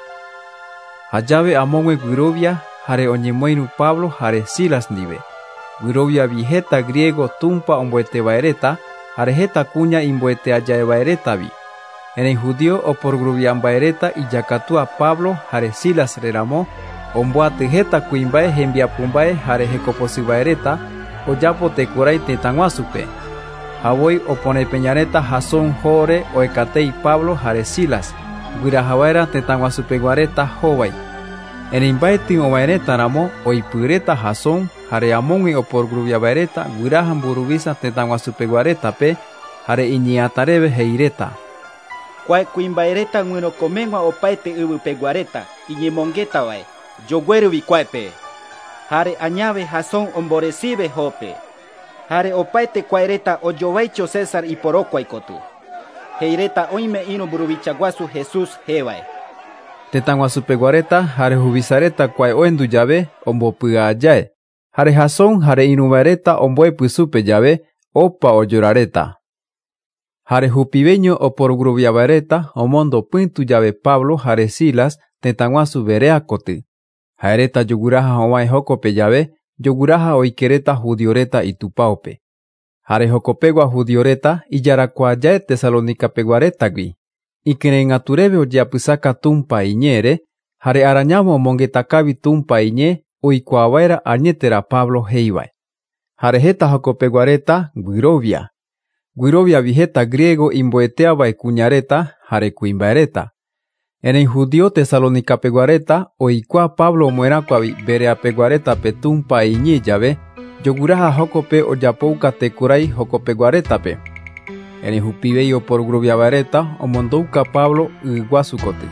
Hayave amongue guirovia hare oñemoinu Pablo hare Silas ndive. Guirovia vijeta griego tumpa omboetevaereta hare jeta kuña imboeteayaevaeretavi. En judío o por gruviambaereta iyakatua Pablo hare Silas reramo omboate jeta kuimbae hembiapumbae hare hekoposivaereta oyapo tekurai tetanguasupe. Havoi opone peñareta Jasón jore oekatei Pablo hare Silas guirajavaera tetanguasupeguareta jovai. En imbaetin ovaereta ramo oipyreta Jasón hare amongue opor gruviavaereta guirajan buruvisa tetanguasupeguaretape hare iñiatareve heireta. Kuae kuimbaereta ngueno komengua opaete yvypeguareta iñemongeta vae yogueruvi kuaepe hare añave Jasón omboresive jope hare opaete kuaereta oyovaicho César iporokuaikotu heireta oime ino buruvichaguasu Jesús jevae. Tetanguasupeguareta hare juvisareta kuae oendu llave ombopy'ajae hare Jasón hare inuvaereta omboepysupe llave opa oyorareta. Hare jupiveño opor gruviavaereta omondo pyntu llave Pablo hare Silas tetanguasu Bereakoty. Haereta yoguraha omae jokope llave yoguraha oikereta judioreta itupaope. Hare jokopegua judioreta iyarakuajae Tesalonicapeguaretagui. Ikireng'atureve ojeapysaka tumpa iñere hare arañamo omongetakavi tumpa iñe oikuaavaera añetera Pablo heivae. Hare jeta jokopeguareta guirovia. Guirovia vijeta griego imboeteavae kuñareta hare kuimbaereta. En judío Tesalonicapeguareta oikua Pablo omoerakuavi Bereapeguaretape tumpa iñi llave yoguraha jokope oyapouka tekurai jokopeguaretape. En jupiveio por gruviavaereta omondouka Pablo iguasukoty.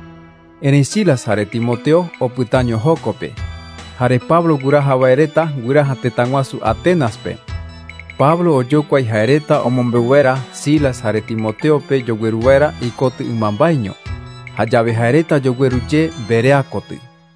En Silas hare Timoteo opytaño jokope. Hare Pablo gurajavaereta guraha tetanguasu Atenaspe. Pablo oyokuai haereta omombeuera Silas hare Timoteope yogueruvaera ikoty ymambaiño. Hayave haereta yogueruje Bereakoty.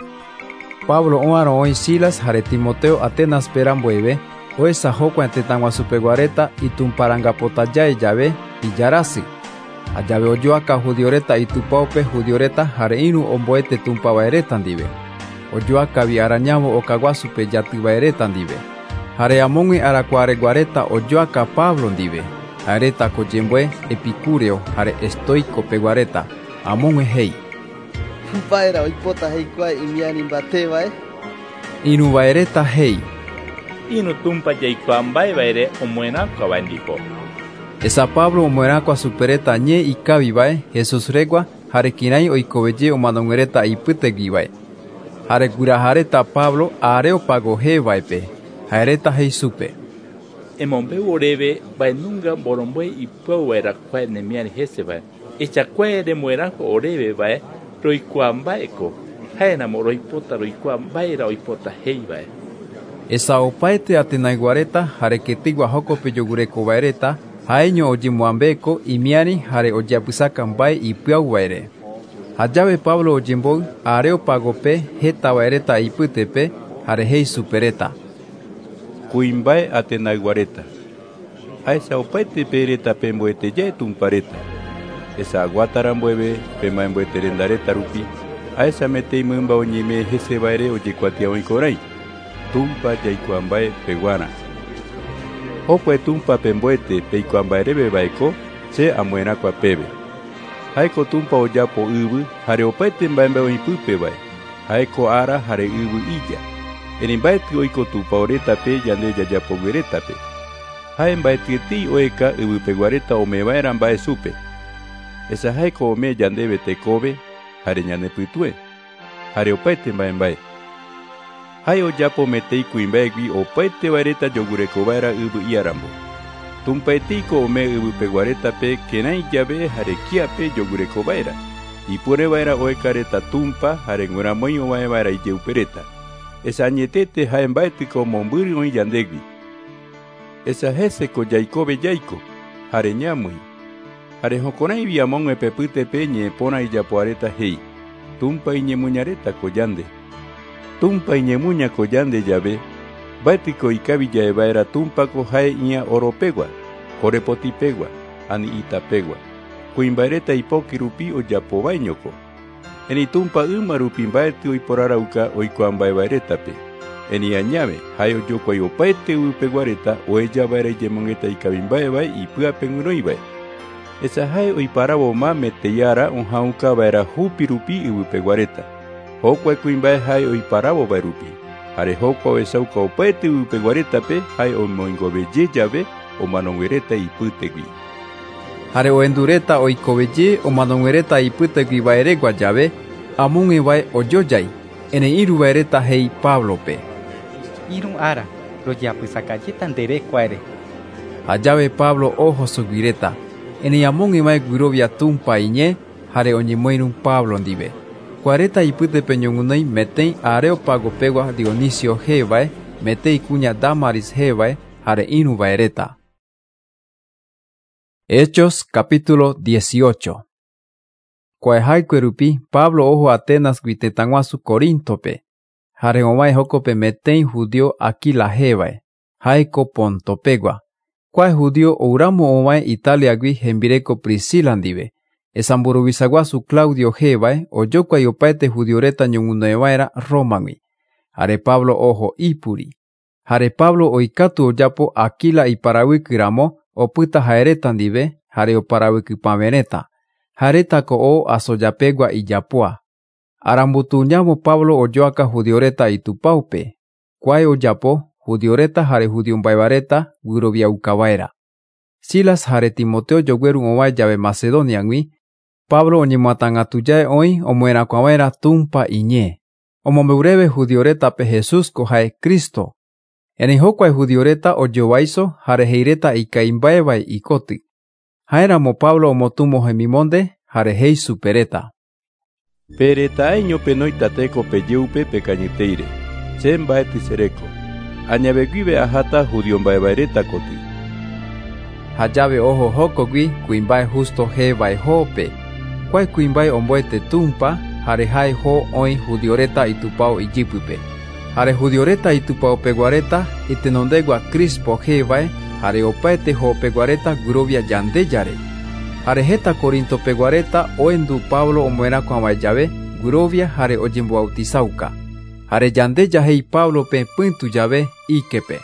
Pablo oaro oĩ Silas hare Timoteo Atenaspe rambueve oesa jokua tetanguasupeguareta itumparangapotajae llave ijarasy. Hayave ojoaka judioreta itupaope judioreta hare inu omboete tumpavaereta ndive. Ojoakavi arañavo okaguasupe jatyvaereta ndive. Hare amongue arakuareguareta ojoaka Pablo ndive. Haereta kojembue epicúreo hare estoico peguareta. Amongue hei. Vaera oipota heikuae imiani mbate vae. Inu vaereta hei. Inu tumpa yaikuambae vaere omoenakua vaendipo. Esa Pablo omoerakua supereta ñe ikavi vae Jesús regua hare kirai oikoveye omadongereta ipytegui vae. Hare gurajareta Pablo areopago he vaepe. Haereta hei supe. Emombeu oreve vaenunga boromboe ipyauvaera kuae nemiari hese vae. Echakuae remuerakua oreve vae roikuambaeko. Haenamo roipota roikuambaera oipota hei vae. Esa opaete atenaiguareta hare ketigua jokope yogurekovaereta haeño ojemoambeko imiari hare ojeapysaka mbae ipyauvaere. Hayave Pablo ojembou areopagope hetavaereta ipytepe hare hei supereta. Kuimbae atenaiguareta. Aesa opaete pereta pemboetejae tumpareta. Esa aguatarambueve pemaemboeterendareta rupi. Aesa metei mymba oñeme hesevaere ojekuatia oikorai. Tumpa yaikuambae peguara. Jokue tumpa pemboete peikuambaereve vaeko se amoerakua peve. Haeko tumpa oyapo yvy hare opaete mbaembae oipype vae. Haeko ara hare yvy illa. Eri mbaeti oiko tupaoretape yande jajapogueretape. Hae mbaetietei oeka yvypeguareta omevaera mbae supe. Esa haeko ome yandeve tekove hare ñanepytue. Hare opaete mbae mbae. Hai ojapo metei kuimbaegui opaete vaireta jogureko vaera yvy iarambo. Tumpaetiko ome yvy peguaretape kenai jave jare kiape jogureko vaera. Ipure vaera oekareta tumpa jare gueramoi ovae vaera ijeupereta. Esa añetete jae mbaetiko mombyry oĩ yandegui. Esa héseko jaikove jaiko jare ñamui. Jare jokoraĩvi amõgue pepýtepe ñe'ẽporã ijapoareta hei: tumpa iñemuñarétako yande. Tumpa iñemuñako yande jave, mba'étiko ikavi jaeva'erã túmpako jae iã oropegua, korepotipegua ani itapegua. Kuimba'ereta ipóki rupi ojapovaiñoko. Eni tumpa ýma rupi mba'éty oiporarauka oikuaa mba'eva'erétape. Eni añave jae ojokuai opaete yvypeguareta oejava'erã ijemongeta ikavimba'evae ipy'ape g̃uarõivae. Esa jae oiparavoma metei ára ohãukava'erã hupi rupi yvypeguareta. Jokua kuimbae jae oiparavova'e rupi. Jare jokua oesauka opaete yvypeguaretape jae omoingoveje jave omanoguereta ipytegui. Jare oendureta oikoveje omanoguereta ipytegui vaeregua jave, amógevae ojojai. Erei irũvaereta hei Pablope: Irũ ára rojapysakajéta nderekuáre. Ha jave Pablo oho suguireta. Erei amógevae guirovia tumpa iñe jare oñemoirũ Pablo ndive. Kuareta ipytepe ñoguinoi metei Areopagopegua Dionisio jévae, metei kuña Damaris jévae jare irũvaereta. Hechos capítulo dieciocho. Kuaehaikue rupi Pablo oho Atenasgui tëtaguasu Corintope, jare ovae jokope metei judío Aquila jévae, jaeko Pontopegua. Kuae judío ouramo ovae Italiagui hembireko Priscila ndive. Esa mburuvisaguasu Claudio jévae ojokuai opaete judioreta ñoguinoevaera Romagui. Jare Pablo oho ipuri. Jare Pablo oikatu ojapo Aquila iparavykyramo opyta haereta ndive jare oparavykypavẽreta. Haretako o asojapegua ijapoa. Arambutuñamo Pablo ojoaka judioreta itupáupe. Kuae ojapo judioreta jare judio mbaevareta guiroviaukavaera. Silas jare Timoteo jogueru ovae jave Macedoniagui, Pablo oñemoatãgatujae oĩ omoerakuava'erã tumpa iñee. Omombeureve judioretape Jesúsko jae Kristo. Erei jokuae judioreta ojovaíso jare heireta ikãimbaevae ikoty. Jaéramo Pablo omotumo hemimonde jare hei supereta: Peretaeño penoitateko pejey'upe pekañyteire. Che mbaetý chereko. Añaveguíve aháta judio mba'evaereta koty. Ha jave oho jokogui kuimbae Justo jévae Jópe. Kuae kuimbae omboete tumpa jare jae jo oĩ judioreta itupão ijýpype. Jare judioreta itupãopeguareta itenondegua Crispo jévae jare opaete hopeguareta guirovia yande jare. Jare heta Corintopeguareta oendu Pablo omoerakuãvae jave guirovia jare ojemboautizauka. Jare yande jahei Pablope pýtu jave íkepe: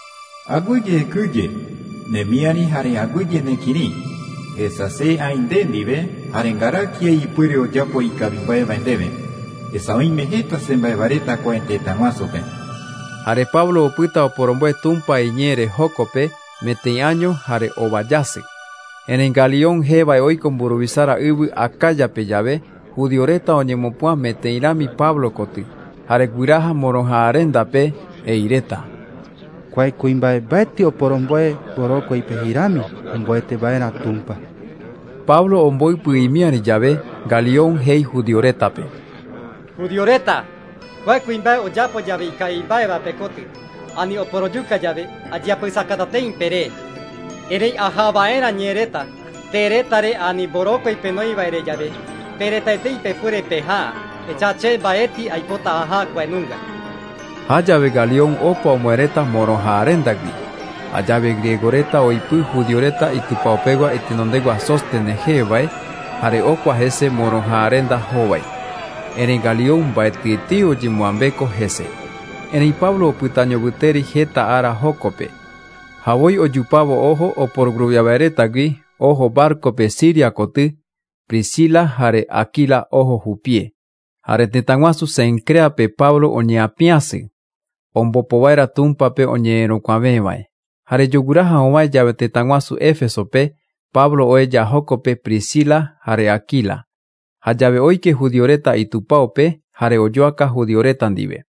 Aguyje kyje, nemiari jare aguyje nekiri. Esa se ainde ndive jare ngarakia ipyre ojapo ikavimba'evae ndéve. Esa oime heta se mba'evareta kuae tëtaguasupe. Jare Pablo opyta oporomboe tumpa iñére Jókope metei año jare ovajásy. Erei Galión jévae oiko mburuvisára yvy Akáyape jave, judioreta oñemopuã meteĩrami Pablo koty, jare guiraha morohãarendape eireta: Kuae kuimbae mbaetĩ oporomboe vorokuai pehírami omboeteva'erã tumpa. Pablo omboypy imiari jave, Galión hei judioretape: Judioreta, kuae kuimbae ojapo jave ikavimba'evape koty, ani oporojuka jave ajeapysakatateĩ pere. Erei ahava'erã ñe'ẽreta, teretare ani vorokuai penoiva'ere jave, peretaitei pepyre pehã, echa che mbaéti aipota aha kuaenunga. Ha jave Galión opa omoereta morohãarendagui. Ha jave griegoreta oipy judioreta itupãopegua itenondegua Sóstene jévae, jare okua hese morohãarenda hóvai. Erei Galión mbaetýti ojemoambeko hese. Erei Pablo opyta ñovytéri heta ára Jókope. Havoi ojupávo oho oporogruviava'eretagui oho barcope Siria koty, Priscila jare Aquila oho hupie. Jare tëtaguasu Cencreape Pablo oñeapiãsy. Ombopova'erã túmpape oñe'ẽrokuãvévae. Jare joguraha ovae jave tëtaguasu Éfesope, Pablo oeja Jókope Priscila jare Aquila. Ha jave oike judioreta itupãope jare ojoaka judioreta ndive.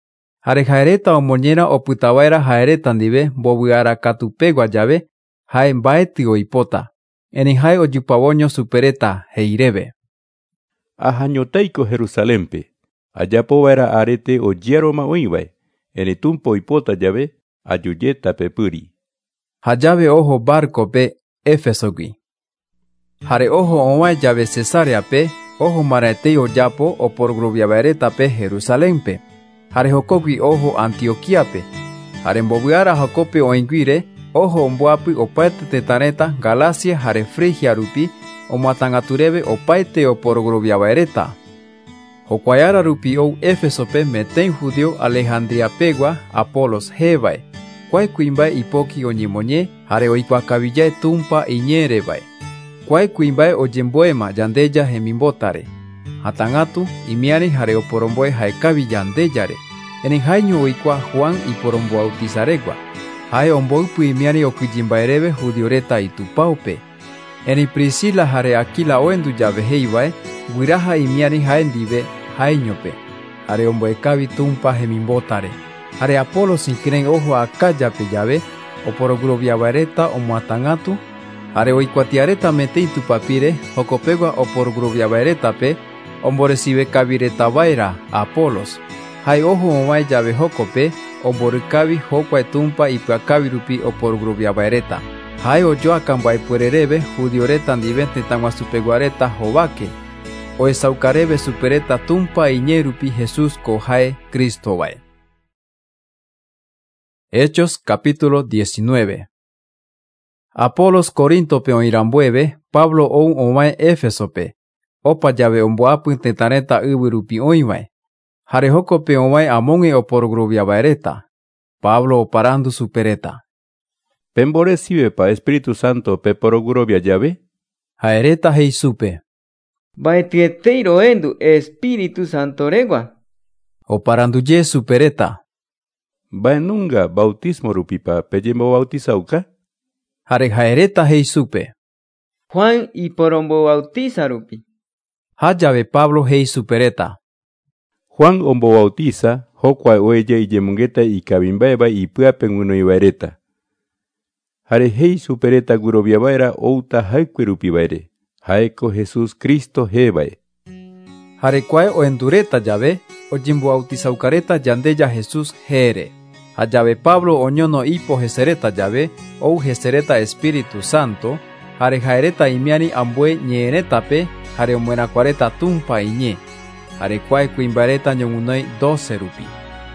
Hare jaereta omoñera opytavaera jaereta ndive mbovy'arakatupégua jave hae mbaetý oipota. Erei hae ojupavoño supereta heiréve. Ahañotáiko Jerusalénpe. Ajapova'erã arete ojiároma oĩvae. Erei Tumpa oipota jave ajuje tapepýri. Ha jave oho barcope Éfesogui. Hare oho ovae jave Cesareape, oho maraetei ojapo oporogruviava'erétape Jerusalénpe. Hare hokogui oho Antioquiape. Hare mbovy'ára jokope oĩguire, oho omboapy opaite tetãreta Galacia hare Frigia rupi omoatãngaturéve opaite oporogruviava'eréta. Hokua ára rupi ou Éfesope metei judío Alejandriapégua Apolos hévae. Kuae kuimbae ipoki oñemoñe hare oikuaakavijae Tumpa iñérevae. Kuae kuimbae ojembo'éma yandeja hemimbótare. Hatãngatu imiári hare oporomboe ha'ekavi yandejáre. Erei haeño oikua Juan iporomboautizarégua. Hae omboypy imiári okyjimbaeréve judíoreta itupáupe. Erei Priscila hare Aquila oendu jave heivae, guiraha imiári hae ndive haeñope. Hare ombo'ekavi Tumpa hemimbótare. Hare Apolos ikirẽi oho Akájape jave, oporoguroviava'eréta omoatãngatu, hare oikuatiareta metei tupapire, hokopegua oporoguroviava'erétape omboresive-kaviretava'erã Apolos. Hae oho ovae jave jokope, omborykávi hokua Tumpa ipy'akávi rupi oporoguroviava'eréta. Hae ojoaka mba'epuereréve judíoreta ndive tetãguasupeguareta hováke. Oesaukaréve supereta Tumpa iñé rupi Jesús ko hae Kristovae. Hechos capítulo diecinueve. Apolos Corintope oĩrambueve, Pablo ou ovae Éfesope. Opa jave omboapy tetãreta yvy rupi oĩvae. Hare jokope ovae amónge oporoguroviava'eréta. Pablo oparandu supereta. Pemborecivepa Espíritu Santo peporogurovia jave? Ha'eréta hei súpe. Mba'etyetei roendu Espíritu Santo régua. Oparanduje supereta. Mba'enunga bautismo rupipa pejembobautizauka? Hare ha'eréta hei súpe. Juan iporombobautiza rupi. Ha jave Pablo hei supereta. Juan ombobautiza hokua oeja ijemongeta ikavimba'éva ipy'ápe guinoiva'eréta. Hare hei supereta guiroviava'erã outa haykue rupiva'ere. Haeko Jesús Kristo hévae. Hare kuae oenduréta jave, ojemboautizaukareta yandeja Jesús héere. Ha jave Pablo oñono ipo heseréta jave, ou heseréta Espíritu Santo, hare ha'eréta imiári ambue ñe'ẽrétape, hare omoerakuareta Tumpa iñé. Hare kuae kuimba'eréta ñoguinói doce rupi.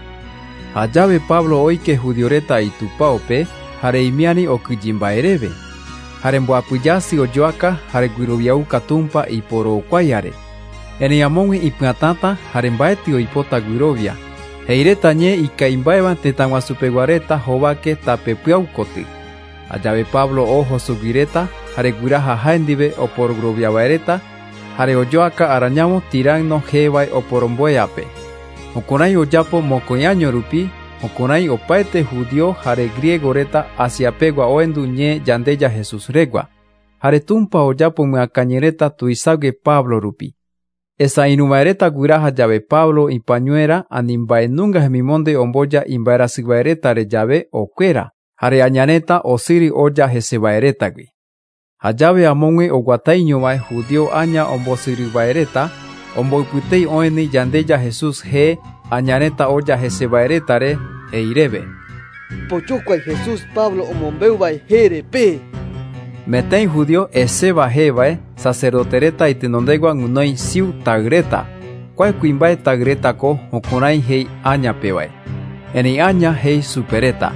Ha jave Pablo oike judíoreta itupáope, hare imiári okyjimbaeréve. Hare mboapyjásy ojoaka hare guiroviauka Tumpa iporokuáiare. Erei amónge ipy'atáta hare mbaetý oipota guirovia. Heiréta ñe ikaimbáeva tetãguasupeguareta hováke tapepy'áukoty. Ajave Pablo oho suguireta hare guiraha hae ndive oporoguroviava'eréta hare ojoaka arañavo Tirano hévae oporomboeápe. Jukurai ojapo mokõi año rupi, jukurai opaite judío hare griego reta Asiapégua oendu ñe yandeja Jesús régua. Hare Tumpa ojapo myakañereta tuiságue Pablo rupi. Esa irũva'eréta guiraha jave Pablo ipañuera ani mba'enunga hemimonde omboja imba'erasyva'erétare jave okuéra, hare añareta osýri oja heseva'erétagui. Ha jave amónge oguatáiñovae judío aña ombosýryva'eréta, omboypytei oĩni yandeja Jesús he añareta oja heseva'erétare heiréve. Pojukuái Jesús Pablo omombeuvae hérepe. Metei judío Esceva hévae, sacerdotereta itenondégua guinói siu taýreta. Kuae kuimba'e taýretako jukurai hei añapevae. Erei aña hei supereta.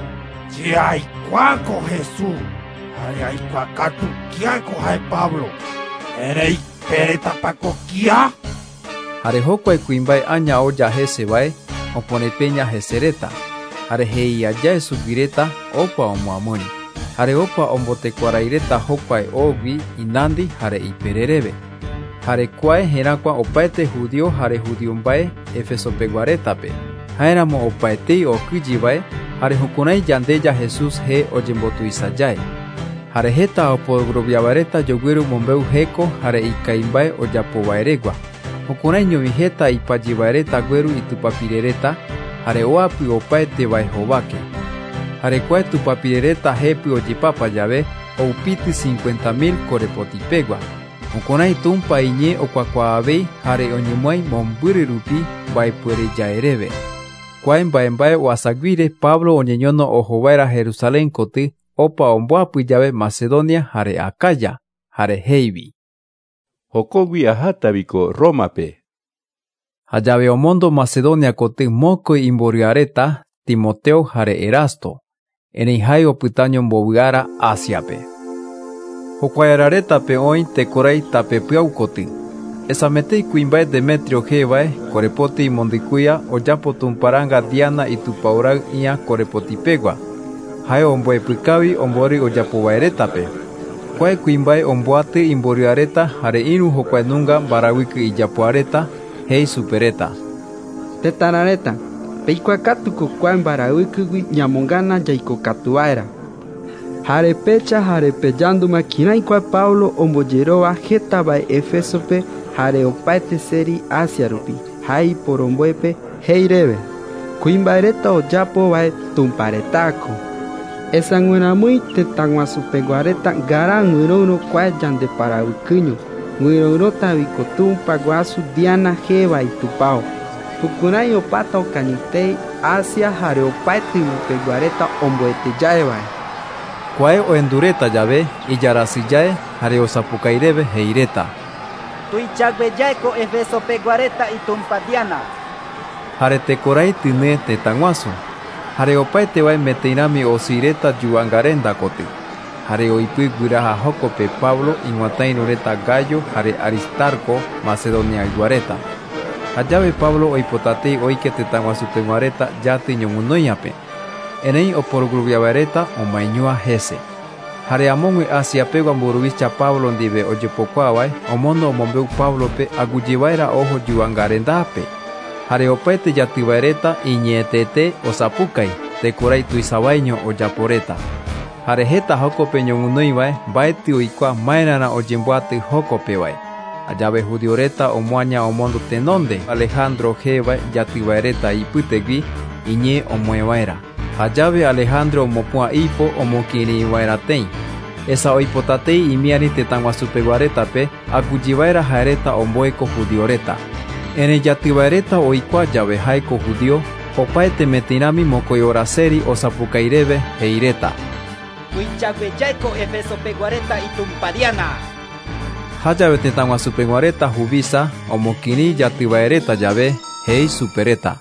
Che aikuáko Jesús, hare aikuaákatu kiáko hae Pablo. Erei péretapako kia? Hare hokua kuimba'e aña oja hesevae, oponepeña hesereta. Hare heiajae sugireta opa omoamóni. Hare opa ombotekuaraireta hokua ogui inandi hare ipereréve. Hare kuae herakua opaete judío hare judío mbae Efesopeguarétape. Haéramo opaetei okyjivae hare jukurai yandeja Jesús he ojembotuisajae. Hare heta oporoguroviava'eréta jogueru mombeu héko hare ikaimbae ojapova'erégua. Jukurai ñovi heta ipajiva'eréta gueru itupapirereta, hare oapy opaete vae hovake. Hare kuae tupapirereta jepi ojipapa llave oupiti cincuenta mil korepotipegua. Okonai tumpa iñe okuakuaavei hare oñemuai mombyry rupi mbaepuere jaereve. Kuae mbaembae oasaguire Pablo oñeñono ohovaera Jerusalén koty opa omboapy llave Macedonia hare Acaya hare heivi. Jokogui ahataviko Romape. Hallave omondo Macedonia koty mokoy imboriareta Timoteo hare Erasto. Erei jae opytaño mbovyára Asiape. Jokuaeraretape oĩ tekorai tapepyau koty. Esametei kuimbae Demetrio jevae korepoti imondykúia ojapo tumparanga Diana itupaorai ia korepotipegua. Jae omboepykávi ombori ojapovaeretape. Kuae kuimbae omboaty imboriareta hare iru jokuaenunga mbaravýky ijapoareta hei supereta. Tetarareta, peikuaakatuko kuae mbaravýkygui ñamongana jaikokatuvaera. Hare pecha hare pejánduma kirai kuae Paulo ombojeróva heta vae Efesope hare opaite seri Asia rupi ha iporomboepe heireve. Kuimbaereta ojapo vae tumparetáko. Esagueramýi tetãguasupeguareta ngara guyrõrõ kuae jandeparavykýño. Guyrõrõtaviko tumpa guasu Diana jéva itupao. Pukurai opáta okañytei Asia hare opaite yvypeguareta omboetejaevae. Kuae oendureta llave ijarasyjae hare osapukaireve heireta. Tuichaguejaeko Efesopeguareta itumpa Diana. Hare tekorai tyne tetãguasu. Hare opaetevae meteĩrami osýreta juvangarenda koty. Hare oipy guyraha jókope Pablo iguataĩrõreta Gayo hare Aristarco Macedoniaguareta. Hajave Pablo oipotatei oike tetãguasupeguareta jaty ñoguinoiape. Erei oporogruviavaereta omaeñua hese. Hare amógui Asiapegua mburuvicha Pablo ndive ojepokuaavae omondo omombeu Pablope aguyjevaera ojo juvangarendape. Hare opaete jatyvaereta iñe'ẽtete osapukai tekorai tuisavaiño ojaporeta. Hare heta jókope ñoguinoivae mbaetɨ oikua maérãrã ojemboaty jókopevae. Ajave judioreta omoaña omondo tenonde Alejandro jevae jatyvaereta ipytegui iñe omoẽvaera. Hajave Alejandro omopua ipo omokirĩvaerateĩ. Esa oipotatei imiari tetãguasupeguaretape aguyjevaera jaereta omboeko judioreta. Erei jatyvaereta oikua jave jaeko judio, opaete meteĩrami mokõi oraseri osapukaireve heireta. Tuichaguejaeko Efesopeguareta itumpa Diana. Hajave tetãguasupeguareta huvisa omokirĩ jatyvaereta jave hei supereta.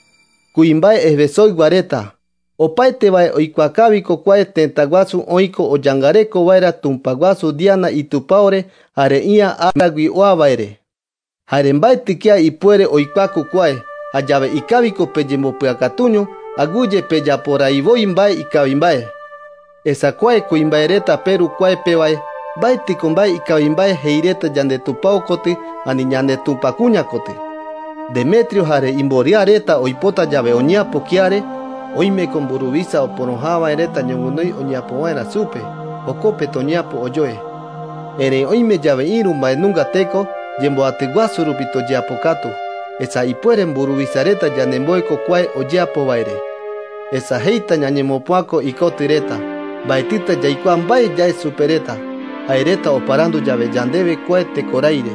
Kuimbae Efesoiguareta. Opaetevae oikuaakáviko kuae tëtaguasu oiko ojangareko vaera tumpaguasu Diana itupaore hare ia aragui oavaere. Hare mbaetɨ kia ipuere oikuaaku kuae, hajave ikáviko pejembopy'akatuño aguyje pejaporaivoi mbae ikavi mbae. Esa kuae kuimbaereta peru kuaepevae mbaetɨko mbae ikavi mbae heireta ñandetupao koty ani ñandetupakuña koty. Demetrio hare imboriareta oipota jave oñeapo kiare, oimeko mburuvisa oporohãvaereta ñoguinoi oñeapovaera supe, jokope toñeapo ojoe. Erei oime jave iru mbaenunga teko jemboatyguasu rupi tojeapokatu, esa ipuere mburuvisareta ñanemboeko kuae ojeapovaere. Esa heita ñañemopuako ikotyreta, mbaetýta jaikua mbae jae supereta, jaereta oparandu jave yandeve kuae tekoraire.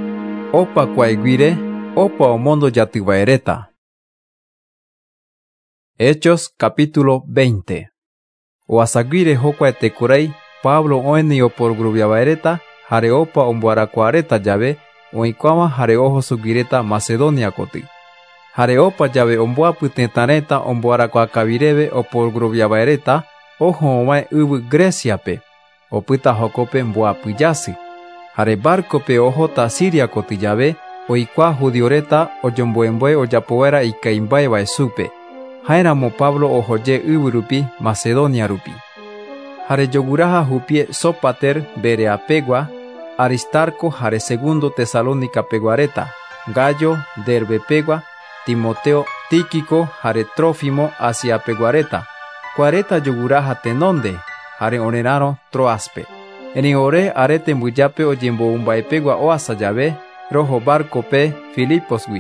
Opa kuaeguire, opa omondo jatyvaereta. Hechos capítulo veinte. Oasaguire jokuae tekorai Pablo oeni oporogruviavaereta hare opa omboarakuaareta jave oikuaava hare ohosuguireta Macedonia koty. Hare opa jave omboapy tëtäreta omboarakuaakavireve oporogruviavaereta oho ovae yvy Greciape, opyta jokope mboapy jasy. Hare barcope ohóta Siria koty jave oikua judioreta ojomboemboe ojapovaera ikaimbaevae supe. Jaéramo Pablo ohoje yvy rupi Macedonia rupi. Hare joguraha hupie Sópater Bereapegua, Aristarco hare segundo Tesalónicapeguareta, Gayo Derbepegua, Timoteo Tíquico hare Trófimo Asiapeguareta. Kuareta joguraha tenonde hare orerãrõ Troaspe. Erei ore arete mbyjápe ojemboumbaepegua oasa jave roho barcope Filiposgui.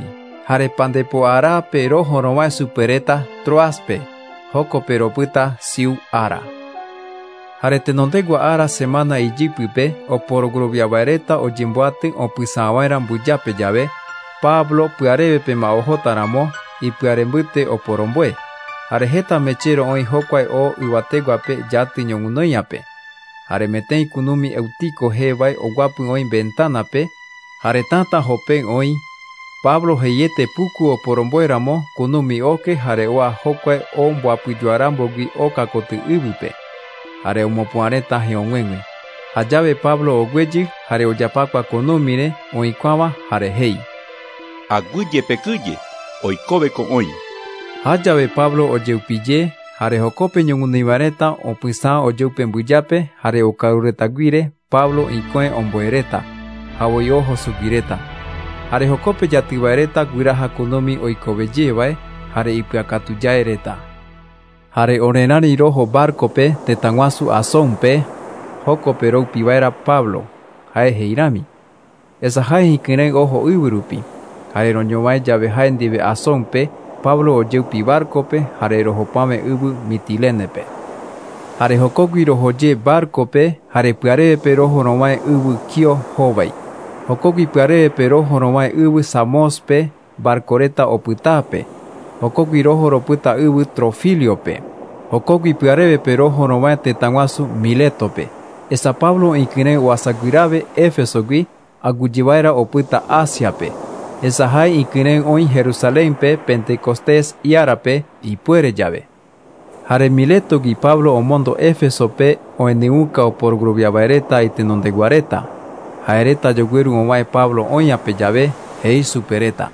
Hare pandepo ara pero horoma supereta troaspe, hoko pero puta siu ara. Hare tenondegua ara semana ijipupe o por grubia baireta o jimboate o pisawairan bujape llave, Pablo puarebe pe maojotaramo y puarembute o porombue. Hare jeta mechero oi hokwai o iwateguape yati ñongunoyape. Hare meten kunumi eutico hebai o guapu oi ventanape. Hare tanta hopen oi Pablo heyete puku o poromboeramo kunumi oke hare oa hokwai o mbuapuyuarambogui o kakotu ibupe. Hare omopuareta heonwenwe. Hayave Pablo ogweji hare oyapakwa kunumire oikwava hare hei. Aguye pekuye, oikobe con oi. Hayave Pablo oyeupille, hare hokope ñonguneivareta opysa oyeupe mbuyape, hare okaureta guire, Pablo ikoe omboereta, havoi ojo sugireta. Hare hokope yatyvaereta guiraha kunumi oikovejevae, hare ipyakatujaereta. Hare orenari rojo barcope tetanguasu Asonpe, hokope roupivaera Pablo, hae heirami. Esa hae hikirei ojo yvyrupi. Hare roñovae llave hae ndive Asonpe, Pablo oyeupi barcope, hare rohopame yvy Mitilenepe. Hare hokogui rohoye barcope, hare pyareve roho romae yvy Kio hovai. Hokogui pyareve roho romae yvy Samospe, barcoreta opytape. Hokogui roho ropyta yvy Trofiliope. Hokogui pyareve roho romae tetanguasu Miletope. Esa Pablo ikirei oasaguirave Éfesogui, agujivaera opyta Asiape. Esa hai ikirei oi Jerusalempe, Pentecostés iarape, ipuere llave. Hare Miletogi Pablo omondo Éfesope o eniuka o por grubiavaereta y tenondeguareta. Haereta yogueru omae Pablo oiape llave, hei supereta.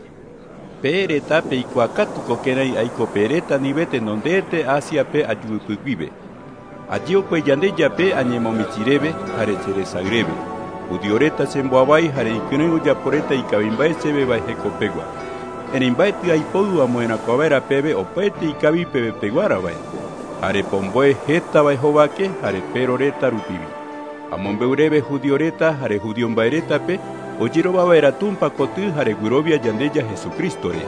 Pereta pe ikuakatu kokenai aiko pereta nivete nondete Asiape ayupuguibe. Allí okue yandeyape añemomichirebe, hare cheresagrebe. Udioreta semboavai hare ikirei uyaporeta ikabimbae sebe vai hekopegua. Enimbae ti aipodu amoena kovera pebe opete ikabi pebe peguara vai. Hare pomboe heta vai hovake hare peroreta rupibi. Amombeurebe judioreta hare judiombaereta pe ojiroba vaera tumpa kotu hare gurovia yandeya Jesucristo re.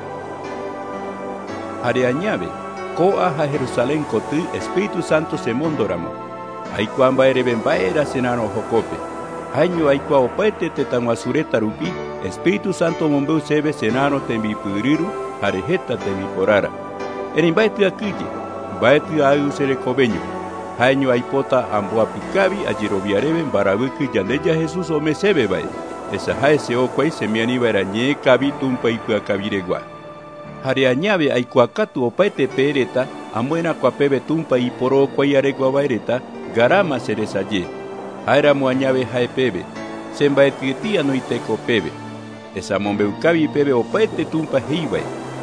Hare añave koa ha Jerusalén kotu Espíritu Santo se mondoramo. Aikuamba ereben baera senano hokope. Año aikua opaete tetanguasureta rupi, Espíritu Santo mombeu sebe senano tembipuriru, harejeta tembiporara. Erimbaete akuye, baete ayu sere cobeño. Año aipota amboapicabi ajirobiareben barabuki yandeya Jesús ome sebe bae. Esa hae se okwai semiani barañe kabi tumpa ipuacabiregua. Hare añave aikuakatu opaete pereta, amuena kuapebe tumpa iporo kwai aregua baereta, garama seresaye. Aeramo añave hae pebe, sembaetitia no iteco pebe. Esa mombeucabi pebe opaete tumpa heibai.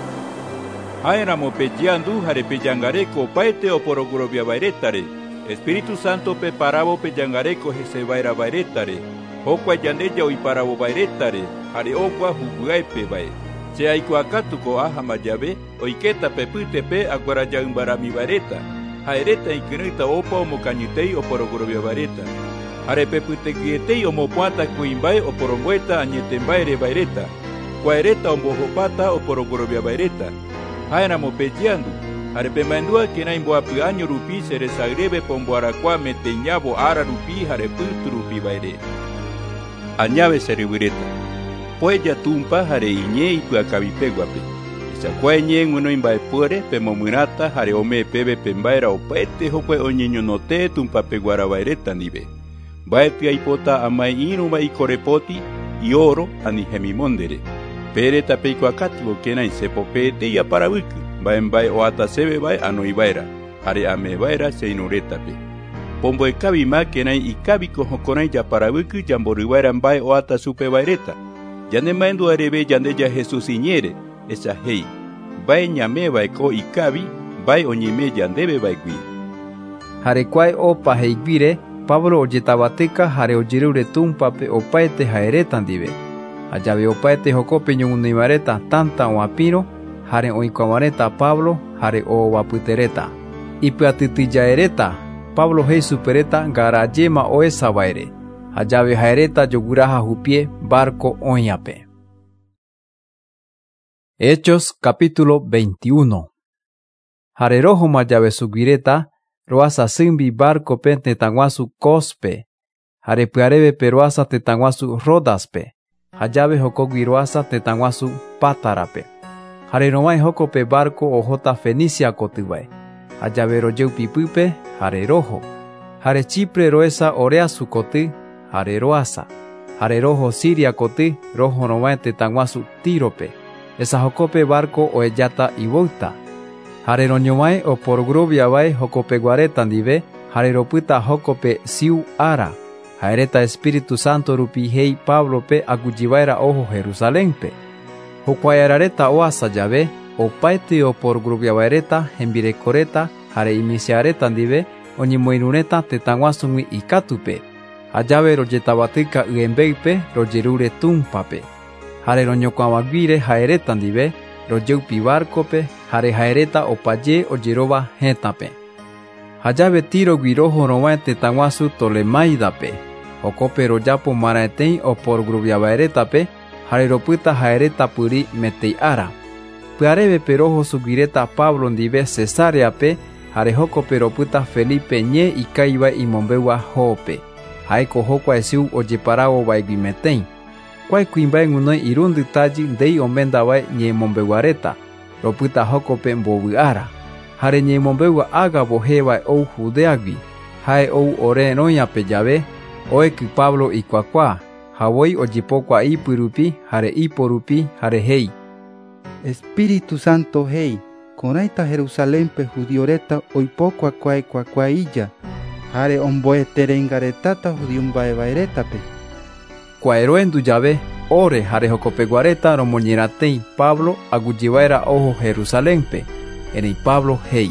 Aeramo pejiandu hare peyangareco opaete o porogurobia bairetare. Espíritu Santo pe parabo peyangareco jesebaira bairetare. Okwa yandeya oi parabo bairetare, hare okwa huguai pebae. Se aikuakatuko ahama llave, oiketa pepute pe aguaraya umbarami baireta. Haereta ikinita opa o mocanyutei o porogurobia baireta. Hare peputequietei omopuata cuimbae o porombueta añetembaere baireta. Cuaereta ombojopata o porogorobia baireta. Haenamo pejiandu. Hare pemandua que na imboapu año rupi se resagrebe pomboaracua meteñabo ara rupi hare putu rupi baire. Añave seribireta. Puella tumpa hare iñe ipu acabipeguape. Esa cueñe uno imbae puere pemomurata hare ome pebe pembaera opete hope oñeño note tumpa peguara baireta nive. Baeti aipota amai inuma i corepoti y oro ani gemimondere. Pere tapeiko akativo kena insepopete y aparabuku. Baen bae o atasebe bae anoibaera. Hare amebaera se inuretape. Pombo e kabima kena i kabiko hokonai ya parabuku jamboribaeran bae o atasupe baereta. Yane maendu arebe yande ya Jesus iñere. Esa hei. Bae ñame bae ko i kabi. Bae oñime yandebe bae gui. Hare kwai opa heigvire. Pablo oyetabateca hare oyirure tumpape opaete haeretandive. Ayave opaete hokope ñonguneivareta tanta oapiro, hare oikuamareta Pablo, hare ovaputereta. Ipyatitijaereta, Pablo hei supereta garayema oesabaere. Ayave haereta yoguraha jupie barco oñape. Hechos capítulo veintiuno. Hare roho mayave sugireta, roasa simbi barco pe tetanguasu cospe. Hare piareve peruasa tetanguasu rodaspe. Hayave hokogui roasa tetanguasu patarape. Hare nomai hokope barco ojota Fenicia kotubai. Hayave rojeu pipupe, hare roho. Hare Chipre roesa orea su kotu, hare roasa. Hare roho Siria kotu, roho nomai tetanguasu tirope. Esa hokope barco o ellata y volta. Hare roñomai o por grubia vai hokope guareta nive, hare roputa hokope siu ara. Haereta Espíritu Santo rupi hei Pablo pe agujivaira ojo Jerusalén pe. Hokuayarareta oasa llave, o paite o por grubia vaireta, hembire coreta, hare imisiareta nive, onimoinuneta tetanguasumi ikatupe. Hayave rojetabatika uembeipe, rojerure tumpape. Hare roñokwamaguire haereta nive, rojeupi barcope, hare haereta opaye oyeroba hetape. Hayave tiro guirojo romae tetanguasu tolemaidape. Okope royapo maraetei o por grubiabaeretape, hare roputa haereta puri metei ara. Piareve perojo sugireta Pablo nive Cesareape, hare hokope roputa Felipe nye ikaiba imombewa hope. Haiko hokwa esiu oyeparao baiguimetei. Kwai kuimbai ngunoi irundi taji dei omendabai nye mombewareta, roputa hokope mbovuara. Hare nye mombewa aga bohebai ou judeagui, hae ou ore noñape llave, oeki Pablo ikuakua, hawoi ojipokwa ipurupi, hare iporupi, hare hei. Espíritu Santo hei, konaita Jerusalén pe judioreta oipokwa kwai kwakwaiya, hare omboeterengaretata judiumbaebaeretape. Cuaeroendu llave, ore hare jocopeguareta romoñeratei Pablo agujivaera ojo Jerusalénpe, enei Pablo hei.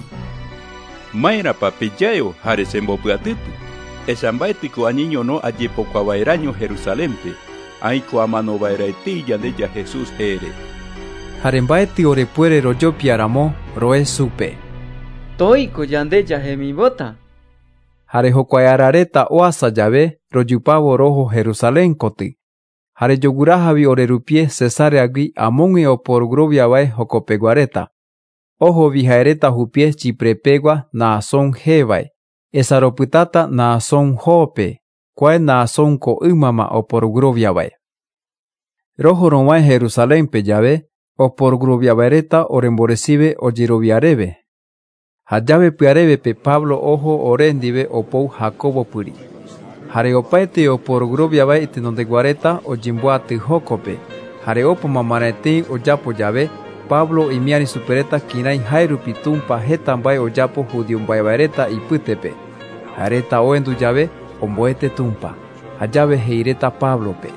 Maera papillayo hare sembopuatitu, esambaetico añiño no ayepocuavaeraño Jerusalénpe, aiko amano vaeraeti yandeya Jesús ere. Harembaeti ore puere royo piaramo, roe supe. Toiko yandeya gemibota. Hare jocuayarareta oasa llave, royupavo rojo Jerusalén koti. Hare yogurajavi orerupie Cesareagui amonge o por grubiabae jocopeguareta. Ojo vijaereta jupie chiprepegua naasón jebae. Esaroputata naasón jope. Quae naasón ko imama o por grubiabae. Rojo romae Jerusalén pe llave, o por grubiabaereta oremborecibe o giroviarebe. Hayave piareve pe Pablo ojo orendive o pou Jacobo puri. Hare opaete o por grubiabae itinonde guareta o jimboate jocope. Hare opo mamarete o yapo llave, Pablo y miani supereta kinai jairupi tumpa hetambai o yapo judiumbaebareta y putepe. Hareta oendu llave, omboete tumpa. Hayave heireta Pablo pe.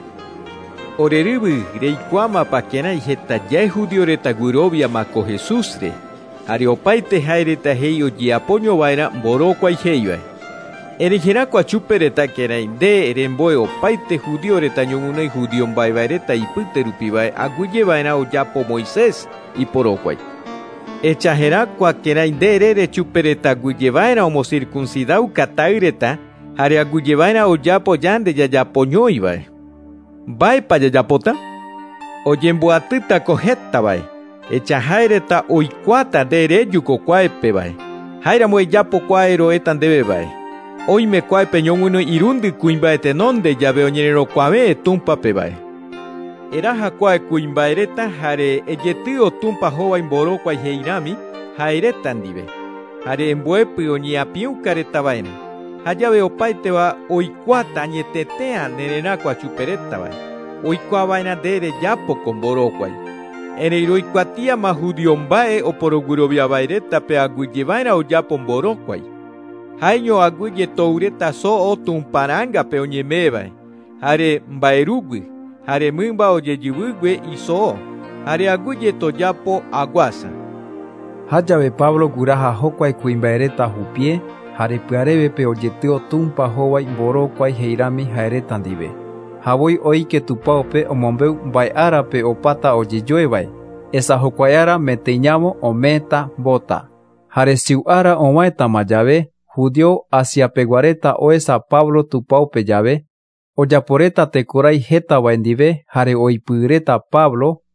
Oreribu reikuama pakenai heta yae judioreta gurobia mako Jesusre. Hare opaite jaireta hei ojiapoño vaera mborokuai heivae. Erejera chupereta kerai de eremboe opaite judioreta ñogunoi judiombaevaereta ipyterupivae aguijevaera ojapo Moisés iporokuai. Echajera kerai de erere chupereta aguijevaera omocircuncidau katayreta hare aguijevaera ojapo yande jajapoñoivae. Vaepa jajapota? Oyemboatýtako hétavae. Echa jaireta oikuata derejuko kuaepevae. Jairamo ejapo kuaeroeta ndevevae. Oime kuaepe ñoguinoi irundi kuimbaetenonde llave oñererokuave tumpapevae. Eraja kuae kuimbaereta jare ejetýo tumpa hovai mborokuai heirami jaereta ndive. Jare emboepy oñeapiukaretavaera. Hajave opaiteva oikuata añetetea nererakua chuperetavae. Oikuavaera nderejapoko mborokuai. Erei roikuatia ma judiombae oporoguroviavaereta pe aguijevaera ojapo mborokuai. Jaeño aguille toureta so o tumparanga pe oñemevae. Hare mbaerugui, hare mymba ojejyvýgue iso, hare aguille tojapo aguasa. Hajave Pablo guraha hokuai kuimbaereta jupie, hare pyareve pe ojetýo tumpa hovai mborokuai heirami haereta ndive. Havoi oike tupaupe omombeu mba'eárape opáta ojejoevae. Esa hokuaiára meteiñamo ometa bota. Hare siu'ára ovaetama jave, judio asiapeguareta oesa Pablo tupaupe jave, ojaporeta tekorai hetavae ndive, hare oipyreta Pablo,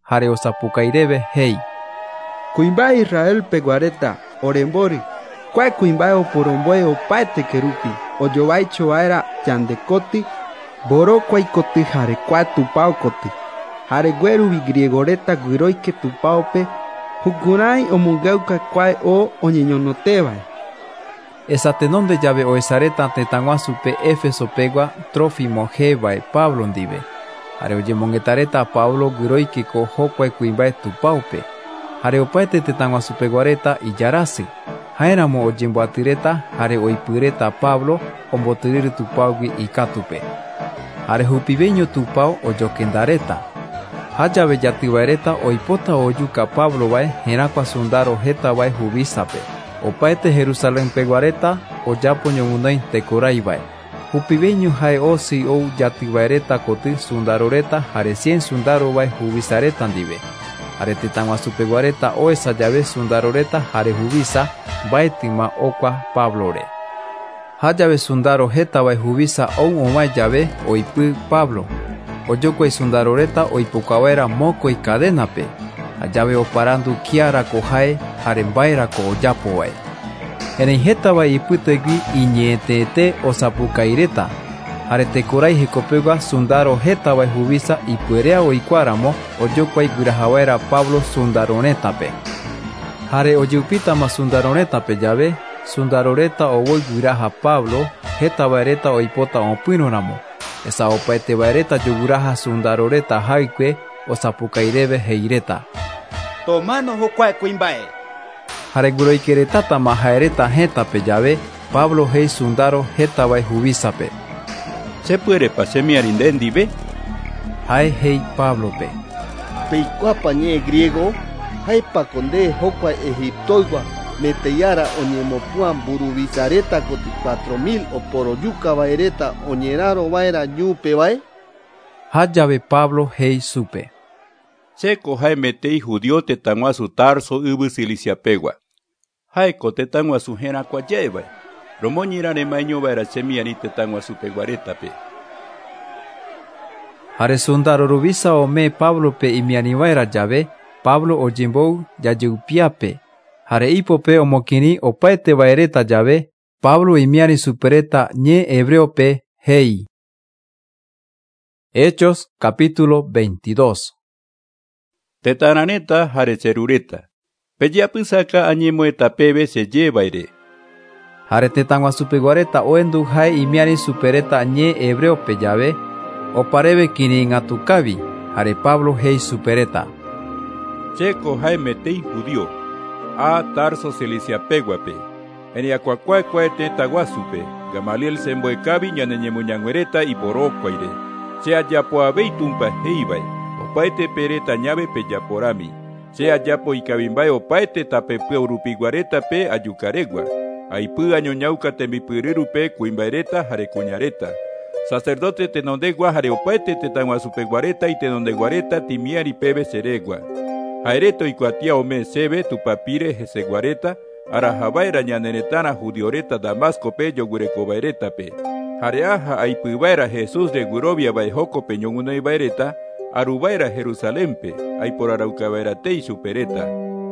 hare osapukaireve hei. Kuimba Israel peguareta, orembori, kua kuimba oporomboe opaete kerupi, oyovaicho vaera yandekoti, boro kuaikoti hare kua tupaokoti, hare gueruvi griegoreta guiroike tupaope, hukurai omungeuka kua o oñeñonotevae. Esatenonde llave oesareta tetãguasupe Éfeso pegua Trófimo jevae Pablo ndive. Hare ojemongetareta Pablo guiroikeko hokua kuimbae tupáupe. Hare opaete tetãguasupeguareta ijarasy. Haéramo ojemboatyreta hare oipyreta Pablo ombotyryry tupáugui ikatupe. Hare hupiveño tupão ojokendareta. Ha jave jatyvaereta oipota ojuka Pablo vae herakua sundaro hetavae huvísape. Opaete Jerusalén peguareta ojapo ñoguinoi tekoraivae. Hupiveño hae osi ou jatyvaereta koty sundaroreta hare cien sundarovae huvisareta ndive. Hare tetãguasupeguareta oesa jave sundaroreta hare huvisa mbaetýma okua Pablore. Ha jave sundaro hetavae huvisa ou ovae jave oipy Pablo. Ojokuai sundaroreta oipokava'erã mokõi cadenape. Ajave oparandu kiarako jae hare mba'érako ojapova'e. Erei hétava ipytegui iñe'ẽteete osapukaireta. Hare tekorai hekopegua sundaro hetavae huvisa ipuerea oikuáramo ojokuai guirahava'erã Pablo sundaroretápe. Hare ojupítama sundaroretápe jave, sundaroreta ovoi guiraha Pablo hetavaereta oipota opyrõramo. Esa opaetevaereta joguraha sundaroreta haykue osapukaireve heireta. Tomano hokua kuimbae. Hare guroikeretátama haereta hétape jave, Pablo hei sundaro hetavae huvísape. Sepyrepa chemiarinde ndive? Hae hei Pablope. Peikuápa ñe griego, haipa nde hokua egiptoigua meteiára oñemopua mburuvisareta koti cuatro mil oporojuka vaereta oñeraro vaera ñúpe vae. Ha jave Pablo hei supe. Cheko hae metei judio tetãguasu Tarso yvy Ciliciapegua. Haeko tetãguasu herakuajévae. Romoñirãremaeño vaera chemiari tetãguasupeguarétape. Hare sundaro ruvisa ome Pablope imiarivaera jave, Pablo ojimbou jajypiape. Hare ipope omokiri opaetevaereta jave, Pablo imiari supereta ñe hebreope hei. Hechos capítulo veintidós. Tetananeta hare cherureta. Pejapysaka añemoetapeve chejevaire. Hare tetãguasupeguareta oendu hae imiari supereta ñe hebreope jave, opareve kiring'atukávi, hare Pablo hei supereta. Cheko hae metei judio. A Tarso Ciliciapéguape. Eni akuakua kua tetãguasupe, Gamaliel semboekavi ñaneñemoñaguereta iporokuaire. Se ajapoavei tumpa heivae, opaete pereta ñave pejaporami. Se ajapo ikavimbae opaete tapepy'a urupiguarétape ajukaregua. Aipy añoñáuka tembipyryrupe kuimbaereta hare kuñareta. Sacerdote tenondegua hare opaete tetãguasupeguareta itenondeguareta timiari peve cheregua. Haereto oikuaatia ome seve tupapire heseguareta, arahavaera ñaneretãra judioreta Damascope jogurekovaerétape. Hare aha aipyvaera Jesús de guiroviavae jókope ñoguinoivaereta, aruvaera Jerusalénpe, aiporaraukavaeratei supereta.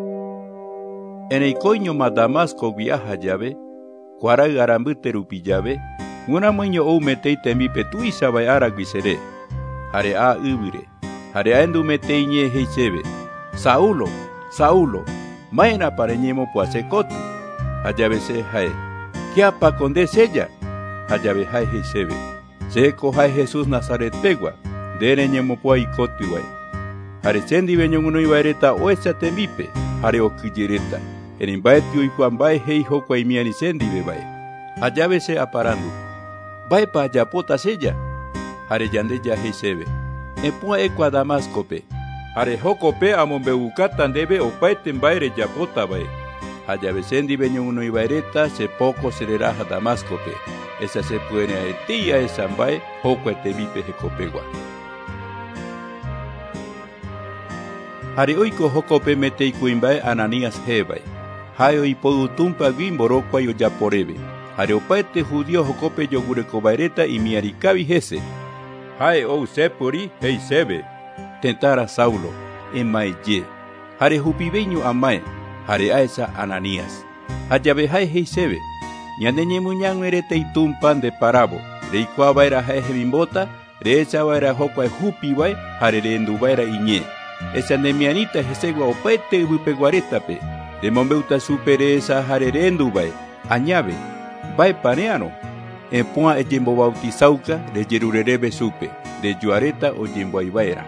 Erei koiñoma Damasco viaja jave, kuarai arambyte rupi jave, guĩramýiño ou metei tembipe tuichavae áragui chere. Hare a yvyre, hare aendu metei ñe hei chéve. Saulo, Saulo, maérãpa reñemopua chekoti. Hajave che hae, kiápako nde cheja? Hajave hae hei chéve, cheko hae Jesús Nazaretpegua, nde reñemopua ikotyvae. Hare che ndive ñoguinoivaereta oecha tembipe, hare okyjyreta, erei mbaetɨ oikua mbae hei hokua imiari che ndive vae. Hajave che aparandu, mba'épa ajapóta cheja? Hare yandeja hei chéve, epua ekua Damascope. Hare jókope amombeukáta ndéve opaite mbae rejapótavae. Hajave che ndive ñoguinoivaereta chepoko chereraha Damascope. Echa chepy'ere'aetei aecha mbae hokua tembipe hekopegua. Hare oiko jókope metei kuimbae Ananías jevae. Hae oipoudu túmpagui mborokuai ojaporéve. Hare opaete judio jókope jogurekovaereta imiarikavi hese. Hae ou chépyri hei chéve. Tentára Saulo, emae ye. Hare hupiveño amae, hare aesa Ananías. Hayabe hae heisebe. Ñande ñemuñanguereta itumpan de parabo. Reikua vaera hae hebimbota, reecha vaera hokua hupi vai, hare rendu vaera iñe. Esa nemianita jesegua opaete ubupeguaretape. De mombeuta superesa hare rendu vai, añabe, vai paneano. En poa ejembo bautizauca de jerurerebe supe, de yuareta o jembo aivaera.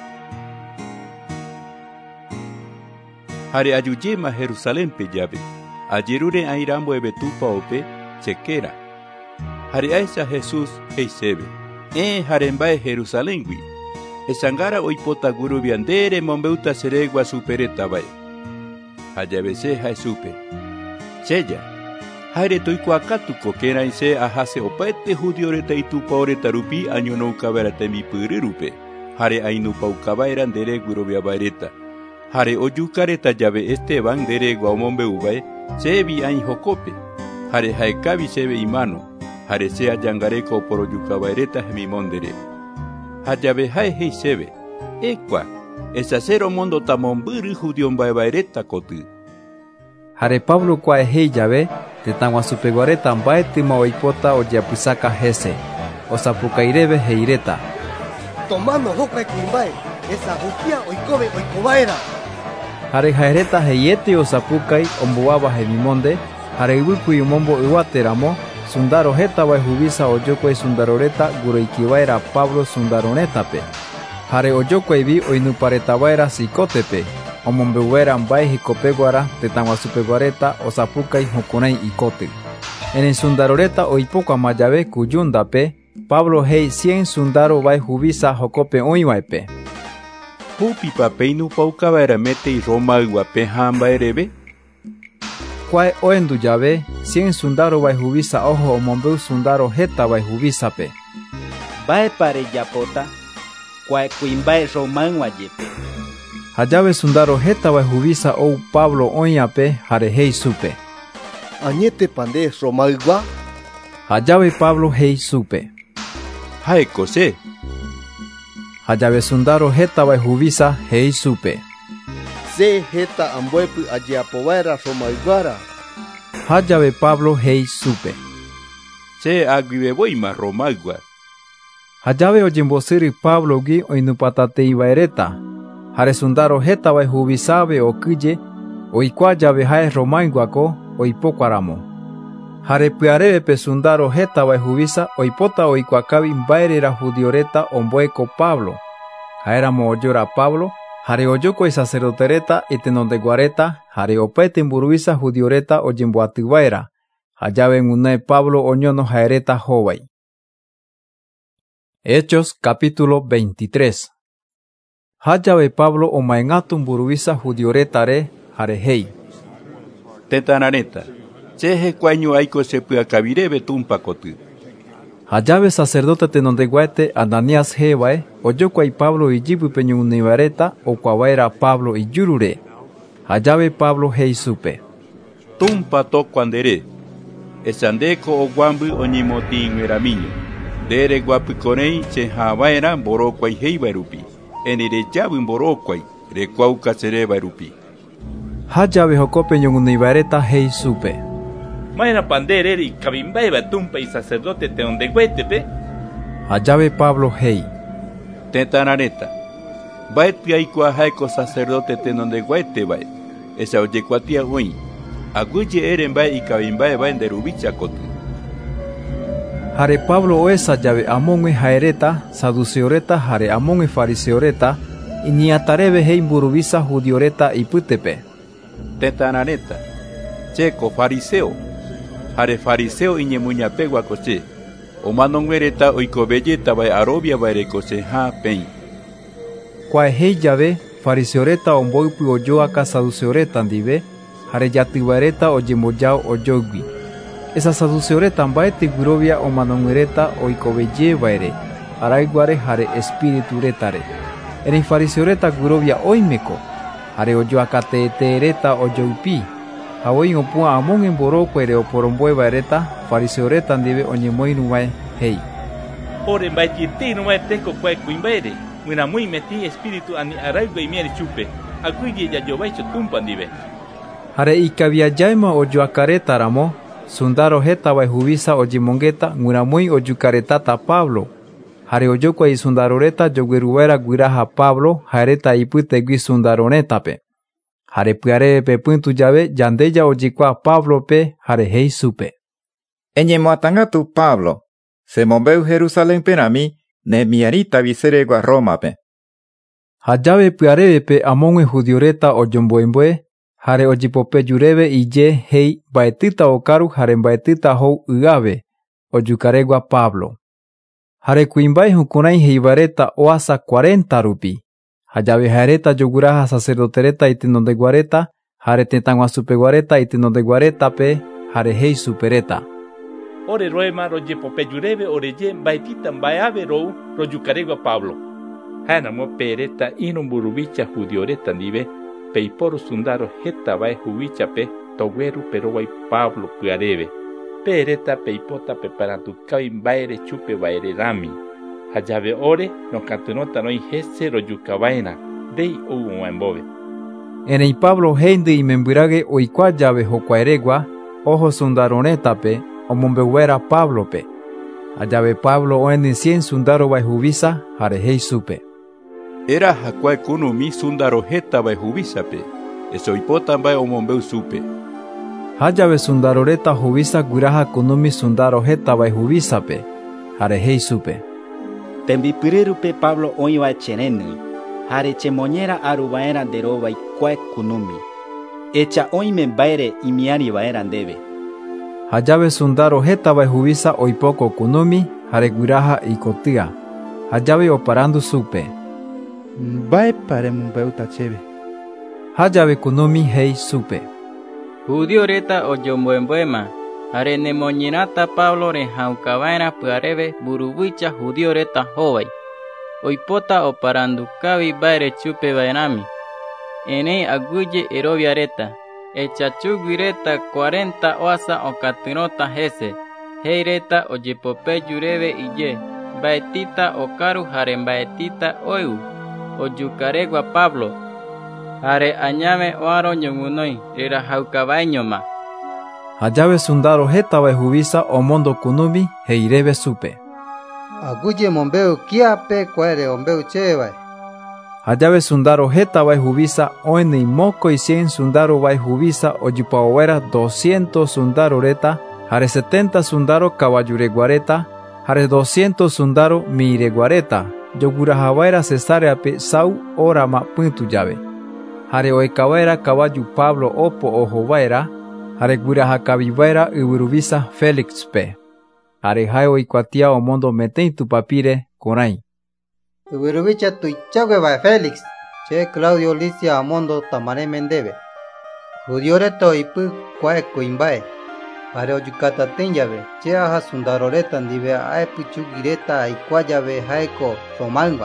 Hare ayuyema Jerusalén pe llave. Ayerure airambo ebetupa ope, chequera. Hare aisa Jesús heisebe. Eh harembae Jerusalén gui. Esangara oipota guru viandere mombeuta seregua supereta vai. Hayabese hai supe. Cheya. Hare toikuakatu kokera inse ahase opaete judioreta itupa oreta rupi año no ukavera temi purirupe. Hare ainu paukabaera dere guru viabaereta. Hare oyukareta llave Esteban dere guaumombe ubae. Sebi ain jocope, hare haekabi sebe imano, hare sea yangareko por oyukabaereta hemimondere. Hayabe hae hei sebe, ekwa, esa cero mondo tamomburi judion baebaereta kotu. Hare Pablo kwa hei llave, te tangwa supeguareta mbaeti maoipota o yapusaka hese, o sapukairebe heireta. Tomando hoka kumbae, esa bukia oikobe oikobaera. Hare jaereta heiete o sapukai ombuaba hemimonde, hare ibuku yumombo iwateramo, sundaro heta vai hubisa oyokwe sundaroreta gureikivaera Pablo sundaronetape. Hare oyokwe vi oinuparetabaera sikotepe, omombeuera mbae hikopeguara tetangwasupeguareta o sapukai hokunai ikote. En el sundaroreta oipoka mayave kuyundape, Pablo hei cien sundaro vai hubisa hokope oiwaipe. Hupi papeinu paukabaera mete y Roma guape hamba erebe. Kwai oendu llave, cien sundaro vai hubisa ojo omombeu sundaro heta vai hubisa pe. Bae pare yapota, kwai kuimbae Roman wayepe. Hayave sundaro heta vai hubisa ou Pablo oñape hare hei supe. Añete pande Roman gua. Hayave Pablo hei supe. Hae kose. Hayave sundaro heta vai hubisa hei supe. Se heta ambuepu ajiapovaera romaiguara. Hayave Pablo hei supe. Se aguibeboima romaigua. Hayave ojimbosiri Pablo gi oinupatate ivaereta. Hare sundaro heta vai hubisabe o kye, oikua llave hae romaiguako oipokuaramo. Hare piarebe pe sundaro heta vai hubisa oipota oikuakabi mbaerera judioreta ombueko Pablo. Haeramo oyora Pablo, hare oyoko y sacerdotereta itenondeguareta, hare opete imburuisa judioreta oyemboativaera. Hayave une Pablo oñono jaereta jovai. Hechos capítulo veintitrés. Hayave Pablo omaengatum buruisa judioretare hare hei. Tetanareta. Cheje cuaño aiko se puya kabirebe tumpa kotu. Hayave sacerdote tenondeguate Ananías jevae, oyokwa y Pablo y jibu peñu univareta o cuavaera Pablo y yurure. Hayave Pablo hei supe. Tumpa to cuandere. Esandeko o guambu onimoti inveramiño. Dere guapiconei che javaera boroquai heivarupi. Enire jabu boroquai, recuauca cerevarupi. Hayave jocopeño univareta hei supe. Maena pandere y cabimbaeba tumpa y sacerdote te donde guetepe. Hayave Pablo hei. Tetanareta. Baeti aikua haiko sacerdote te donde guetebae. Esa oyecuatia hoy. Aguye erenbae y cabimbaeba en derubicha kotu. Hare Pablo oesa llave amon e jaereta, saduceoreta hare amon e fariseoreta, y ni atarebe hei burubisa judioreta y putepe. Tetanareta. Checo fariseo. Hare fariseo iñemuñapegua coche. O manonguereta oiko belleta vai arobia vai coche ha pen. Quae hei llave, fariseoreta omboipu oyoaka saduceoreta ndive, hare yativareta o yemoyao o yogui. Esa saduceoreta mbaete gurovia o manonguereta oiko belle vaire, araiguare hare espiritu retare. Eren fariseoreta gurovia oimeko, hare oyoaka teetereta o youpi. Hawoin opua amon en boroko ere oporomboe vaereta, fariseoreta ndive oñemoinu vae hei. Ore mbaititi no vai teco quae cuimbaere. Muna muy meti espíritu ani araigo y mieri chupe. Aguigi ya yovaicho tumpan dive. Hare ikavia jaima ojuakareta ramo. Sundaro heta vai huvisa ojimongeta muna muy ojukaretata Pablo. Hare ojokwa y sundaroreta jogueruera guiraha Pablo. Hareta ipute gui sundaronetape. Hare piare pe puntu llave yandeya ojikwa Pablo pe hare hei supe. Eñemoatanga tu Pablo. Se mombeu Jerusalén penami. Ne miarita viseregua Roma pe. Hajave piarebe pe amongue judioreta ojomboemboe. Hare ojipope yurebe iye hei baetita okaru hare baetita hou uave. Ojukaregua Pablo. Hare kuimbai hukunai heibareta oasa cuarenta rupi. Hajave hareta yoguraha sacerdotereta itinonde guareta. Hare tetangua supe guareta itinonde guareta pe. Hare hei supereta. Ore roema roje popeyurebe oreje baitita bayabe rou rojukaregua Pablo. Hana mo pereta inumburubicha judioreta nive peiporo sundaro heta bae jubicha pe togueru pero wai Pablo piarebe. Pereta peipota peparantu kai baere chupe baere rami. Hajave ore no cantunota no hese rojukabaina dei ou embobe. Enei Pablo heinde y memburage oikwa llave hokuaeregua ojo sundaroneta pe. Omombeuera Pablo pe. Allave Pablo oenin cien sundaro baihubisa hare hei supe. Era hakuai kuno mi sundaro heta baihubisa pe. Eso ipotan bai omombeu supe. Hallave sundaroreta hubisa guiraha kuno mi sundaro heta baihubisa pe. Hare hei supe. Tembipireru pe Pablo oiwa chenenui. Hare chemoñera arubaera deroba y kuai kunumi. Echa oime baere y miari baera debe. Hallave sundaro heta baihubisa oipoko kunumi hare guiraha ikotia. Hallave oparando supe. Bae pare mumbeuta cheve. Hallave kunumi hei supe. Judio reta oyomboemboema. Hare nemoñinata Pablo re haukabaina puarebe burubucha judio reta hovai. Oipota oparando kavi baire chupe bainami. Ene aguye erobia reta. Echachugureta cuarenta oasa o catinota jese. Heireta o jipope yurebe iye. Baetita o karu haren baetita oiu. O yucaregua Pablo. Hare añame oaro ñomunoi. Rira jaucabañoma. Hallave sundaro heta baihubisa o mondo kunumi heirebe supe. Aguye mombeu kiape cuere ombeu chevai. Hallave sundaro heta baihubisa oeni moco y cien sundaro baihubisa ojipaowera doscientos sundaro reta, hare setenta sundaro caballureguareta, hare doscientos sundaro mireguareta, yogurahawaera cesarea pe sau orama puntu llave. Hare oekawaera caballu Pablo opo ojovaera, hare gurahacabivaera uburubisa Félix pe. Hare hae oikuatia o mondo metei tu papire corai. Ubirubicha tu chagwe ba Félix, che Claudio Licia Amondo tamare mendebe. Judioreto ipu kwae kuimbae. Hare oyukata tenyave, che aja sundaroreta ndive ae puchugireta aikwayave haeko somalva.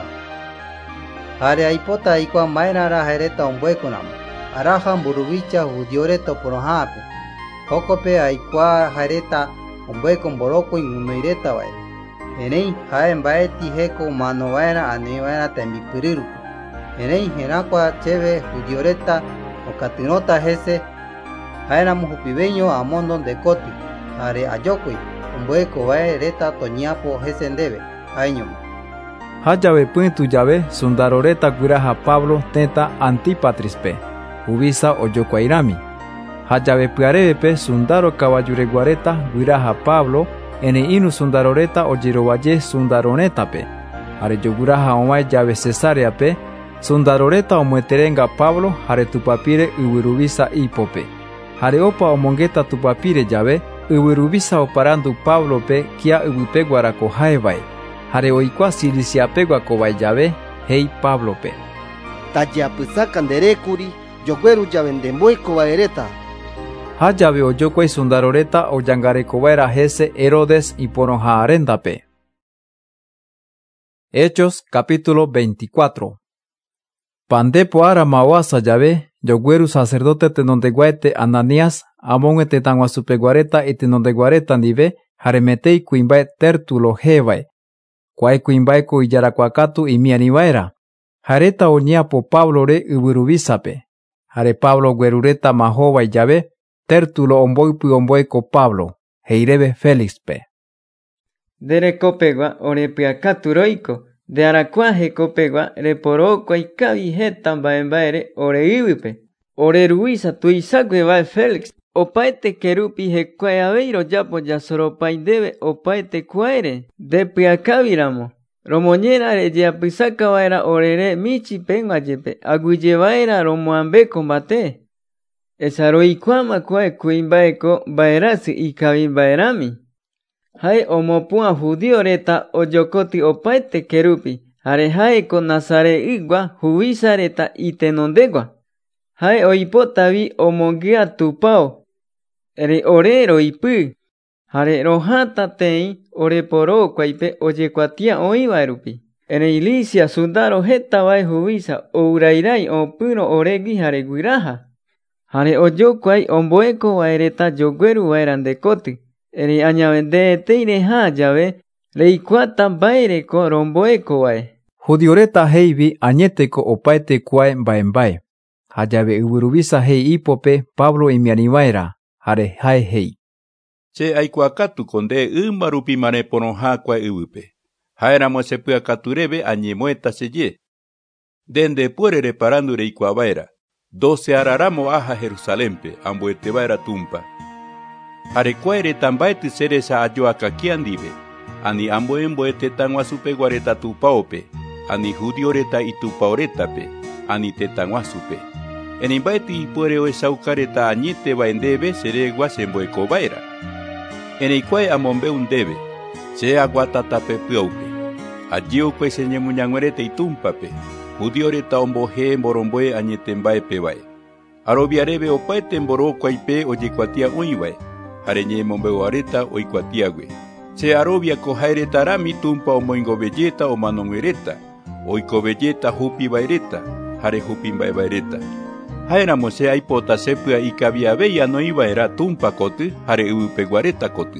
Hare aipota aikwa maenara hereta ombuekonam. Araja burubicha judioreto porohape. Hokope aikwa hereta ombuekon boroko ingunoireta bae. Enei haen baeti heko manovaera anevaera tembipiriru. Enei henakwa cheve judioreta o catinota jese. Haena mujupibeño amondo de coti. Hare ayokui. Umbueko vae reta toñapo jese ndebe. Año. Hallave puntu llave sundaroreta guiraha Pablo teta antipatrispe. Ubisa oyokuairami. Hallave piarepe sundaro caballureguareta guiraha Pablo. Ene inu sundaroreta o jirovaye sundaroneta pe. Hare yoguraha omai llave cesarea pe. Sundaroreta o mueterenga Pablo. Hare tupapire uburubisa ipope. Hare opa o mongeta tupapire llave. Uburubisa oparando Pablo pe. Kia ubupegua kohaevae. Hare oikua silisia pegua kobai llave. Hei Pablo pe. Tayapusakan derekuri. Yogueru yavendemboi kobaereta. Hallave oyokuai sundaroreta o yangarekovaera jese Herodes y poronja arendape. Hechos capítulo veinticuatro. Pandepo ara mawasa llave, yogueru sacerdote tenondeguaete Ananías, amon tetanguasupeguareta y tenondeguareta nive, haremetei kuimbae tertulo jevae. Kuae kuimbaeko iyarakuakatu imianivaera. Jareta oñapo Pablo re uburubisape. Hare Pablo guerureta mahova llave, Tértulo omboipi omboeko Pablo, heirebe Félixpe. Derekopegua orepiakaturoiko, de arakuaje kopegua reporokua ikavi jeta mbaembaere oreivipe. Oreruisa tuisague vae Félix, opaete kerupi hekuae aveiro yapo yasoropaidebe opaete kuaere, depiakaviramo. Romoñera reyapysaka vaera orere michi penguayepe, aguiyevaera romoambe combate. Esa roikuama kuae kuimbaeko vaerasi ikavi vaerami. Hae omopua judío reta oyokoti opaete kerupi, hare haeko Nazare igua juvisa reta itenondegua. Hae oipotavi omongia tupao, ere ore roipy, hare rohata tei oreporo kuaipe oyekuatia oivaerupi. Ere ilicia sundaro jeta vae juvisa ourairai opyro oregui hare guiraja. Hare oyokuai omboeko vaereta yogueru vaerandekoti. Ere añavende teireja llave reikuata mbaereko romboeko vae. Judioreta heivi añeteko opaete kuae mbaembae. Hallave uburubisa hei ipope Pablo imianivaera, hare hae hei. Che aikuakatu konde ymbarupi mareporonja kuae yvype. Haéramo sepyakatureve añemueta seye. Dende puere reparando reikuavaera. Doce araramo aja Jerusalempe, ambuetevaera tumpa. Hare kuaere tambaeti seresa ayoakakiandive. Ani amboemboete tanguasupe guareta tupaope. Ani judioreta itupaoretape. Ani tetanguasupe. Enimbaeti ipuere oesaucareta añete vaendebe seregua semboecovaera. Eneikuae amombeundebe. Se aguatatape pyaupe. Ajiokue señemuñanguerete itumpape. Judioreta omboje mboromboe añetembaepe vae. Arobiarebe opaete mborokuaipe oyekuatia oivae. Hareñe mombeuareta oikuatiague. Se arobia kojaereta rami tumpa omoingo belleta o manonguereta. Oiko belleta jupi vaereta. Hare jupi vaereta. Haéramo se aipota sepia ikaviaveia no ivaera tumpa koty hare yvype guareta koty.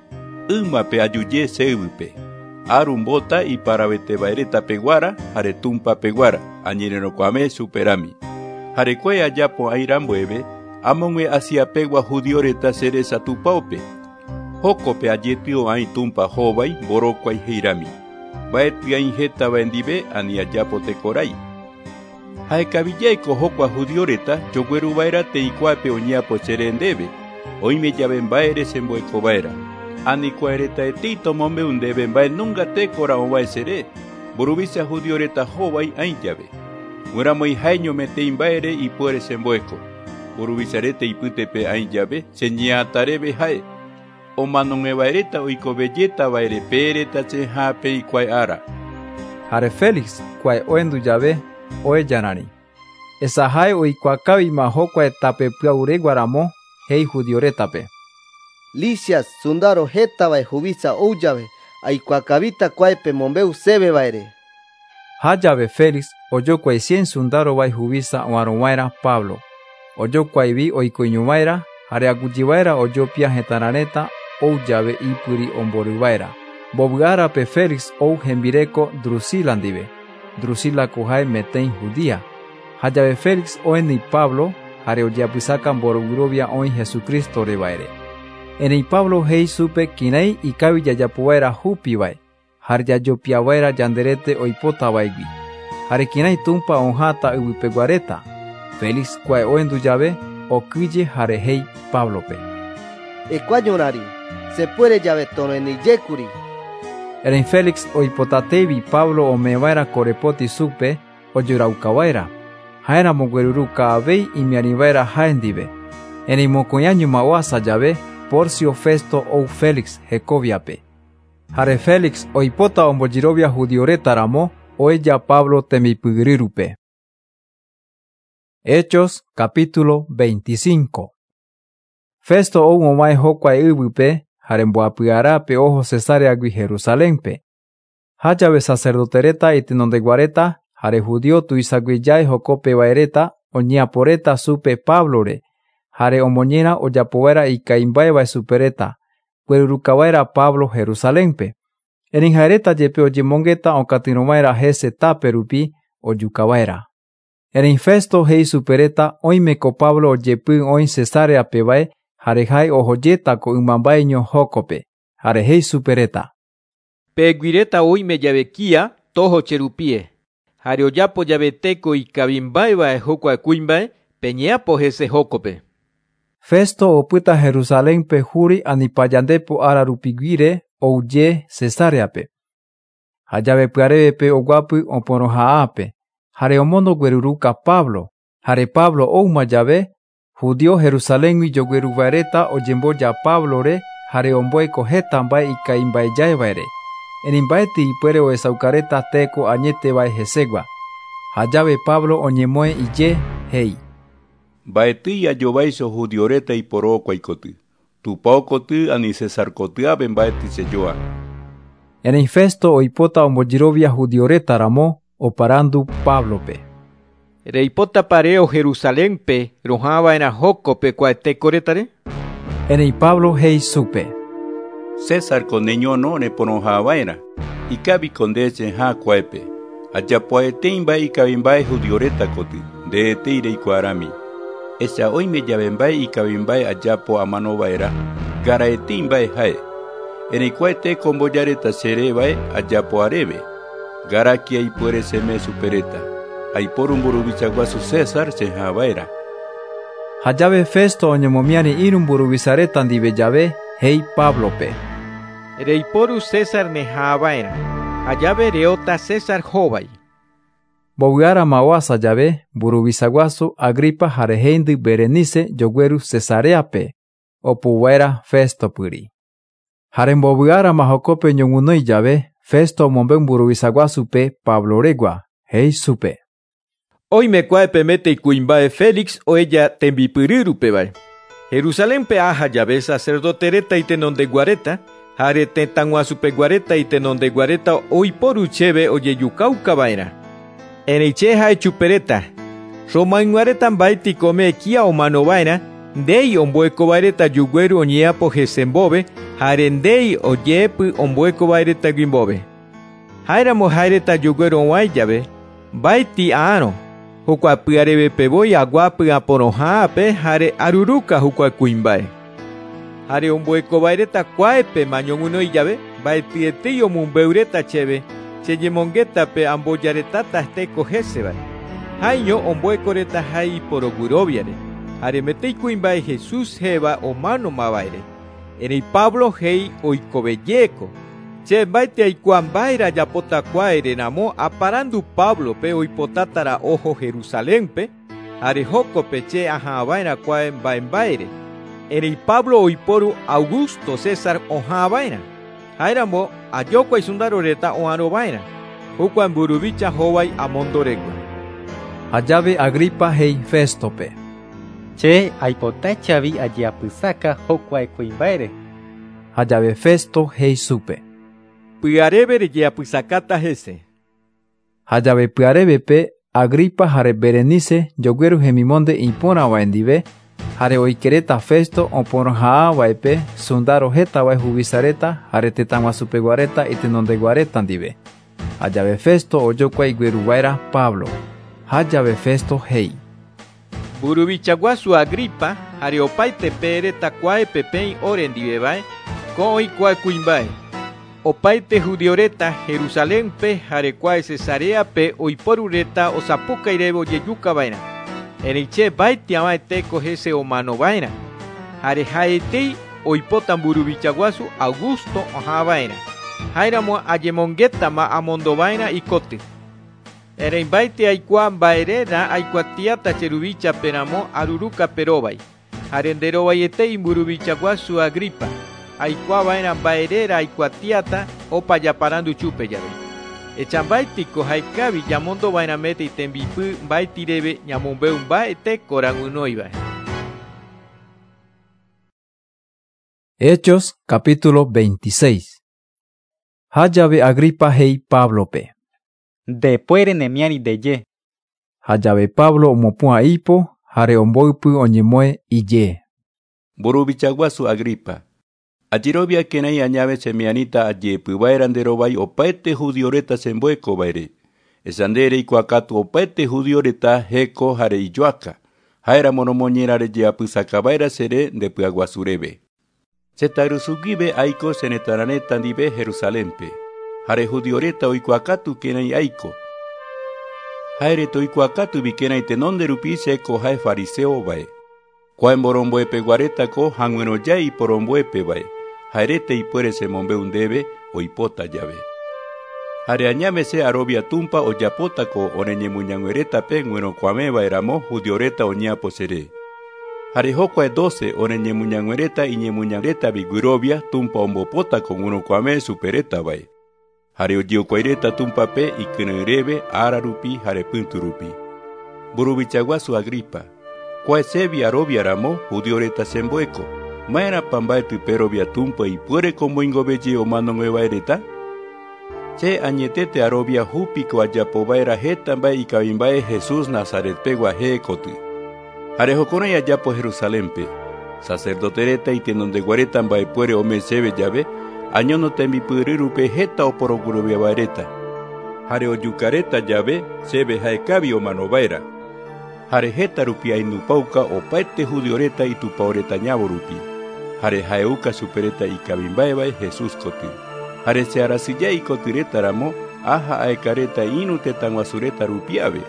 Ymape ajuye se yvype. Arumbota iparavete vaereta peguara hare tumpa peguara añerenokuame superami. Hare kuae ayapo airambueve amongue asiapegua judioreta seresa tupaope. Jokope ajetio ai tumpa jovai borokuai heirami. Vaetia injeta vaendive ani ayapo tekorai. Haekavillaiko jokua judioreta yogueru vaera teikuape oñapo serendebe. Oime llave mbaere semboeko vaera. Ani kuaereta etito mombeundebe mbae nunga tekora ovae sere. Boruvisa judioreta jovai ain llave. Muramoi jaeño mete imbaere y puere semboeko. Borubisarete ipytepe ain llave señatarebe jae. Omanonge vaereta oiko belleta vaere pereta chejape y kuae ara. Hare Félix kuae oendu llave oe yanari. Esa hae oikuakavi maho kuae tape pyaure guaramo hei judioretape. Licias sundaro jeta vae juvisa ou llave aikuakavita kuaepe mombeu sebe vaere. Ha llave Félix oyokuai cien sundaro vae juvisa oarovaera Pablo. Oyokuaivi oikoiñuvaera hare agujivaera oyopia jetarareta ou llave ipyri omboryvaera. Bovyárape Félix ou hembireko Drusila ndive. Drusila kojae metei judía. Hallave Félix oeni Pablo hare ojeapysaka mborogrovia oĩ Jesucristo revaere. Enei Pablo hei supe kinai ikavi jajapovaera jupivae, hare jajopiavaera yanderete oipotavaigui. Hare kinai tumpa onjata yvypeguareta. Félix kuae oendu llave okyje hare hei Pablope. Ekuañorari, se puere llave tono eniyékuri. Erei Félix oipotatevi Pablo omevaera korepoti supe ojoraukavaera. Haéramo gueruru kaavei imiarivaera jaendive. Enei mokoñañuma oasa llave Porcio Festo ou Félix Jecoviape. Hare Félix oipota ombojirovia judioretaramo oeya Pablo temipyryrupe. Hechos capítulo veinticinco. Festo ou omae jokuae yvype hare mboapy'arápe ojo Cesareagui Jerusalempe. Ha llave sacerdotereta itenondeguareta hare judío tuisaguijae jokope vaereta oñeaporeta supe Pablore. Hare omoñera ojapovaera ikaimbae vae supereta, guerurukavaera Pablo Jerusalempe. Erin jaereta jepe ojemongeta onkatyrõvaera hese tápe rupi ojukava'erã. Erin Festo hei supereta oimeko Pablo ojepy oĩ Cesareape vae jare jae ohojétako ymambaeño Jócope, jare hei supereta. Peguireta oime jave kia toho cherupie, jare ojapo jave teko ikavimbáevae hokua kuimbae peñeapo hese Jócope. Festo opyta Jerusalénpe júri anipajandepo ára rupiguire ouje Cesareape. Ha jave py'arevépe oguapy oporõha'ãpe, jare omóndo gueruruka Pablo, jare Pablo ouma jave, judío Jerusaléngui jogueruva'ereta ojemboja Pablore jare omboeko heta mbae ikaimba'ejaevaere. Erin mbaetɨ ipuere oesaukareta teko añetevae hesegua. Ha jave Pablo oñemoe ije hei. Mbaetɨi ajováicho judioreta iporõkua ikoty. Tupão koty ani César kotyápe mbaetɨ chejoa. Erin Festo oipota ombojirovia judioretaramo oparandu Pablope. Reipota pareo Jerusalénpe rohava'erã Jócope kua tekoretare? Erin Pablo hei súpe. César ko neñono reporohava'erã. Ikáviko nde cheha'ãkuáepe. Ajapoaetei mba'e ikavimba'e judioreta koty, nde'etei reikuaarami. Echa oime jave mba'e ikavimba'e ajapo amanova'erã, ngaraetei mba'e hae. Erei kua teko mbojareta chereva'e ajapo aréve. Ngarakia ipuere cheme supereta. Aiporu mburuvichaguasu César cheha'ãva'erã. Ha jave Festo oñemomiari ĩru mburuvichareta ndive jave hei Pablope. Reiporu César neha'ãva'erã. Ha jave reota César hóvai. Mbovy'ára maguasa jave mburuvichaguasu Agripa jare heindy Berenice jogueru Cesareape opuva'erã Festopyri. Jare mbovy'árama Jócope ñoguinói jave Festo omombeu mburuvichaguasupe Pabloregua hei súpe. Oime kuápe mete kuimba'e Félix oeja tembipyryrupevae. Jerusalénpe aha jave sacerdotereta itenondeguareta jare tetãguasupeguareta itenondeguareta oiporu chéve ojejukáukava'erã. Erei che ha'e chupereta. Romaymguareta mbaetikome kia omanova'erã ndéi omboekova'ereta juguéru oñeapo hese mbove jare ndéi ojepy omboekova'eretagui mbove. Ha'éramo ha'éreta juguéru oguãi jave mbaeti ãrõ. Hokua py'arevepevoi aguapy aporoha'ãpe jare aruruka hokua kuimba'e. Jare omboekova'ereta kuáepe ñoguinói jave mbaetɨetei omumbeureta chéve chejemongétape ambojaretáta teko hésevae. Haiño omboekoreta hae iporoguiroviare. Jare metei kuimba'e Jesús héva ománomava'ere. Erei Pablo hei oikovejéko. Che mbaete aikua mba'ére ajapóta kua'ereramo aparandu Pablope oipotátara oho Jerusalénpe jare Jócope che aha'ãva'erã kuae mba'emba'ére. Erei Pablo oiporu Augusto César oha'ãva'erã. Ha'éramo ajokuai sundaro reta oãrova'erã. Hokua mburuvicha hóvai amondoregua. Ha jave Agripa hei Festope. Che aipotáchavi ajeapysáka hokua kuimba'ére. Ha jave Festo hei súpe. Py'aréve rejeapysakáta hese. Ha jave py'arévepe Agripa jare Berenice jogueru hemimonde iporãvae ndive jare oikereta Festo oporãha'ãva'epe sundaro hétavae huvisareta jare tetãguasupeguareta itenondeguareta ndive. Ha jave Festo ojokuai gueruva'erã Pablo. Ha jave Festo hei. Mburuvichaguasu Agripa jare opaite pereta kuáepe peĩ ore ndivevae ko oikuaa kuimba'e. Opaite judioreta Jerusalénpe jare kuáe Cesareape oiporureta osapukaireve ojejukava'erã. Erei che mbaeti avae teko hese omanova'erã. Jare ha'etei oipota mburuvichaguasu Augusto oha'ãva'erã. Ha'éramo ajemongétama amondova'erã ikoty. Erei mbaeti aikuaa mba'erérã aikuatiáta cheruvichaperamo arurukape róvai. Jare nderovaietéi mburuvichaguasu Agripa. Aikuaava'erã mba'erérã aikuatiáta opa japarandu chúpe jave. Echa mbaetiko jaekavi ñamondova'erãméte itembipy mbaetireve ñamombeu mba'e tekóra guinoivae. Hechos capítulo veintiséis. Ha jave Agripa hei Pablope. Depuere nemiari deje. Ha jave Pablo omopu'ã ipo jare omboypy oñemoe ije. Mburuvichaguasu Agripa. Ajirobia kenai añave semianita ayepu bairandero bai opaete judioreta sembueko baire. Esandere ikuakatu opaete judioreta heko hare ijoaka. Haera monomoñera re jeapu sakabaira sere de puaguasurebe. Setarusugibe aiko senetaraneta dibe Jerusalempe. Hare judioreta oikuakatu kenai aiko. Haere toikuakatu bikenai tenonde rupi seko hae fariseo bae. Kwa emboromboepe guareta ko hangweno jai poromboepe bae. Haerete ipuere se mombe undebe o ipota llave. Hare añame se arobia tumpa o yapota ko oneñe muñanguereta pe ngueno kwame baeramo judioreta oñapo sere. Hare hokwa doce oneñe muñanguereta iñe muñanguereta bigurobia tumpa ombopota ko ngueno kwame supereta bae. Hare ojio kwaireta tumpa pe ikenurebe ararupi hare punturupi. Burubichaguasu Agripa. Kwa sebi arobia ramo judioreta semboeko. Maera pambae tu perobia tumpa y puere como ingobeje o mano nueva ereta. Che añetete arobia hupiko ayapobaera hetambae y cabimbae Jesús Nazaret pegua hecotu. Arejocona y ayapo Jerusalempe. Sacerdotereta y tenonde guaretambae puere o mesebe llave. Año no tembi purirupe heta o porogurubia baereta. Hare o yucareta llave sebe jaecabi o manobaera. Hare heta rupia inupauca o paete judioreta y tu paureta ñaborupi. Hare jaeuca supereta y cabimbaebae Jesús cotu. Hare se arasilla y cotireta ramo, aja aecareta inu tetanguasureta rupiave.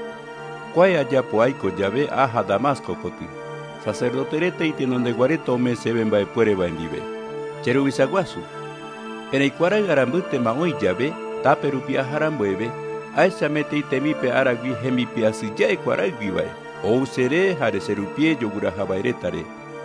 Cuay ayapo aiko llave, aja Damasco cotu. Sacerdotereta y tenonde guareta o me se ven bae puere baendive. Cherubisaguasu. En el cuara garambute maoi llave, tape rupia jarambueve, aesa mete y temipe aragui hemipi asilla y cuaragui bae. O seré hare serupie yogura jabairetare.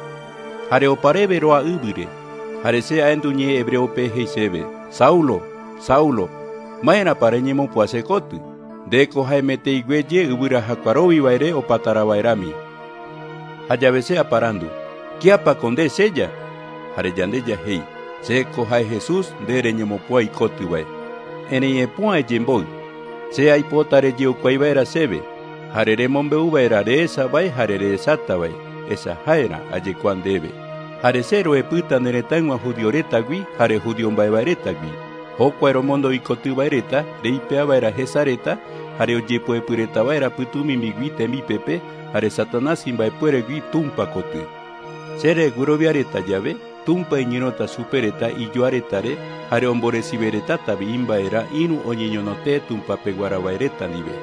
Hare opare veroa ubire. Hare sea enduñe hebreo peje y sebe. Saulo, Saulo, maena pareñemo puasecotu. Deco jaemete y güeye ubira jacuarobi baire o patarabairami. Hayavese aparando. Kiapa conde sella. Hare yandeya hei. Seco jae Jesús de reñemo pua y cotu bae. Ene pua e jemboy. Sea hipotare yo cuaibaera sebe. Hare remombe ubaera de esa bae hare de sata bae. Esa jaera ayecuan debe. Hare cero e puta neretangua judioreta gui, hare judion baebareta gui. Hoko aeromondo ikotu baereta, reipea baera jesareta, hare oyepo e pureta baera putumi mi gui temi pepe, hare satanás in baepuere gui tumpa kotu. Sere guroviareta llave, tumpa iñinota supereta y yoaretare, hare omboresi bereta tabi imbaera inu oñiñonote tumpa peguara baereta nive.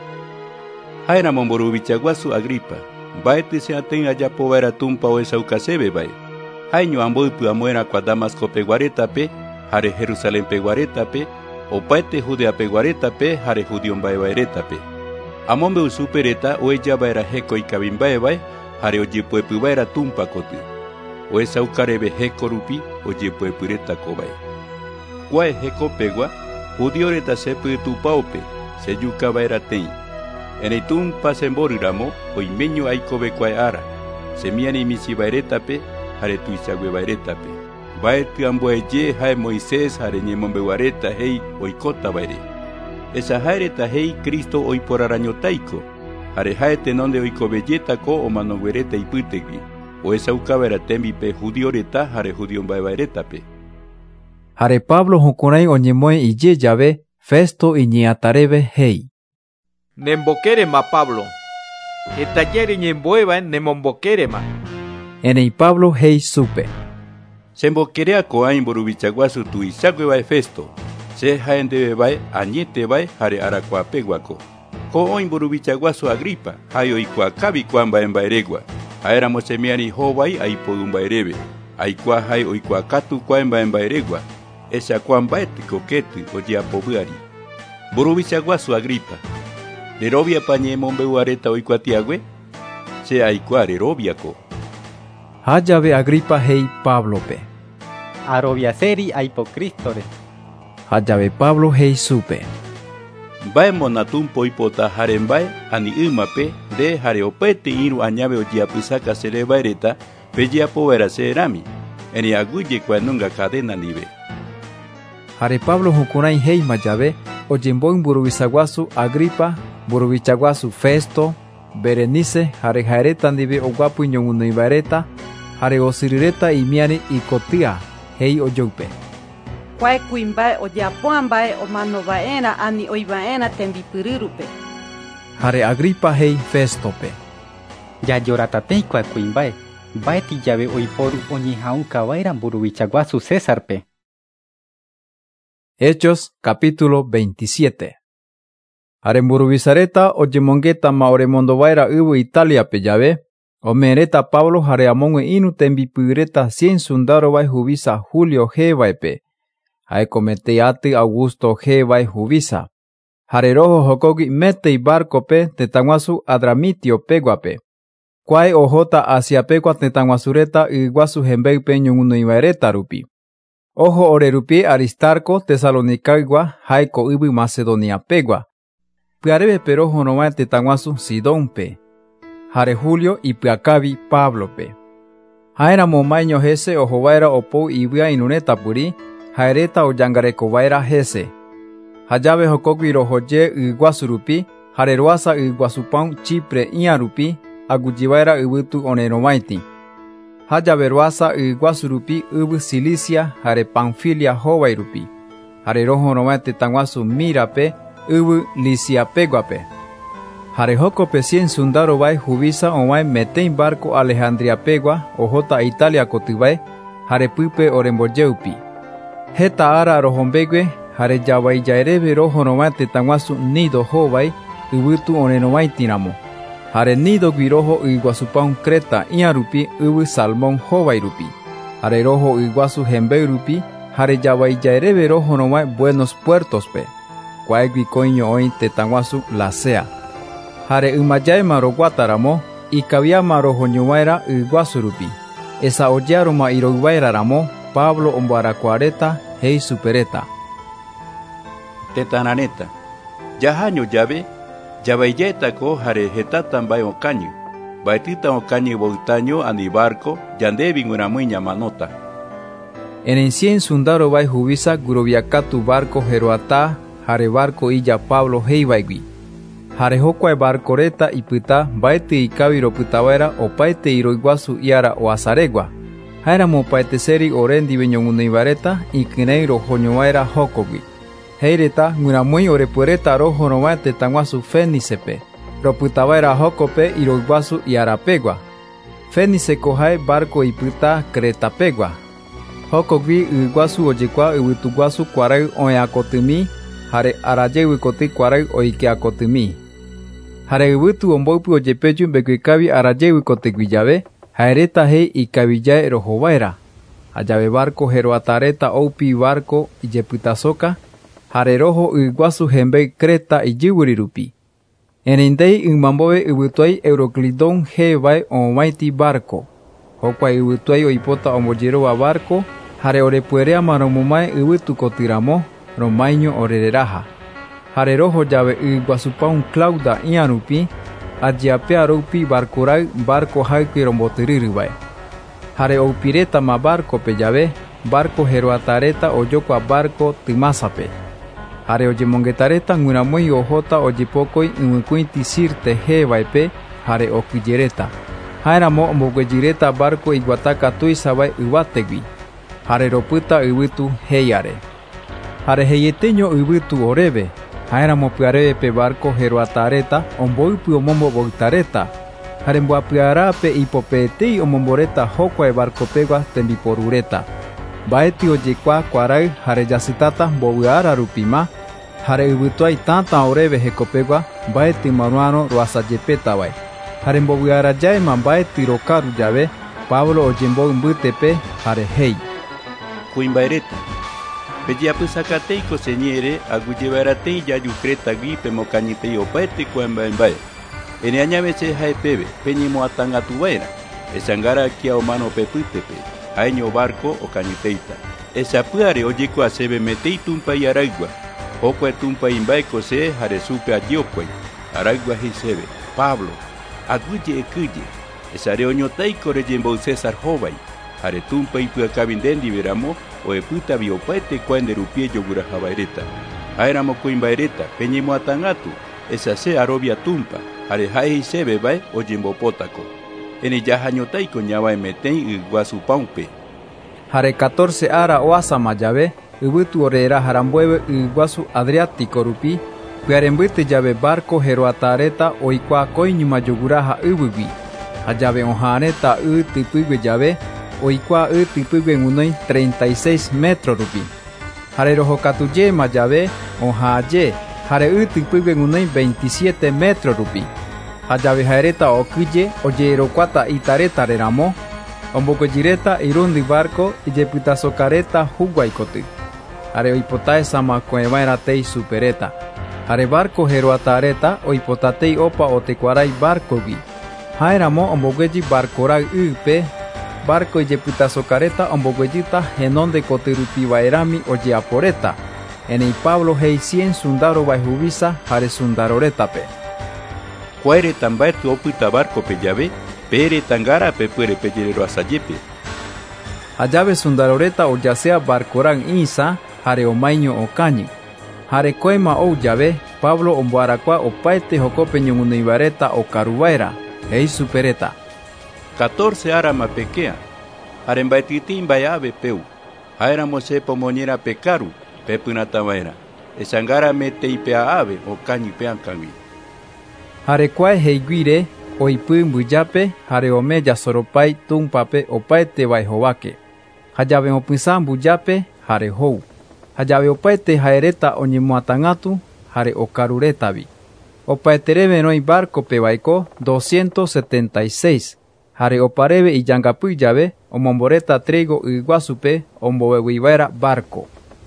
Haera momborubichaguasu Agripa. Baete se aten ayapo baera tumpa o esa ucasebe bae. Haño amboy puamuera kwa Damasco peguareta pe, hare Jerusalén peguareta pe, o paete judea peguareta pe, hare judion baebareta pe. Amombe usupereta o ella baera heco y cabimbae bae, hare oyepo baera tumpa kotu. O esa ucarebe heco rupi, oyepo epureta kobae. Kwa heco pegua, judioreta sepu tupaupe, se yuca baera ten. En el tumpa semboriramo, o imeño aikobe kwa ara, semiani misi baereta pe, hare tuisagwe baereta pe. Baeti amboeye hae Moisés hare ñemombe guareta hei oikota baere. Esa haereta hei Cristo oi por arañotaiko. Hare hae tenonde oiko belleta ko o manoguereta iputegui. O esa ukabera tembi pe judioreta hare judion baereta pe. Hare Pablo hukunai oñemoe iye llave Festo iñiatarebe hei. Nembokere ma Pablo. Etayere ñemboeba nemombokere ma. Enei Pablo hei supe. Sembokerea koain borubichaguasu tu isagwe bae Festo. Se jaendebe bae añete bae hare aracuapeguaco. Ko oin borubichaguasu Agripa, hayo ikuakabi kuamba en baeregua. Aeramo semiani hobai aipodun baerebe. Aikua hai oikuakatu kuamba en baeregua. Esa kuamba etiko ketu ojiapobuari. Borubichaguasu Agripa. Lerobia pañe mombeuareta oikuatiagwe. Se aikua lerobiaco. Hayave Agripa hei Pablo pe. Arobia seri aipocristore. Hayave Pablo hei supe. Bae monatumpo ipota harembae ani imape de hareopete iru añave ojiapusaka sere baereta pejiapo vera serami. Eni aguye cuanunga cadena nive. Hare Pablo hukunai hei mayave ojimboin burubisaguasu Agripa, burubichaguasu Festo, Berenice, hare jaereta nive oguapu ñongunoi baereta, hare osirireta imiani ikotia, hei oyoupe. Kuae kuimbae oyapoambae omanovaera ani oivaera tembipyryrupe. Hare Agripa hei Festope. Jajoratatei kuae kuimbae. Mbaeti llave oiporu oñeha'ũkava'erã mburuvichaguasu Césarpe. Hechos capítulo veintisiete. Hare mburuvisareta ojemongétama oremondovaera yvy Italiape jave, ome'ẽreta Pablo hare amóngue inu tembipyreta cien sundarovae huvisa Julio hévape, ha'éko metei aty Augusto hévae huvisa. Hare roho hokógui métei barcope tetãguasu Adramitio péguape. Kuae ohóta Asiapegua tetãguasureta yguasu hembeýpe ñoguinoivaereta rupi. Oho orerupi Aristarco Tesalonicaygua haiko yvy Macedoniapegua. Pyareve roho novae tetãguasu Sidónpe. Hare Julio ipyakavi Pablope. Ha'éramo omaeño hese ohova'era opou yvýa inuretapyri, ha'éretã ojangarekovaera hese. Hajave hokógui rohoje yguasu rupi, hare roasa yguasupão Chipre íãrupi, agujivaera yvytu onerovaiti. Hajave roasa yguasu rupi yvy Cilicia hare Panfilia hovairupi, hare roho novae tetãguasu Mírape yvy Liciapeguape. Hare jókope cien sundarovae huvisa ovae metei barco Alejandriapegua ohóta Italia kotyvae, hare pýpe orembojeypi. Heta ára rohombegue hare javaijaereve roho novae tetãguasu Nido hovai yvytu onerovaitiramo. Hare Nido guiroho yguasupão Creta íãrupi yvy Salmón hovairupi, hare roho yguasu hembeýrupi, hare javaijaereve roho novae Buenos Puertospe, kuaégui koiño oĩ tetãguasu Lasea. Hare ymajaéma roguataramo, ikaviáma rohoñova'erã yguasu rupi, esa ojeároma iroyvaéraramo Pablo omboarakuaareta hei supereta. Tetanareta, jahaño jave, javaijaetako hare hetata mbae okañy, mbaetýta okañy voltaño ani barco jandevi g̃uarãmýi ñamanóta. Erei cien sundarovae huvisa guroviakatu barco heroata hare barco ija Pablo heivaigui. Hare hokua barcoreta ipyta mbaety ikavi ropytava'erã opaite iroyguasu iára oasarégua. Ha'éramo opaiteseri ore ndive ñoguinoivaireta ikyrẽi rohoñova'erã hókogui. Heireta g̃uarãmýi orepuereta roho novae tetãguasu Fénicepe, ropytava'erã hókope iroyguasu iárapegua. Féniceko jae barco ipyta Cretapegua. Hókogui yguasu ojekua yvytuguasu kuaray oĩakotymi hare araje yvykoty kuaray oikeakotymi. Hare yvytu omboypy ojepeju mbekuékavi araje yvykotygui jave, ha'éretã hei ikavijae rohova'erã. Ajave barco heroatareta oupi barco ijepytasóka, hare roho yguasu hembe'i Creta ijývuri rupi. Erei ndéi ymambove yvytuai Euroclidón hévae ovaiti barco. Hokua yvytuai oipota ombojérova barco, hare orepuereama romomae yvytu kotýramo, romaíño orereraha. Hare roho jave yguasupão Clauda íãrupi, ajeapea rupi barcorái barco haykue rombotyrýrývae. Hare oupirétama barcope jave, barco heroatareta ojokua barco tymásape. Hare ojemongetareta g̃uarãmýi ohóta ojepókoi yvykũiti Sirte hévaepe hare okyjereta. Ha'éramo omboguejýreta barco iguata katúisavae yvátegui, hare ropyta yvytu héiare. Hare heieteño yvytu oréve, ha'éramo py'arépe barco heroatareta omboypy omombo voytareta, hare mboapy'arápe ipopeetei omomboreta hokua barcopegua tembiporureta. Mbaetý ojekua kuarai hare jasytáta mbovy'ára rupima, hare yvytuai täta oréve hekopegua mbaetý maruãrõ roasajepétavae. Hare mbovy'arajaéma mbaetý rokáru jave, Pablo ojembo'ymbytépe hare héi: Kuimbaereta, pejeapysakatéiko señére agujevaeratéi jaju Cretagui pemokañytei opaite kuemba'embae. Ere añavese ha'epéve peñemoatãngatuva'erã, esa ngarakia omano pepýtepe, ha'eño barco okañytéita. Esa py'are ojekua chéve metei tumpai araygua. Hokua tumpai mba'éko che hare súpe ajiókuai. Araygua hei chéve: Pablo, aguyje ekyje. Esare oñotáiko rejembo'y César hóvai. Hare tumpai py'akavi ndendivéramo oepytavi opaite kua nderupie jogurahava'ereta. Ha'éramo kuimbaereta peñemoatãngatu, esa che arovia tumpa, hare ha'e hei chéve vae ojembopótako. Erei jahañotáiko ñavae metei yguasupãópe. Hare catorce ara oasama llave, ubutu orera harambueve iguasu Adriático rupi, pyarembite llave barco heroatareta oikua koiñuma yoguraha ubugui. Hallave ojaneta u tipigwe llave, oikua u tipigwe unoi treinta y seis metros rupi. Hare rojokatuye ma llave, ojaye, hare u tipigwe unoi veintisiete metros rupi. Hallave jaereta okuye oyerokuata itareta reramo, ombokojireta irundi barco iyepitasokareta huguaikoty. Hare oipotae samakoevaera tei supereta. Hare barco heroatareta oipotatei opa otekuarai barcogui. Jaeramo ombogueyi barcorai ype, barco iyepitasokareta ombogueyita henonde kotyrupi vaerami ojeaporeta. Enei Pablo hei cien sundaro vaihuvisa hare sundarorétape. Kuaire tambaetu opyta barcope llave, pere tangara pe puere pejerero asayepe. Hallave sundaroreta oyasea barcoran isa, hare omaiño okañy. Hare koema ou llave, Pablo omboarakua opaete jokope ñoguinoivareta okaruvaera, hei supereta. catorce ara mapekea, hare mbaetiti mbaeave peu, haéramo sepa omoñera pekaru, pepynatavaera, esangara meteipe ave okañy peakagui. Hare kuae heiguire, oipy mbyjápe hare ome jasoropai túmpape opaete vaihovake. Hallave opysa mbyjápe hare hou. Hallave opaete haereta oñemoatangatu hare okaruretavi. Opaetereve noĩ barcope vaiko doscientos setenta y seis. Hare opareve ijangapy llave omomboreta trigo yguasupe omboveguivaera barco.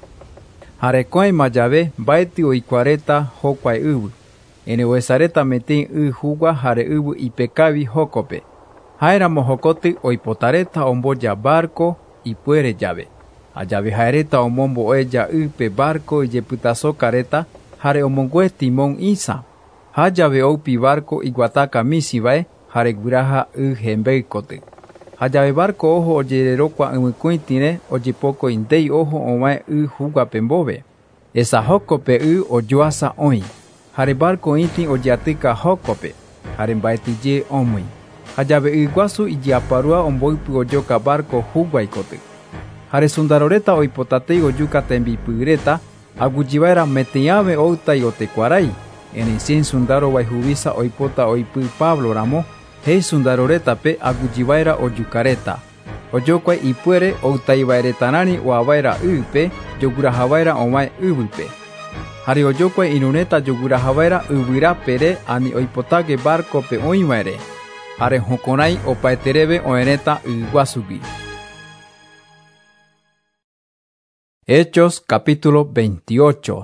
Hare koĩma llave mbaety oikuareta hokua yvy. Ene oesareta metĩ y húgua hare yvy ipekavi jókope. Haéramo jokoty oipotareta omboja barco ipuere llave. Ajave haereta omombo oeya ype barco ijepytasokareta hare omongue timón isa. Hajave oupi barco iguataka misivae hare guiraha y hembeikoty. Hajave barco ojo ojererokua ymykũitĩre ojepoko indei ojo ovae y húgape mbove. Esa jókope y ojoasa oĩ. Hare barco iti ojeatyka jókope, hare mbaetyje omýi. Hajave yguasu ijeaparua omboypy ojoka barco huguaikoty. Hare sundaroreta oipotatei ojuka tembipyreta agujivaera metĩ ave outai otekuarai. Enei cien sundaro vaihuvisa oipota oipy Pablo ramo, hei sundarorétape agujivaera ojukareta. Ojokuae ipuere outaivaeretarãri oavaera ype jogurahavaera ovae yvype. Hare ojokuae irũreta jogurahavaera yvyrapere ani oipotáke barcope oĩvaere. Hare jokorai opaetereve oereta yguásugui. Hechos capítulo veintiocho.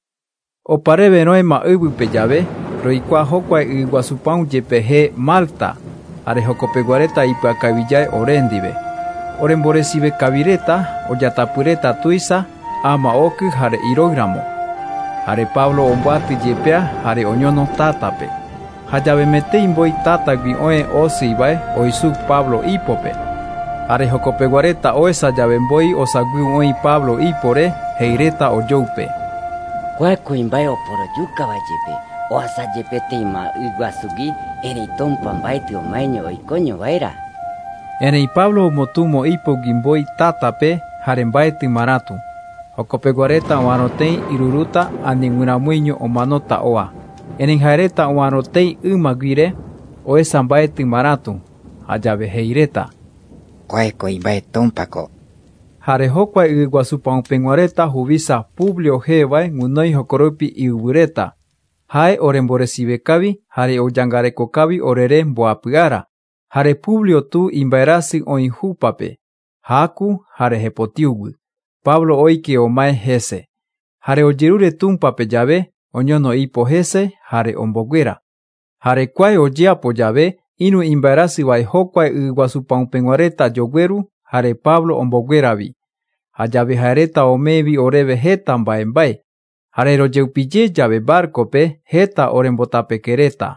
Opareve noema yvype llave, roikua jokuae yguasupão jepehe Malta, hare jokopeguareta ipyakavijae orendive. Oremboresive kavireta, ojatapyreta tuisa, ama oky hare iroíramo. Hare Pablo omboaty jepea hare oñono tátape. Hajave metei mboi tátagui oe osýivae oisu Pablo ípope. Hare jokopeguareta oesa llave mboi osaguy oĩ Pablo ípore heireta ojoype. Kuae kuimbae oporojukávajepe oasajepetéima yguasugui erei tómpa mbaety omaeño oikóñovaera. Erei Pablo omotũmo ípogui mboi tátape hare mbaety maratu. Jokopeguareta ovarotei iruruta ani g̃uramýiño omanóta oa. Erei haereta ovarotei ymaguire oesa mbaety maratu. Hajave heireta: kuae kuimbae tómpako. Hare jokuae yguasupãupeguareta huvisa Publio jevae guinoi jokoropi yvyreta. Hae oremboresive hare ojangarekokavi orere mboapy'ára. Hare Publio tu imbaerasy oĩ húpape. Háku hare hepotiũgui. Pablo oike omae hese. Hare ojerure túmpape llave, oñono ipo hese hare omboguera. Hare kuae ojeapo llave, inu imbaerasy vae jokuae yguasupãupeguareta jogueru hare Pablo ombogueravi. Hajave haereta omevi oreve heta mbae mbae. Hare rojeypije llave barcope heta orembotapekereta.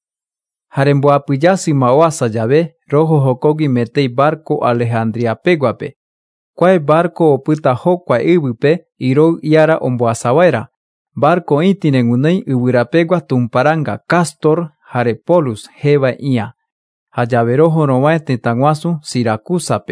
Hare mboapyjásima oasa llave, rojo jokogui metei barco Alejandriapeguape. Kuae barco opyta jokuae yvype iroi iara omboasavaera. Barco ĩtire guinoi yvyrapegua tumparanga Castor hare Polus jevae ia. Hajave rojo rovae tëtaguasu Siracusape.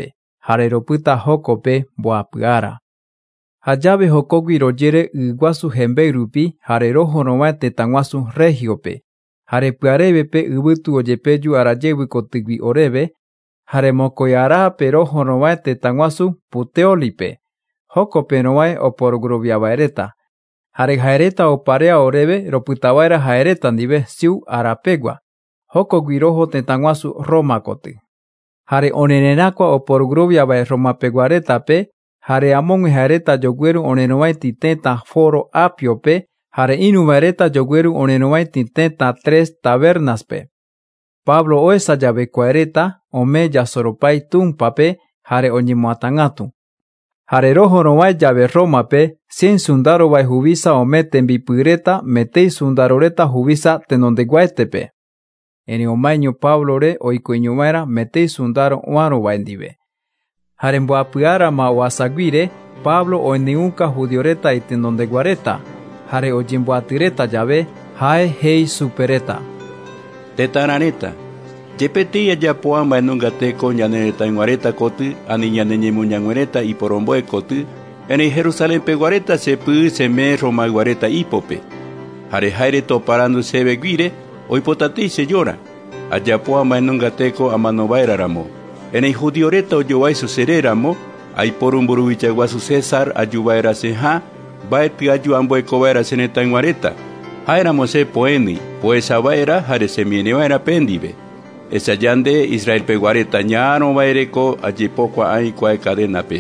hare ropyta hókope mboapy'ára. Hajave hokogui rojére yguasu hembei rupi hare rohorõva tetãguasu Regiope, hare py'arévepe yvytu ojepeju arajévy kotýgui oréve, hare mokõi arápe rohorõva tetãguasu Puteólipe, hókope rovãi oporoguroviava'ereta, hare ha'ereta oparea oréve ropytava'erã ha'ereta ndive Siu arapégua, hókogui roho tetãguasu Roma koty. Hare onenerakua oporoguroviavae Romapeguarétape, hare amóngue ha'ereta joguéru onerovaiti téta Foro Apiope, hare ínuva'ereta joguéru onerovaiti téta Tres Tabernaspe. Pablo oesajavekuaereta ome jasoropai túmpape hare oñemoatãgatu. Hare rohorovãi jave Rómape, cien sundarovai huvisa ome tembipyreta metei sundaroreta huvisa tenondeguaetepe. Ere omaeño Pablore oikoiñova'erã metei sundaro oãrovai ndive. Hare mboapy'ára ma oasaguire, Pablo oeneũka judioreta itendondeguareta, hare ojemboatyreta jave, hae hei supereta: Tetarareta, jepetei ajapo'a mbaenunga teko ñaneretãiguareta koty ani ñaneñemuñaguereta iporomboe koty, erei Jerusalén peguareta chepy cheme Romaiguareta ípope. Hare ha'éreta oparandu chéve guire, oipotatei chejóra, ajapo'a mbaenunga teko amanova'eraramo. Erei judioreta ojovái chucheréramo, aiporu mburuvichaguasu César ajuva'erã cheha, mbaetɨ aju amboekova'erã cheretãiguareta. Ha'éramo che poénii, poechava'erã hare chemirirõva'erã pendive. Echa yande Israel peguareta ñarova'ereko ajepokuaái kuae kadenape.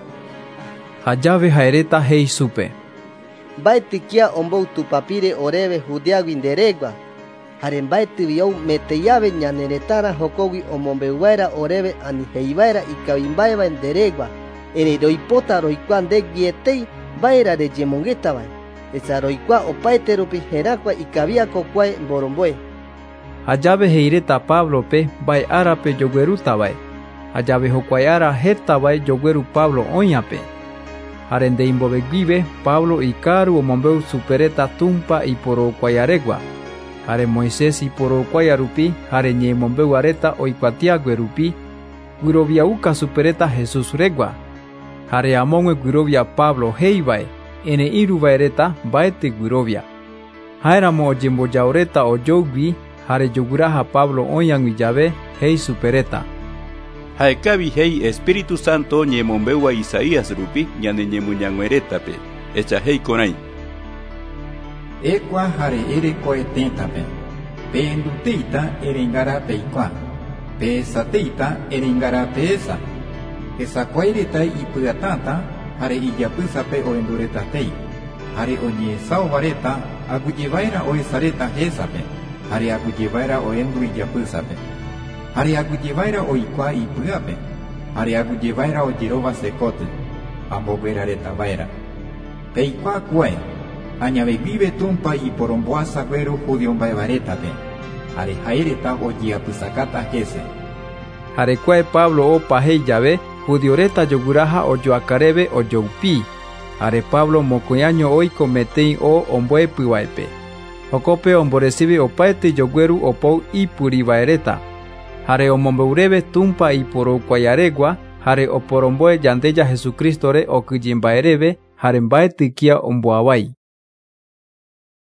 Jajave ha'ereta hei chupe: Mbaetɨ kia omboutupapire oréve Judeágui nderegua, hare mbaetɨvi ou metei ave ñaneretãrã hokogui omombe'uva'erã oréve ani heiva'erã ikavimba'evae nderegua, erei roipota roikua ndeguietei mba'érã rejemongétavae, echa roikua opaite rupi herakua ikaviáko kuae mboromboe. Hajave heireta Pablope mba'e árape joguerútava'e. Hajave hikuái ára hétava'e jogueru Pablo oĩape. Hare ndeimboveguíve Pablo ikáru omombeu supereta túmpa iporokuái aregua. Hare Moisés iporokuái rupi hare ñemombeu areta oikuatiague rupi guiroviauka supereta Jesús régua. Hare amóngue guirovia Pablo heiva'e, ene íruva'ereta mbaetɨ guirovia. Ha'éramo ojembojaoreta ojougui hare joguiraha Pablo oĩagui jave hei supereta: Ha'ekavi hei Espíritu Santo ñemombeuva Isaías rupi ñaneñemuñaguerétape, echa hei korãi: Ekua hare erekoe tétape, penduteita erengarape ikua, pesateita erengarape esa, esakuaireta ipy'atáta hare ijapýsape oenduretatei, hare oñe'ẽsaovareta aguyeva'erã oesareta hésape, hare aguyeva'erã oendu ijapýsape, hare aguyeva'erã oikua ipy'ápe, hare aguyeva'erã ojeróva sekóty, ambogueraretava'erã. Peikuaakuae añaveguíve túmpa iporomboasaguéru judio mba'evarétape, hare ha'éreta ojeapysakáta hése. Hare kuae Pablo opa hei jave, judioreta joguiraha ojoakaréve ojoupi, hare Pablo mokõi año oiko metei o omboepyva'epe. Jokope omboresíve opaete jogueru opou ipyriva'ereta, hare omombeuréve túmpa iporokuái aregua, hare oporomboe Yandeja Jesukrístore okyjemba'eréve, hare mbaetɨ kia omboavái.